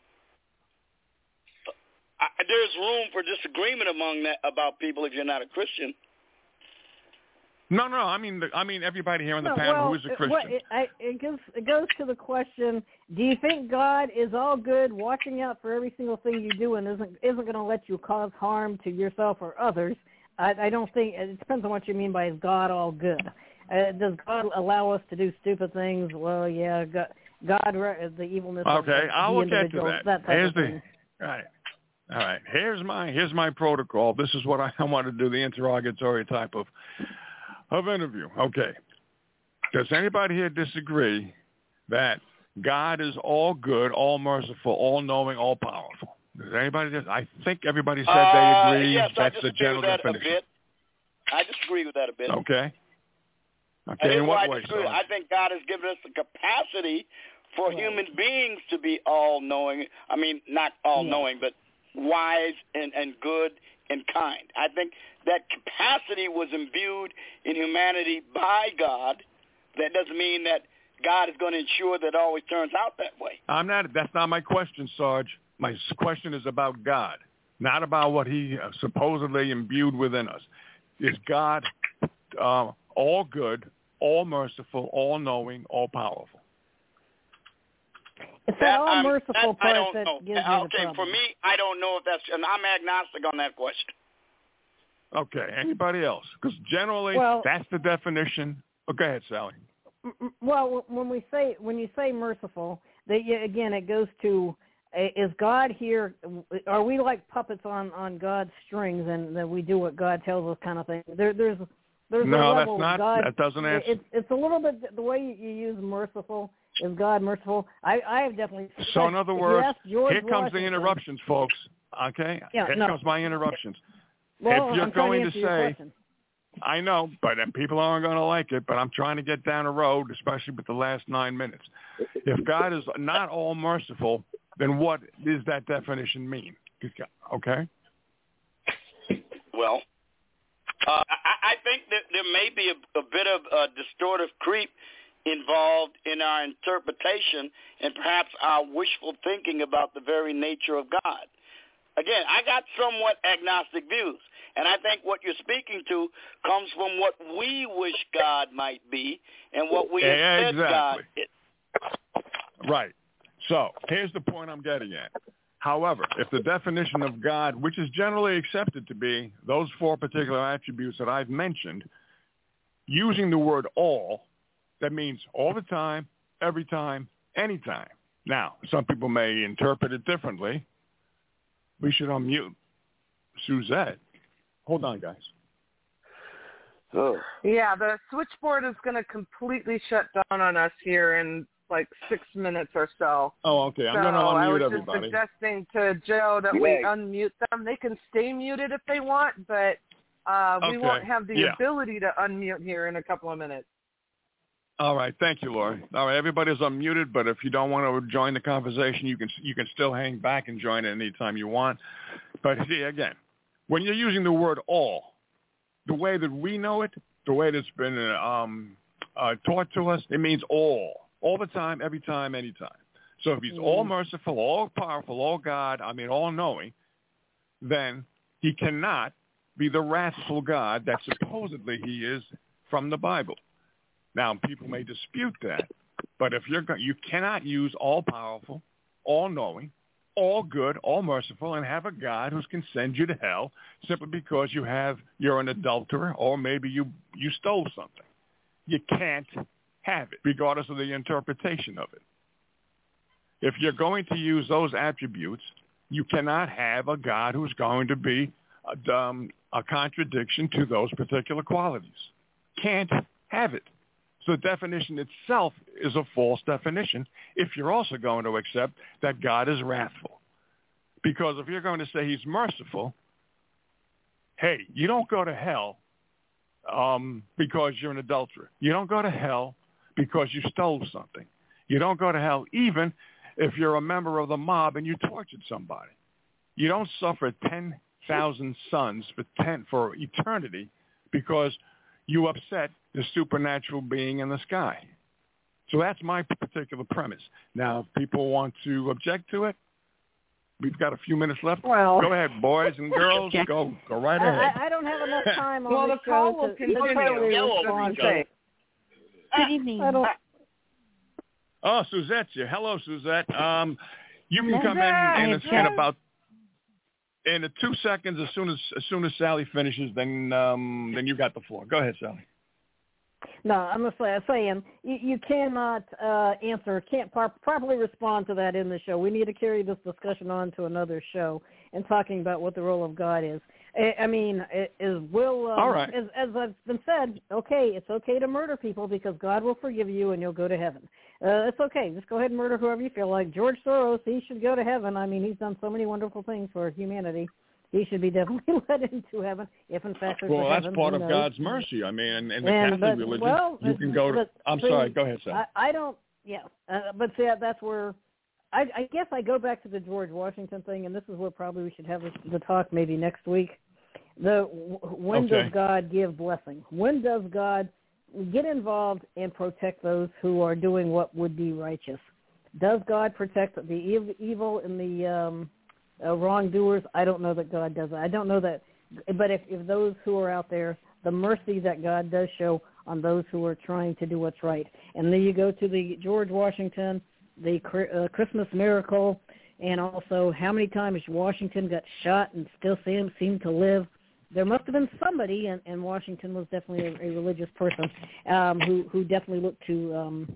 I, there's room for disagreement among that about people if you're not a Christian. No, no. I mean, the, I mean everybody here on the no, panel well, who is a Christian. What, it, I, it goes it goes to the question: do you think God is all good, watching out for every single thing you do, and isn't isn't going to let you cause harm to yourself or others? I, I don't think it depends on what you mean by is God all good. Uh, does God allow us to do stupid things? Well, yeah, God, God the evilness. Okay, of I'll the look into that. that. that type Here's of the thing. all right. All right. Here's my here's my protocol. This is what I want to do. The interrogatory type of of interview. Okay. Does anybody here disagree that God is all good, all merciful, all knowing, all powerful? Does anybody? Dis- I think everybody said uh, they agree. Yes, That's I the general with that definition. A bit. I disagree with that a bit. Okay. And Okay. In what I way, disagree. Sarge? I think God has given us the capacity for Right. human beings to be all-knowing. I mean, not all-knowing, yeah. but wise and, and good and kind. I think that capacity was imbued in humanity by God. That doesn't mean that God is going to ensure that it always turns out that way. I'm not. That's not my question, Sarge. My question is about God, not about what he uh, supposedly imbued within us. Is God uh, all good, all merciful, all knowing, all powerful? It's that, that all um, merciful that, part I don't that know. gives me okay, the problem. For me, I don't know if that's, and I'm agnostic on that question. Okay, anybody else? Because generally, well, that's the definition. Oh, go ahead, Sally. Well, when we say when you say merciful, they, again, it goes to is God here? Are we like puppets on, on God's strings, and that we do what God tells us, kind of thing? There, there's there's no, a level that's not. God, that doesn't answer. It's it's a little bit the way you use merciful. Is God merciful? I, I have definitely. So in other words, here comes Washington, the interruptions, folks. Okay, yeah, here no. comes my interruptions. Well, if you're I'm going to, to say, question. I know, but then people aren't going to like it. But I'm trying to get down the road, especially with the last nine minutes. If God is not all merciful, then what does that definition mean? Okay. Well, uh, I, I think that there may be a, a bit of a distortive creep involved in our interpretation and perhaps our wishful thinking about the very nature of God. Again, I got somewhat agnostic views, and I think what you're speaking to comes from what we wish God might be and what we yeah, have said exactly. God is. Right. So here's the point I'm getting at. However, if the definition of God, which is generally accepted to be those four particular attributes that I've mentioned, using the word all, that means all the time, every time, anytime. Now, some people may interpret it differently. We should unmute Suzette. Hold on, guys. Oh. Yeah, the switchboard is going to completely shut down on us here in like six minutes or so. Oh, okay. I'm so going to unmute I was everybody. just suggesting to Joe that we unmute them. They can stay muted if they want, but uh, we okay. won't have the yeah. ability to unmute here in a couple of minutes. All right. Thank you, Lori. All right. Everybody's unmuted, but if you don't want to join the conversation, you can you can still hang back and join it anytime you want. But see, again, when you're using the word all, the way that we know it, the way that's been um, uh, taught to us, it means all, all the time, every time, anytime. So if he's mm. all merciful, all powerful, all God, I mean, all knowing, then he cannot be the wrathful God that supposedly he is from the Bible. Now, people may dispute that, but if you're you cannot use all powerful, all knowing, all good, all merciful, and have a God who can send you to hell simply because you have you're an adulterer or maybe you you stole something. You can't have it, regardless of the interpretation of it. If you're going to use those attributes, you cannot have a God who's going to be a, um, a contradiction to those particular qualities. Can't have it. So the definition itself is a false definition if you're also going to accept that God is wrathful. Because if you're going to say he's merciful, hey, you don't go to hell um, because you're an adulterer. You don't go to hell because you stole something. You don't go to hell even if you're a member of the mob and you tortured somebody. You don't suffer ten thousand sons for ten for eternity because you upset the supernatural being in the sky. So that's my particular premise. Now, if people want to object to it, we've got a few minutes left. Well, go ahead, boys and girls. go go right ahead. I, I don't have enough time on well, this the call show will to continue. totally Yellow respond to say. it. Good evening. I don't, Oh, Suzette's here. Hello, Suzette. Um, you can come Suzette, in in, yes. in about in the two seconds. As soon as as soon as Sally finishes, then um, then you got the floor. Go ahead, Sally. no, I'm just saying you, you cannot uh, answer, can't par- properly respond to that in the show. We need to carry this discussion on to another show and talking about what the role of God is. I, I mean, it is will um, All right. as, as I've been said, okay, it's okay to murder people because God will forgive you and you'll go to heaven. Uh, it's okay. Just go ahead and murder whoever you feel like. George Soros, he should go to heaven. I mean, he's done so many wonderful things for humanity. He should be definitely led into heaven if, in fact, there's Well, a that's heaven. part Who of knows? God's mercy. I mean, in the And, Catholic but, religion, well, you can go to. but, I'm see, sorry. Go ahead, Sally. I, I don't. Yeah, uh, but see, that's where I, I guess I go back to the George Washington thing, and this is where probably we should have this, the talk maybe next week. The when Okay. does God give blessing? When does God get involved and protect those who are doing what would be righteous? Does God protect the ev- evil and the um, uh, wrongdoers? I don't know that God does it. I don't know that. But if, if those who are out there, the mercy that God does show on those who are trying to do what's right. And then you go to the George Washington, the uh, Christmas miracle, and also how many times Washington got shot and still seemed, seemed to live. There must have been somebody, and, and Washington was definitely a, a religious person, um, who, who definitely looked to um,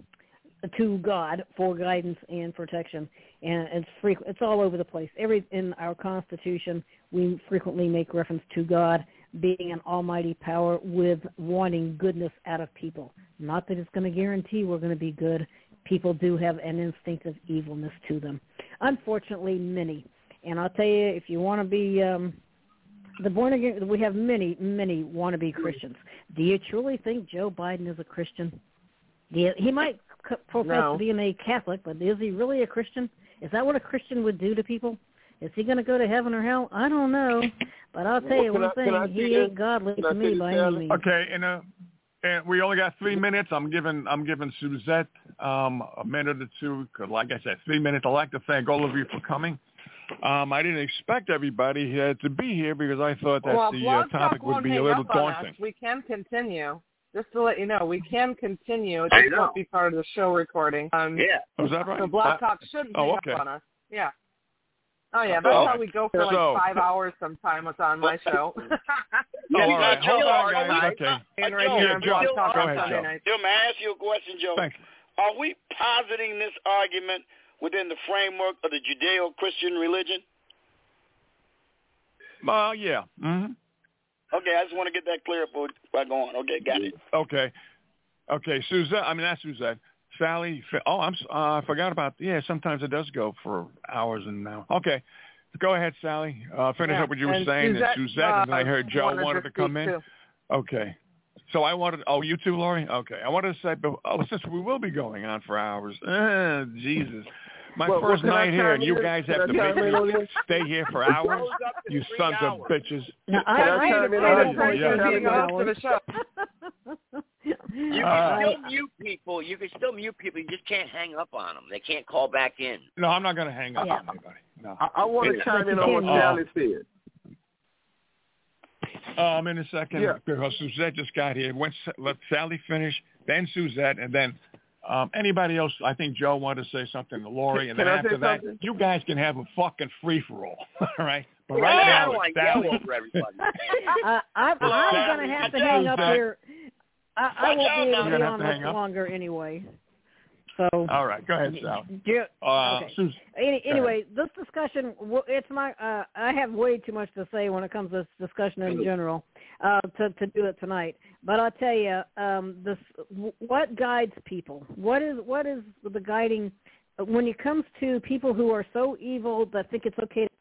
to God for guidance and protection. And it's frequent, it's all over the place. Every in our Constitution, we frequently make reference to God being an almighty power with wanting goodness out of people. Not that it's going to guarantee we're going to be good. People do have an instinct of evilness to them. Unfortunately, many. And I'll tell you, if you want to be um, the born again, we have many, many wannabe Christians. Do you truly think Joe Biden is a Christian? Do you, he might c- profess No. to being a Catholic, but is he really a Christian? Is that what a Christian would do to people? Is he going to go to heaven or hell? I don't know. But I'll tell you Can one I- can I thing, see he this? ain't godly Can to I see me this, by Sally? any means. Okay, and uh, and we only got three minutes. I'm giving I'm giving Suzette um, a minute or two. 'Cause like I said, three minutes. I'd like to thank all of you for coming. Um, I didn't expect everybody here to be here because I thought that well, the uh, Blog topic Talk would won't be a hang little up on daunting. us. We can continue. Just to let you know, we can continue. It I just know. won't be part of the show recording. Um, Yeah. Was that right? So Blog Uh, Talk shouldn't oh, hang okay. up on us. Yeah. Oh, yeah, that's Oh. how we go for like So- five hours sometimes on my show. Oh, all right. Joe, Hold on, are guys. we- Okay. and right Joe, here on Joe, Blog Talk go on ahead, Sunday Joe. nights. Joe, may I ask you a question, Joe? Thank you. Are we positing this argument within the framework of the Judeo-Christian religion? Uh, yeah. Mm-hmm. Okay, I just want to get that clear before I go on. Okay, got it. Okay. Okay, Suzette. I mean, that's Suzette. Sally. Oh, I'm. Uh, I forgot about. Yeah, sometimes it does go for hours and now. Okay, go ahead, Sally. Uh, finish Yeah, up what you were and saying. Suzette, and Suzette, and then I uh, heard Joe wanted wanted to to come speak in. too. Okay. So I wanted. Oh, you too, Lori. Okay. I wanted to say. Oh, since we will be going on for hours. Uh, Jesus. My Well, first well, can I night here, chime and you in? guys Can have I to chime make in on me this? stay here for hours. Goes up to You three sons hours. of bitches. Now, Can I I, chime in I, on I, this? Right, Yeah. you're being the host of the show. You can Uh, still mute people. You can still mute people. You just can't hang up on them. They can't call back in. No, I'm not going to hang up Yeah. on anybody. No. I, I want to It's- chime in on what Uh, Sally said. Um, in a second, Yeah. because Suzette just got here. When, let Sally finish, then Suzette, and then um, anybody else. I think Joe wanted to say something to Lori, and Can then I after say that, something? you guys can have a fucking free-for-all, all right? But Yeah, right I now, don't it's want to yell Sally. over everybody. uh, I'm, I'm going to have to hang up here. I, I won't be able You're to be gonna have on to much hang up? longer anyway. So, All right, go ahead, Sal. Ju- Uh, okay. Sus- Any, go anyway, this discussion, w- it's not, uh, I have way too much to say when it comes to this discussion in general uh, to, to do it tonight. But I'll tell you, um, this, w- what guides people? What is what is the guiding, when it comes to people who are so evil that think it's okay to